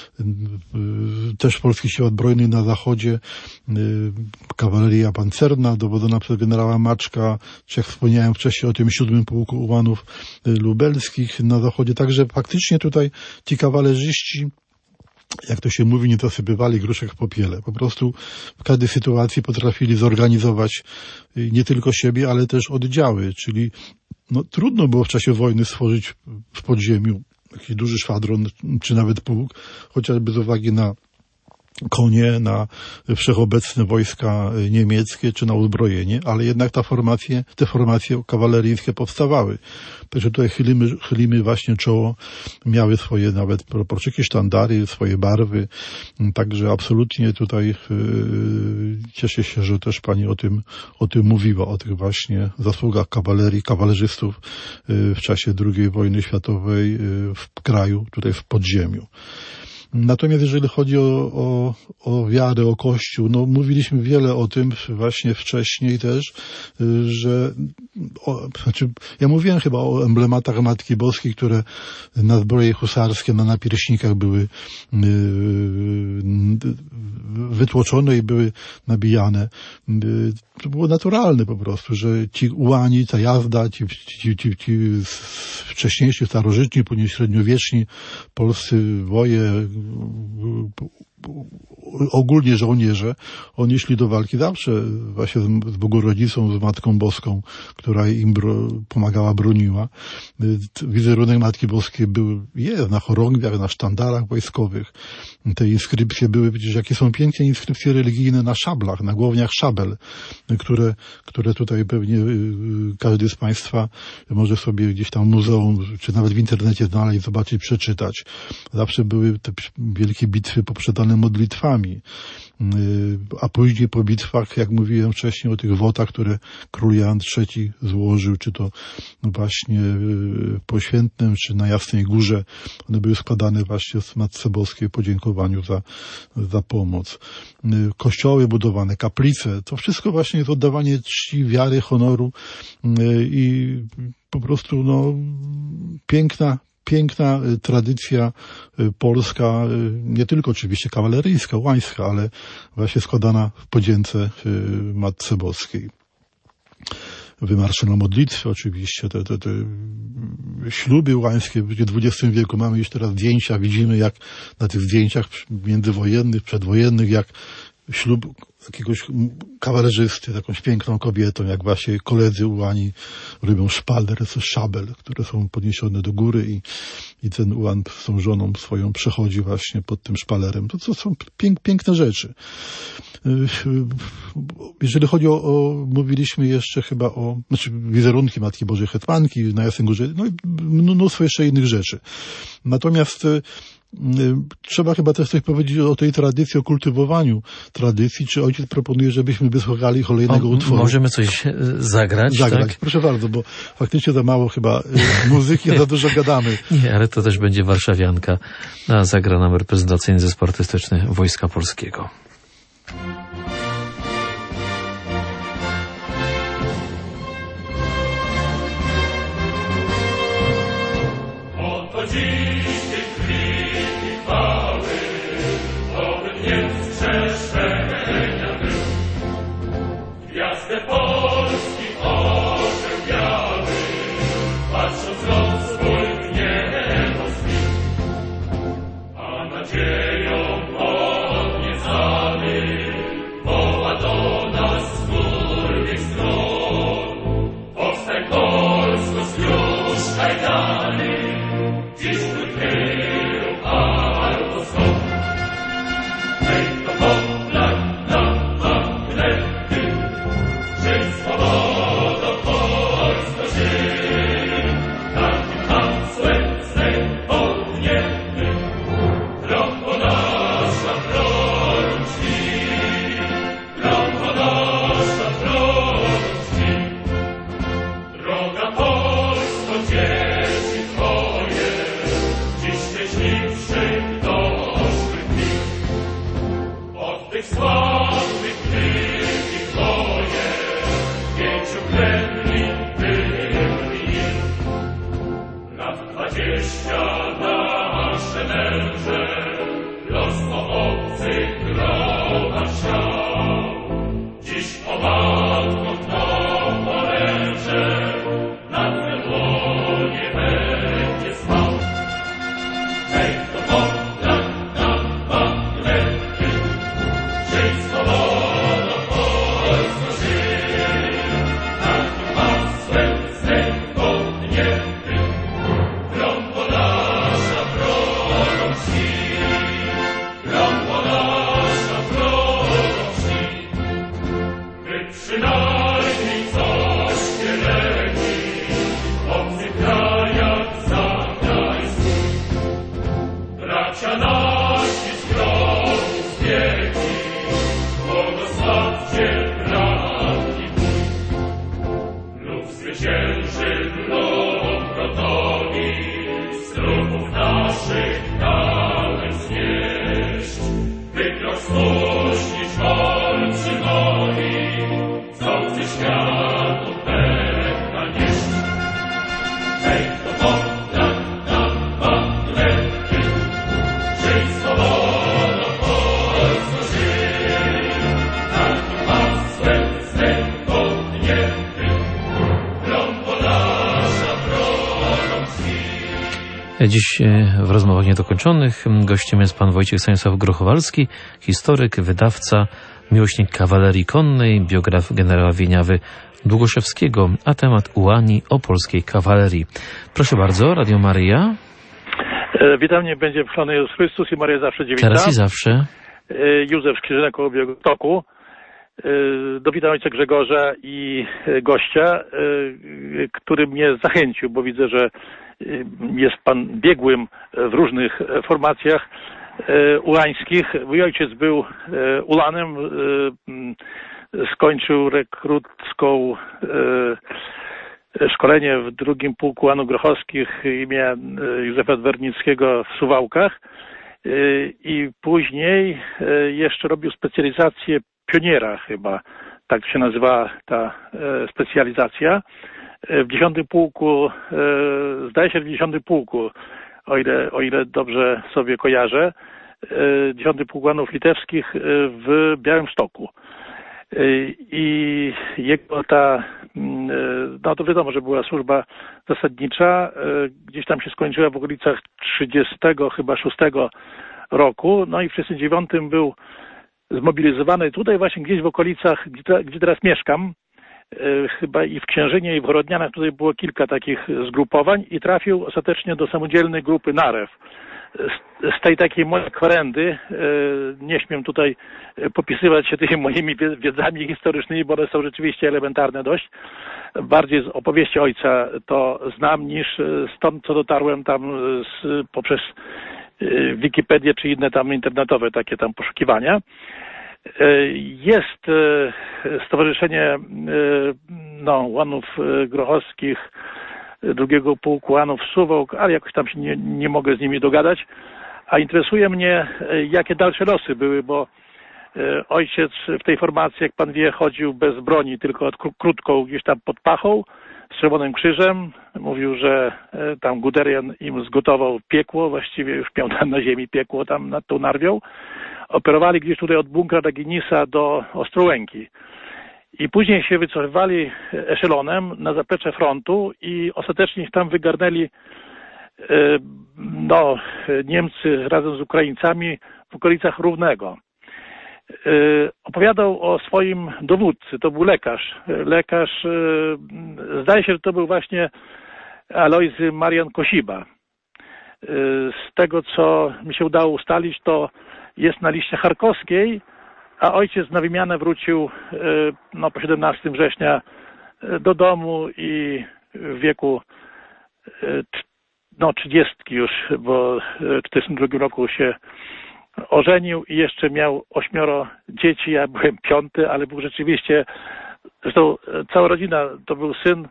też Polskich Sił Zbrojnych na Zachodzie. Kawaleria pancerna dowodzona przez generała Maczka, czy jak wspomniałem wcześniej o tym 7 Pułku Ułanów Lubelskich na Zachodzie. Także faktycznie tutaj ci kawalerzyści, jak to się mówi, nie zasypywali gruszek w popiele. Po prostu w każdej sytuacji potrafili zorganizować nie tylko siebie, ale też oddziały, czyli trudno było w czasie wojny stworzyć w podziemiu jakiś duży szwadron, czy nawet pułk, chociażby z uwagi na konie, na wszechobecne wojska niemieckie, czy na uzbrojenie, ale jednak te formacje kawaleryjskie powstawały. Także tutaj chylimy właśnie czoło, miały swoje nawet proporczyki, sztandary, swoje barwy, także absolutnie tutaj cieszę się, że też pani o tym mówiła, o tych właśnie zasługach kawalerii, kawalerzystów w czasie II wojny światowej w kraju, tutaj w podziemiu. Natomiast jeżeli chodzi o wiarę, o Kościół, no mówiliśmy wiele o tym właśnie wcześniej też, że ja mówiłem chyba o emblematach Matki Boskiej, które na zbroje husarskie, na napierśnikach były wytłoczone i były nabijane. To było naturalne po prostu, że ci ułani, ta jazda, ci wcześniejsi, starożytni, później średniowieczni polscy woje, ogólnie żołnierze, oni szli do walki zawsze właśnie z Bogorodzicą, z Matką Boską, która im pomagała, broniła. Wizerunek Matki Boskiej jest na chorągwiach, na sztandarach wojskowych. Te inskrypcje były, przecież jakie są piękne inskrypcje religijne na szablach, na głowniach szabel, które tutaj pewnie każdy z Państwa może sobie gdzieś tam w muzeum, czy nawet w internecie znaleźć, zobaczyć, przeczytać. Zawsze były te wielkie bitwy poprzedzane modlitwami, a później po bitwach, jak mówiłem wcześniej o tych wotach, które król Jan III złożył, czy to właśnie w Poświętnem, czy na Jasnej Górze, one były składane właśnie w Matce Boskiej w podziękowaniu za pomoc. Kościoły budowane, kaplice, to wszystko właśnie jest oddawanie czci, wiary, honoru i po prostu piękna tradycja polska, nie tylko oczywiście kawaleryjska, łańska, ale właśnie składana w podzięce Matce Boskiej. Wymarsze na modlitwy oczywiście, te śluby łańskie w XX wieku, mamy już teraz zdjęcia, widzimy jak na tych zdjęciach międzywojennych, przedwojennych, jak ślub jakiegoś kawalerzysty, jakąś piękną kobietą, jak właśnie koledzy ułani robią szpalder, to szabel, które są podniesione do góry i ten ułan z tą żoną swoją przechodzi właśnie pod tym szpalerem. To są piękne rzeczy. Jeżeli chodzi mówiliśmy jeszcze chyba wizerunki Matki Bożej Hetmanki na Jasnej Górze, no i mnóstwo jeszcze innych rzeczy. Natomiast trzeba chyba też coś powiedzieć o tej tradycji, o kultywowaniu tradycji. Czy ojciec proponuje, żebyśmy wysłuchali kolejnego utworu? Możemy coś zagrać, tak? Proszę bardzo, bo faktycznie za mało chyba muzyki, a za dużo gadamy. Nie, ale to też będzie warszawianka. Zagra nam reprezentacyjny zespół artystyczny Wojska Polskiego. Zwycięży lub gotowi, z trupów naszych dałem znieść. zamkniętym, grom Podlasia wrogom swi. Dziś w rozmowach niedokończonych gościem jest pan Wojciech Stanisław Grochowalski, historyk, wydawca, miłośnik kawalerii konnej, biograf generała Wieniawy Długoszewskiego, a temat ułani o polskiej kawalerii. Proszę bardzo, Radio Maryja. Witam, niech będzie chwalony Jezus Chrystus i Maryja zawsze dziewica. Teraz i zawsze. Józef Skrzyżena koło Białegostoku. Witam ojca Grzegorza i gościa, który mnie zachęcił, bo widzę, że jest pan biegłym w różnych formacjach ulańskich. Mój ojciec był ulanem, skończył rekrucką szkolenie w drugim pułku ułanów grochowskich imienia Józefa Dwernickiego w Suwałkach i później jeszcze robił specjalizację pioniera chyba, tak się nazywa ta specjalizacja. W 10 pułku, zdaje się w 10 pułku, o ile dobrze sobie kojarzę, 10 pułk ułanów litewskich w Białymstoku. I jego no to wiadomo, że była służba zasadnicza, gdzieś tam się skończyła w okolicach 36 roku, no i w 39 był zmobilizowany tutaj właśnie gdzieś w okolicach, gdzie teraz mieszkam, chyba i w Księżynie, i w Horodnianach, tutaj było kilka takich zgrupowań i trafił ostatecznie do samodzielnej grupy Narew. Z tej takiej mojej korendy, nie śmiem tutaj popisywać się tymi moimi wiedzami historycznymi, bo one są rzeczywiście elementarne dość. Bardziej z opowieści ojca to znam niż stąd, co dotarłem tam poprzez Wikipedię czy inne tam internetowe takie tam poszukiwania. Jest stowarzyszenie ułanów grochowskich drugiego pułku ułanów Suwałk, ale jakoś tam się nie mogę z nimi dogadać. A interesuje mnie, jakie dalsze losy były, bo ojciec w tej formacji, jak pan wie, chodził bez broni, tylko krótką gdzieś tam pod pachą, z Czerwonym Krzyżem. Mówił, że tam Guderian im zgotował piekło, właściwie już miał tam na ziemi piekło tam nad tą Narwią. Operowali gdzieś tutaj od bunkra Daginisa do Ostrołęki. I później się wycofywali eszelonem na zaplecze frontu i ostatecznie ich tam wygarnęli Niemcy razem z Ukraińcami w okolicach Równego. Opowiadał o swoim dowódcy, to był lekarz. Zdaje się, że to był właśnie Alojzy Marian Kosiba. Z tego, co mi się udało ustalić, to jest na liście charkowskiej, a ojciec na wymianę wrócił po 17 września do domu i w wieku 30 już, bo w 1942 roku się ożenił i jeszcze miał 8 dzieci, ja byłem 5, ale był rzeczywiście, zresztą cała rodzina to był syn,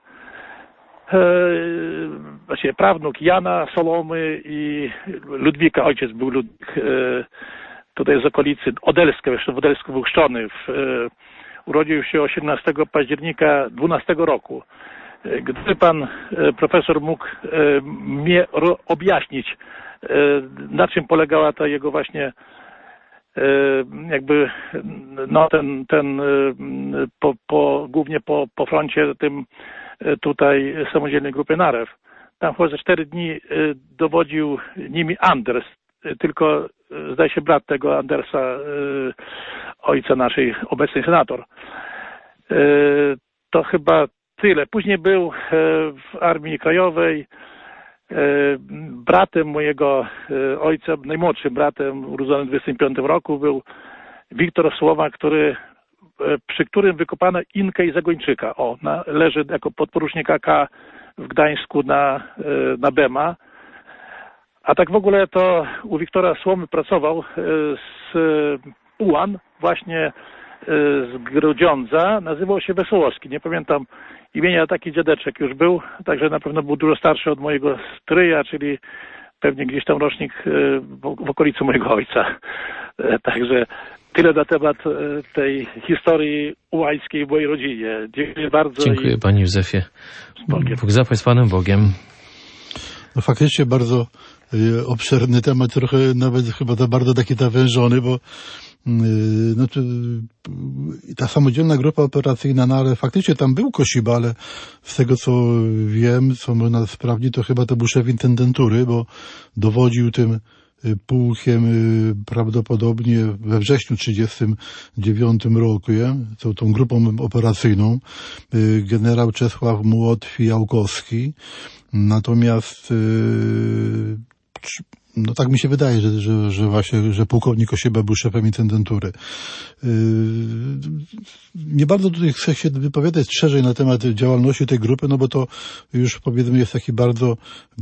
właściwie prawnuk Jana Solomy i Ludwika, ojciec był Ludwik, tutaj z okolicy Odelska, jeszcze w Odelsku był chrzczony. Urodził się 18 października 12 roku. Gdyby pan profesor mógł mnie objaśnić, na czym polegała ta jego właśnie głównie po froncie tym tutaj samodzielnej grupy Narew. Tam chyba za 4 dni dowodził nimi Anders, tylko zdaje się brat tego Andersa, ojca naszej obecnej senator. To chyba tyle. Później był w Armii Krajowej. Bratem mojego ojca, najmłodszym bratem, urodzonym w 25 roku, był Wiktor Słowa, przy którym wykopano Inkę i Zagończyka. Leży jako podporucznik AK w Gdańsku na Bema. A tak w ogóle to u Wiktora Słomy pracował z ułan, właśnie z Grudziądza. Nazywał się Wesołowski. Nie pamiętam imienia, taki dziadeczek już był, także na pewno był dużo starszy od mojego stryja, czyli pewnie gdzieś tam rocznik w okolicy mojego ojca. Także tyle na temat tej historii ułańskiej w mojej rodzinie. Dziękuję bardzo. Dziękuję panie Józefie. Bóg zapłać z Panem Bogiem. No faktycznie bardzo obszerny temat, trochę nawet chyba za bardzo taki zawężony, bo ta samodzielna grupa operacyjna, no ale faktycznie tam był Kosiba, ale z tego co wiem, co można sprawdzić, to chyba to był szef intendentury, bo dowodził tym pułkiem prawdopodobnie we wrześniu 1939 roku, tą grupą operacyjną, generał Czesław Młot-Fijałkowski. Natomiast no tak mi się wydaje, że właśnie, że pułkownik Kosiba był szefem intendentury. Nie bardzo tutaj chcę się wypowiadać szerzej na temat działalności tej grupy, no bo to już powiedzmy jest taki bardzo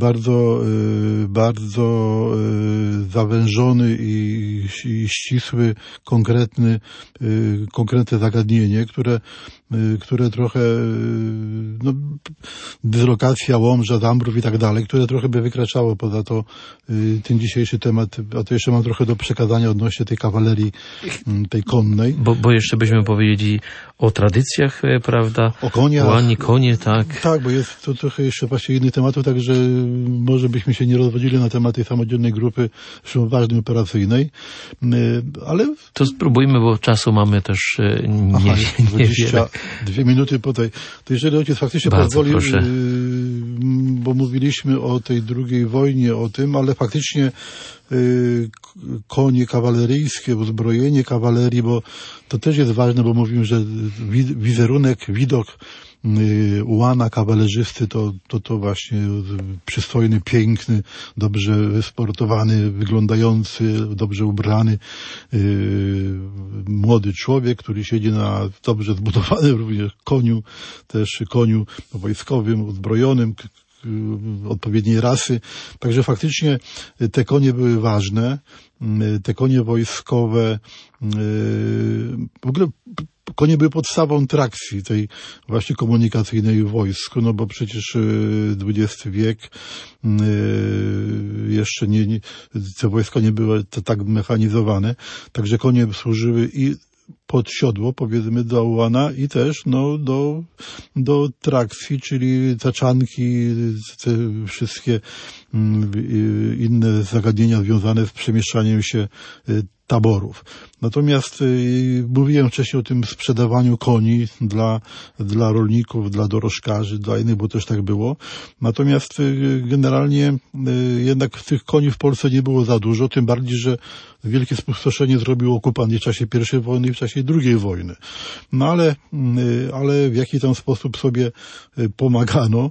zawężony i ścisły, konkretne zagadnienie, które trochę, no, dyslokacja Łomża, Zambrów i tak dalej, które trochę by wykraczało poza to ten dzisiejszy temat, a to jeszcze mam trochę do przekazania odnośnie tej kawalerii, tej konnej. Bo jeszcze byśmy powiedzieli o tradycjach, prawda? O koniach. Łani, konie, tak. Tak, bo jest to trochę jeszcze właśnie innych tematów, także może byśmy się nie rozwodzili na temat tej samodzielnej grupy, zresztą ważnej operacyjnej, ale... To spróbujmy, bo czasu mamy też niewiele. 2 minuty po tej. To jeżeli ojciec faktycznie pozwoli, bo mówiliśmy o tej II wojnie, o tym, ale faktycznie konie kawaleryjskie, uzbrojenie kawalerii, bo to też jest ważne, bo mówimy, że wizerunek, widok ułana kawalerzysty to właśnie przystojny, piękny, dobrze wysportowany, wyglądający, dobrze ubrany młody człowiek, który siedzi na dobrze zbudowanym również koniu wojskowym, uzbrojonym, odpowiedniej rasy. Także faktycznie te konie były ważne. Te konie wojskowe, w ogóle konie były podstawą trakcji tej właśnie komunikacyjnej w wojsku, no bo przecież XX wiek jeszcze te wojska nie były tak mechanizowane, także konie służyły i pod siodło, powiedzmy, do ułana i też do trakcji, czyli taczanki, te wszystkie inne zagadnienia związane z przemieszczaniem się taborów. Natomiast mówiłem wcześniej o tym sprzedawaniu koni dla rolników, dla dorożkarzy, dla innych, bo też tak było. Natomiast generalnie jednak tych koni w Polsce nie było za dużo, tym bardziej, że wielkie spustoszenie zrobił okupant w czasie I wojny i w czasie II wojny. No ale w jaki tam sposób sobie pomagano.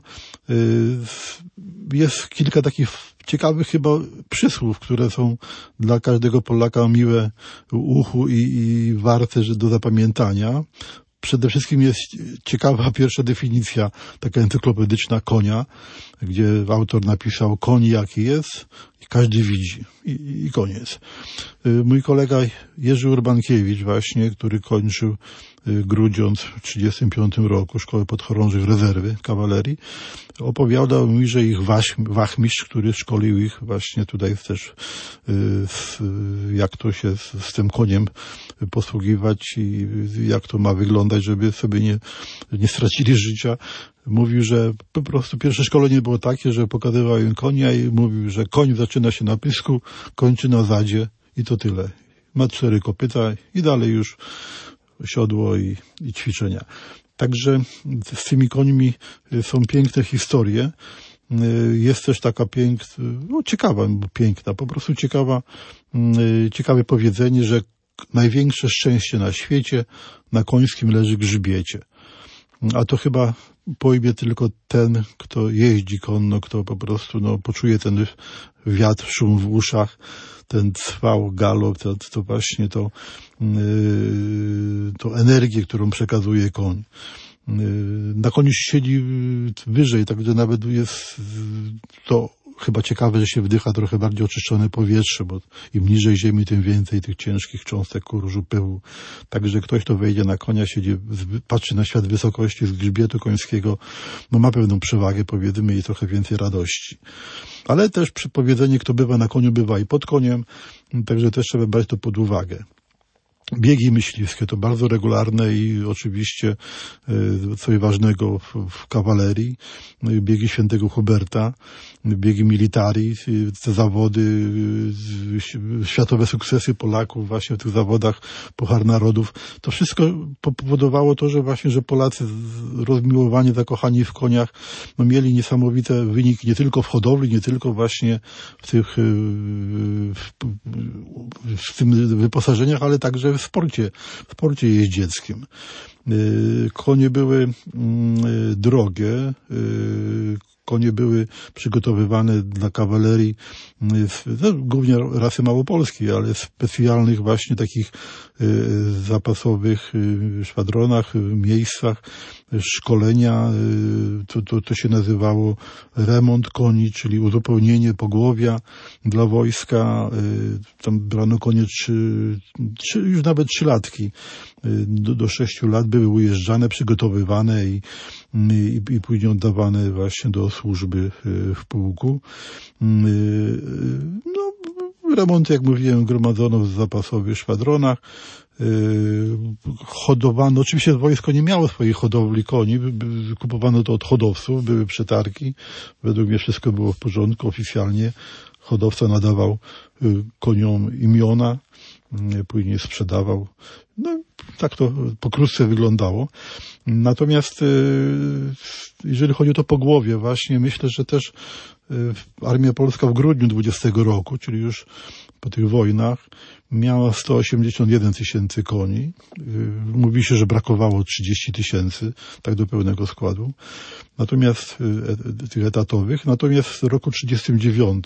Jest kilka takich ciekawych chyba przysłów, które są dla każdego Polaka miłe uchu i warte do zapamiętania. Przede wszystkim jest ciekawa pierwsza definicja, taka encyklopedyczna konia, gdzie autor napisał: koń jaki jest i każdy widzi. I koniec. Mój kolega Jerzy Urbankiewicz właśnie, który kończył Grudziądz w 1935 roku Szkołę Podchorążych Rezerwy Kawalerii, opowiadał mi, że ich wachmistrz, który szkolił ich właśnie tutaj też, jak to się z tym koniem posługiwać i jak to ma wyglądać, żeby sobie nie stracili życia. Mówił, że po prostu pierwsze szkolenie było takie, że pokazywał im konia i mówił, że koń zaczyna się na pysku, kończy na zadzie i to tyle. Ma 4 kopyta i dalej już siodło i ćwiczenia. Także z tymi końmi są piękne historie. Jest też taka piękna, po prostu ciekawe powiedzenie, że największe szczęście na świecie na końskim leży w grzbiecie. A to chyba pojmie tylko ten, kto jeździ konno, kto po prostu poczuje ten wiatr, szum w uszach, ten cwał, galop, to właśnie to energię, którą przekazuje koń. Na koniu siedzi wyżej, także nawet jest to chyba ciekawe, że się wdycha trochę bardziej oczyszczone powietrze, bo im niżej ziemi, tym więcej tych ciężkich cząstek kurzu, pyłu. Także ktoś, kto wejdzie na konia, siedzi, patrzy na świat wysokości z grzbietu końskiego, ma pewną przewagę, powiedzmy, i trochę więcej radości. Ale też powiedzenie, kto bywa na koniu, bywa i pod koniem, także też trzeba brać to pod uwagę. Biegi myśliwskie to bardzo regularne i oczywiście coś ważnego w kawalerii, biegi Świętego Huberta, biegi militari, te zawody, światowe sukcesy Polaków właśnie w tych zawodach, Puchar Narodów. To wszystko powodowało to, że Polacy rozmiłowani, zakochani w koniach, mieli niesamowite wyniki nie tylko w hodowli, nie tylko właśnie w tym wyposażeniach, ale także w sporcie jeździeckim. Konie były drogie, konie były przygotowywane dla kawalerii, głównie rasy małopolskiej, ale w specjalnych właśnie takich zapasowych szwadronach, miejscach szkolenia. To się nazywało remont koni, czyli uzupełnienie pogłowia dla wojska. Tam brano konie już nawet 3-latki. Do 6 lat były ujeżdżane, przygotowywane i później oddawane właśnie do służby w pułku. Remonty, jak mówiłem, gromadzono w zapasowych szwadronach. Hodowano, oczywiście wojsko nie miało swojej hodowli koni, kupowano to od hodowców, były przetargi. Według mnie wszystko było w porządku oficjalnie. Hodowca nadawał koniom imiona, później sprzedawał. Tak to pokrótce wyglądało. Natomiast jeżeli chodzi o to pogłowie, właśnie myślę, że też Armia Polska w grudniu 20 roku, czyli już po tych wojnach, miała 181 tysięcy koni. Mówi się, że brakowało 30 tysięcy, tak do pełnego składu. Natomiast tych etatowych. Natomiast w roku 1939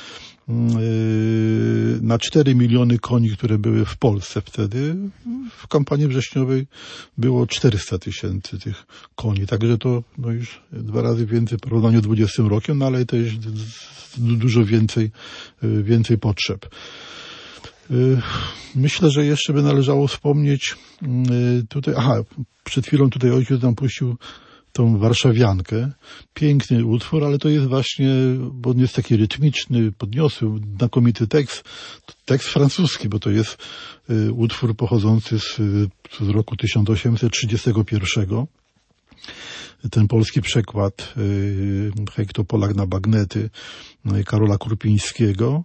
na 4 miliony koni, które były w Polsce wtedy, w kampanii wrześniowej było 400 tysięcy tych koni. Także to już 2 razy więcej w porównaniu z 20 rokiem, ale to jest dużo więcej potrzeb. Myślę, że jeszcze by należało wspomnieć tutaj, przed chwilą tutaj ojciec nam puścił tą warszawiankę. Piękny utwór, ale to jest właśnie, bo on jest taki rytmiczny, podniosły, znakomity tekst francuski, bo to jest utwór pochodzący z roku 1831. Ten polski przekład Hej, to Polak na bagnety Karola Kurpińskiego.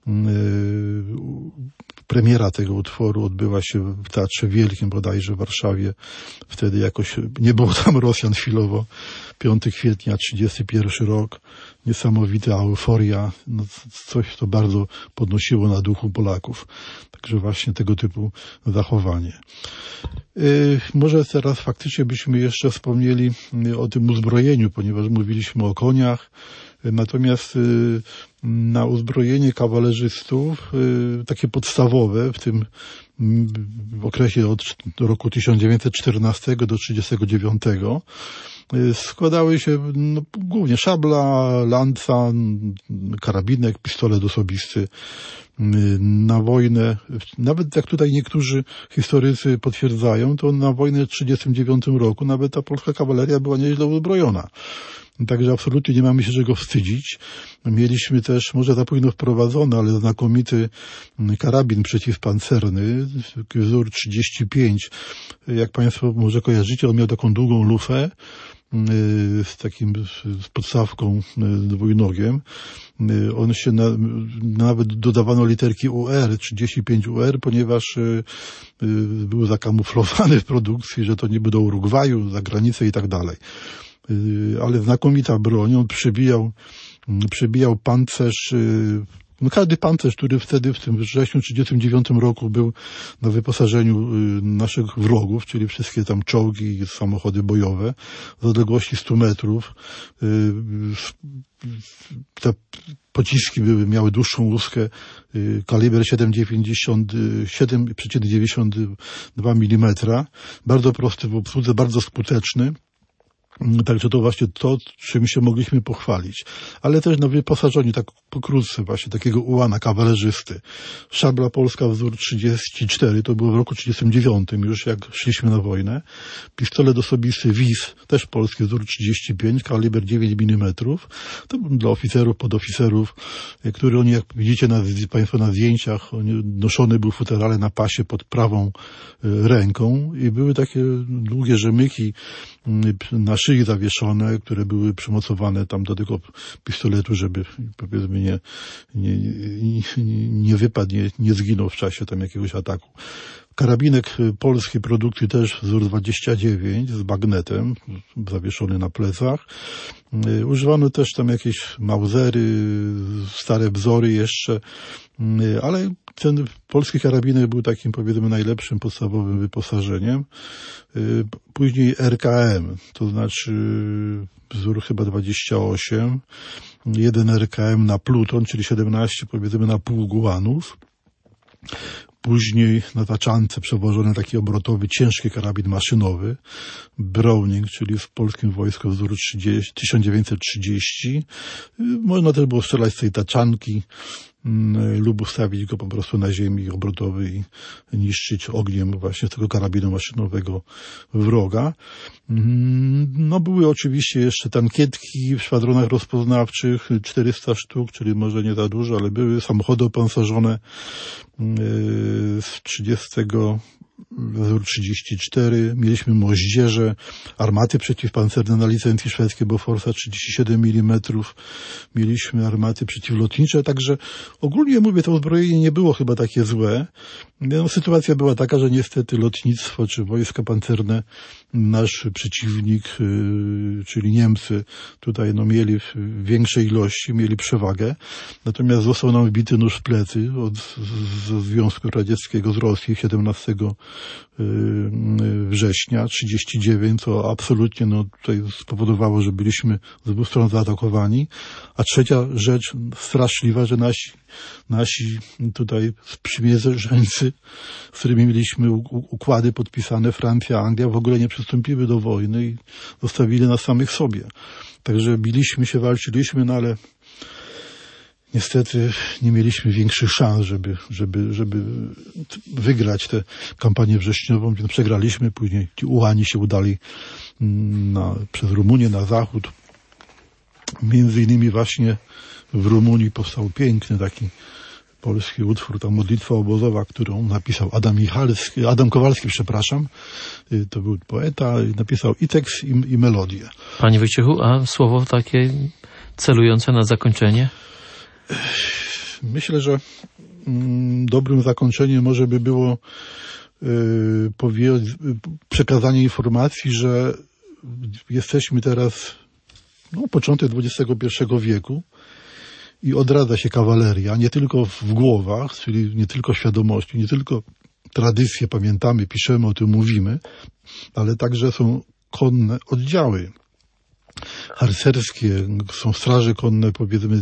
Premiera tego utworu odbyła się w Teatrze Wielkim, bodajże w Warszawie. Wtedy jakoś nie było tam Rosjan chwilowo. 5 kwietnia 31 rok. Niesamowita euforia. Coś, co bardzo podnosiło na duchu Polaków. Także właśnie tego typu zachowanie. Może teraz faktycznie byśmy jeszcze wspomnieli o tym uzbrojeniu, ponieważ mówiliśmy o koniach. Natomiast na uzbrojenie kawalerzystów, takie podstawowe, w tym w okresie od roku 1914 do 1939, składały się głównie szabla, lanca, karabinek, pistolet osobisty. Na wojnę, nawet jak tutaj niektórzy historycy potwierdzają, to na wojnę w 1939 roku nawet ta polska kawaleria była nieźle uzbrojona. Także absolutnie nie mamy się czego wstydzić. Mieliśmy też, może za późno wprowadzony, ale znakomity karabin przeciwpancerny, wzór 35. Jak Państwo może kojarzycie, on miał taką długą lufę z podstawką dwójnogiem. On się nawet dodawano literki UR, 35 UR, ponieważ był zakamuflowany w produkcji, że to niby do Urugwaju, za granicę i tak dalej. Ale znakomita broń, on przebijał pancerz, każdy pancerz, który wtedy w tym wrześniu 1939 roku był na wyposażeniu naszych wrogów, czyli wszystkie tam czołgi, samochody bojowe, z odległości 100 metrów. Te pociski miały dłuższą łuskę, kaliber 7,92 mm, bardzo prosty w obsłudze, bardzo skuteczny. Także to właśnie to, czym się mogliśmy pochwalić. Ale też na wyposażeniu, tak pokrótce właśnie, takiego ułana kawalerzysty. Szabla polska wzór 34, to było w roku 39 już, jak szliśmy na wojnę. Pistolet osobisty WIS, też polski wzór 35, kaliber 9 mm. To był dla oficerów, podoficerów, który oni, jak widzicie Państwo na zdjęciach, noszony był futerale na pasie pod prawą ręką i były takie długie rzemyki na szyi zawieszone, które były przymocowane tam do tego pistoletu, żeby powiedzmy nie wypadł, nie zginął w czasie tam jakiegoś ataku. Karabinek polskiej produkcji też wzór 29 z bagnetem zawieszony na plecach. Używano też tam jakieś mausery, stare wzory jeszcze, ale ten polski karabinek był takim, powiedzmy, najlepszym podstawowym wyposażeniem. Później RKM, to znaczy wzór chyba 28, jeden RKM na pluton, czyli 17, powiedzmy, na pół gułanów. Później na taczance przewożony taki obrotowy, ciężki karabin maszynowy, Browning, czyli w polskim wojsku wzór 1930. Można też było strzelać z tej taczanki lub ustawić go po prostu na ziemi obrotowy i niszczyć ogniem właśnie tego karabinu maszynowego wroga. No były oczywiście jeszcze tankietki w szwadronach rozpoznawczych, 400 sztuk, czyli może nie za dużo, ale były samochody opancerzone z 30 wzór 34, mieliśmy moździerze, armaty przeciwpancerne na licencji szwedzkiej Boforsa 37 mm, mieliśmy armaty przeciwlotnicze, także ogólnie mówię, to uzbrojenie nie było chyba takie złe. No, sytuacja była taka, że niestety lotnictwo czy wojska pancerne, nasz przeciwnik, czyli Niemcy, tutaj mieli w większej ilości, mieli przewagę, natomiast został nam wbity nóż w plecy ze Związku Radzieckiego, z Rosji 17 września 1939, co absolutnie tutaj spowodowało, że byliśmy z dwóch stron zaatakowani. A trzecia rzecz straszliwa, że nasi tutaj sprzymierzeńcy, z którymi mieliśmy układy podpisane, Francja, Anglia, w ogóle nie przystąpiły do wojny i zostawili nas samych sobie. Także biliśmy się, walczyliśmy, no ale niestety nie mieliśmy większych szans, żeby wygrać tę kampanię wrześniową, więc przegraliśmy. Później ci ułani się udali przez Rumunię na zachód. Między innymi właśnie w Rumunii powstał piękny taki polski utwór, ta modlitwa obozowa, którą napisał Adam Kowalski, to był poeta, napisał i tekst, i melodię. Panie Wojciechu, a słowo takie celujące na zakończenie? Myślę, że dobrym zakończeniem może by było przekazanie informacji, że jesteśmy teraz początek XXI wieku i odradza się kawaleria, nie tylko w głowach, czyli nie tylko świadomości, nie tylko tradycje pamiętamy, piszemy o tym, mówimy, ale także są konne oddziały harcerskie, są straże konne, powiedzmy,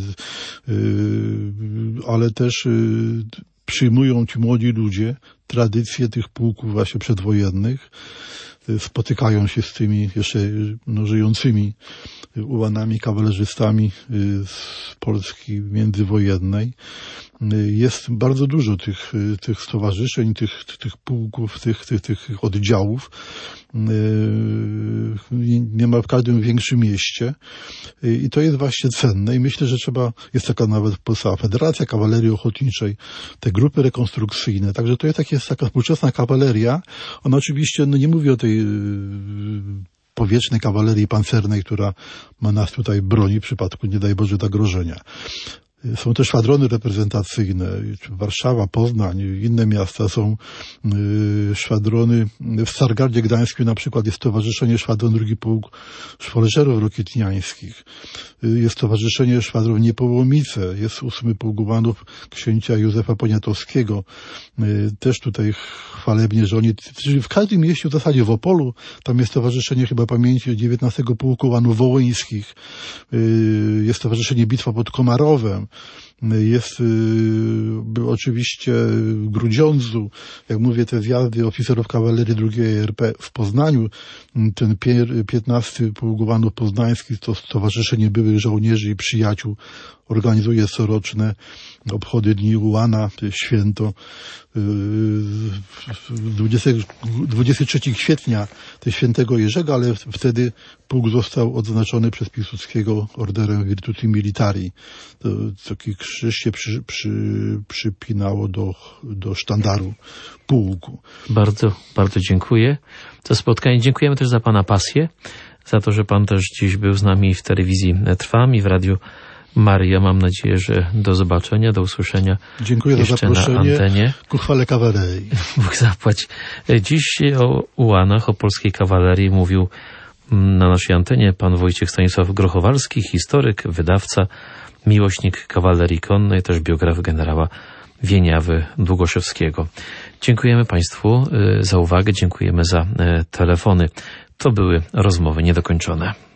ale też przyjmują ci młodzi ludzie tradycje tych pułków właśnie przedwojennych, spotykają się z tymi jeszcze żyjącymi ułanami, kawalerzystami z Polski międzywojennej. Jest bardzo dużo tych stowarzyszeń, tych pułków, tych oddziałów. Nie ma w każdym większym mieście i to jest właśnie cenne i myślę, że jest taka nawet Polska Federacja Kawalerii Ochotniczej, te grupy rekonstrukcyjne, także to jest taka współczesna kawaleria. Ona oczywiście, nie mówię o tej powietrznej kawalerii pancernej, która ma nas tutaj broni w przypadku, nie daj Boże, zagrożenia. Są też szwadrony reprezentacyjne, Warszawa, Poznań, inne miasta, są szwadrony. W Stargardzie Gdańskim na przykład jest Stowarzyszenie Szwadron II Pułk Szwoleżerów Rokietniańskich, jest Stowarzyszenie Szwadron Niepołomice, jest 8 Pułk Ułanów księcia Józefa Poniatowskiego. Też tutaj chwalebnie, że oni w każdym mieście, w zasadzie w Opolu, tam jest Stowarzyszenie chyba Pamięci XIX Pułku Ułanów Wołyńskich, jest Stowarzyszenie Bitwa pod Komarowem, Jest oczywiście Grudziądzu, jak mówię, te zjazdy oficerów kawalerii II RP w Poznaniu, ten 15 Pułk Ułanów Poznańskich, to Stowarzyszenie Byłych Żołnierzy i Przyjaciół organizuje coroczne obchody Dni Ułana, to jest święto 23 kwietnia, to świętego Jerzego, ale wtedy pułk został odznaczony przez Piłsudskiego orderem Virtuti Militari. Taki krzyż się przypinało do sztandaru pułku. Bardzo, bardzo dziękuję za spotkanie. Dziękujemy też za Pana pasję, za to, że Pan też dziś był z nami w telewizji Trwam i w Radiu Maria. Mam nadzieję, że do zobaczenia, do usłyszenia. Dziękuję za zaproszenie. Na antenie. Ku chwale kawalerii. Bóg zapłać. Dziś o ułanach, o polskiej kawalerii mówił na naszej antenie pan Wojciech Stanisław Grochowalski, historyk, wydawca, miłośnik kawalerii konnej, też biograf generała Wieniawy Długoszewskiego. Dziękujemy Państwu za uwagę, dziękujemy za telefony. To były rozmowy niedokończone.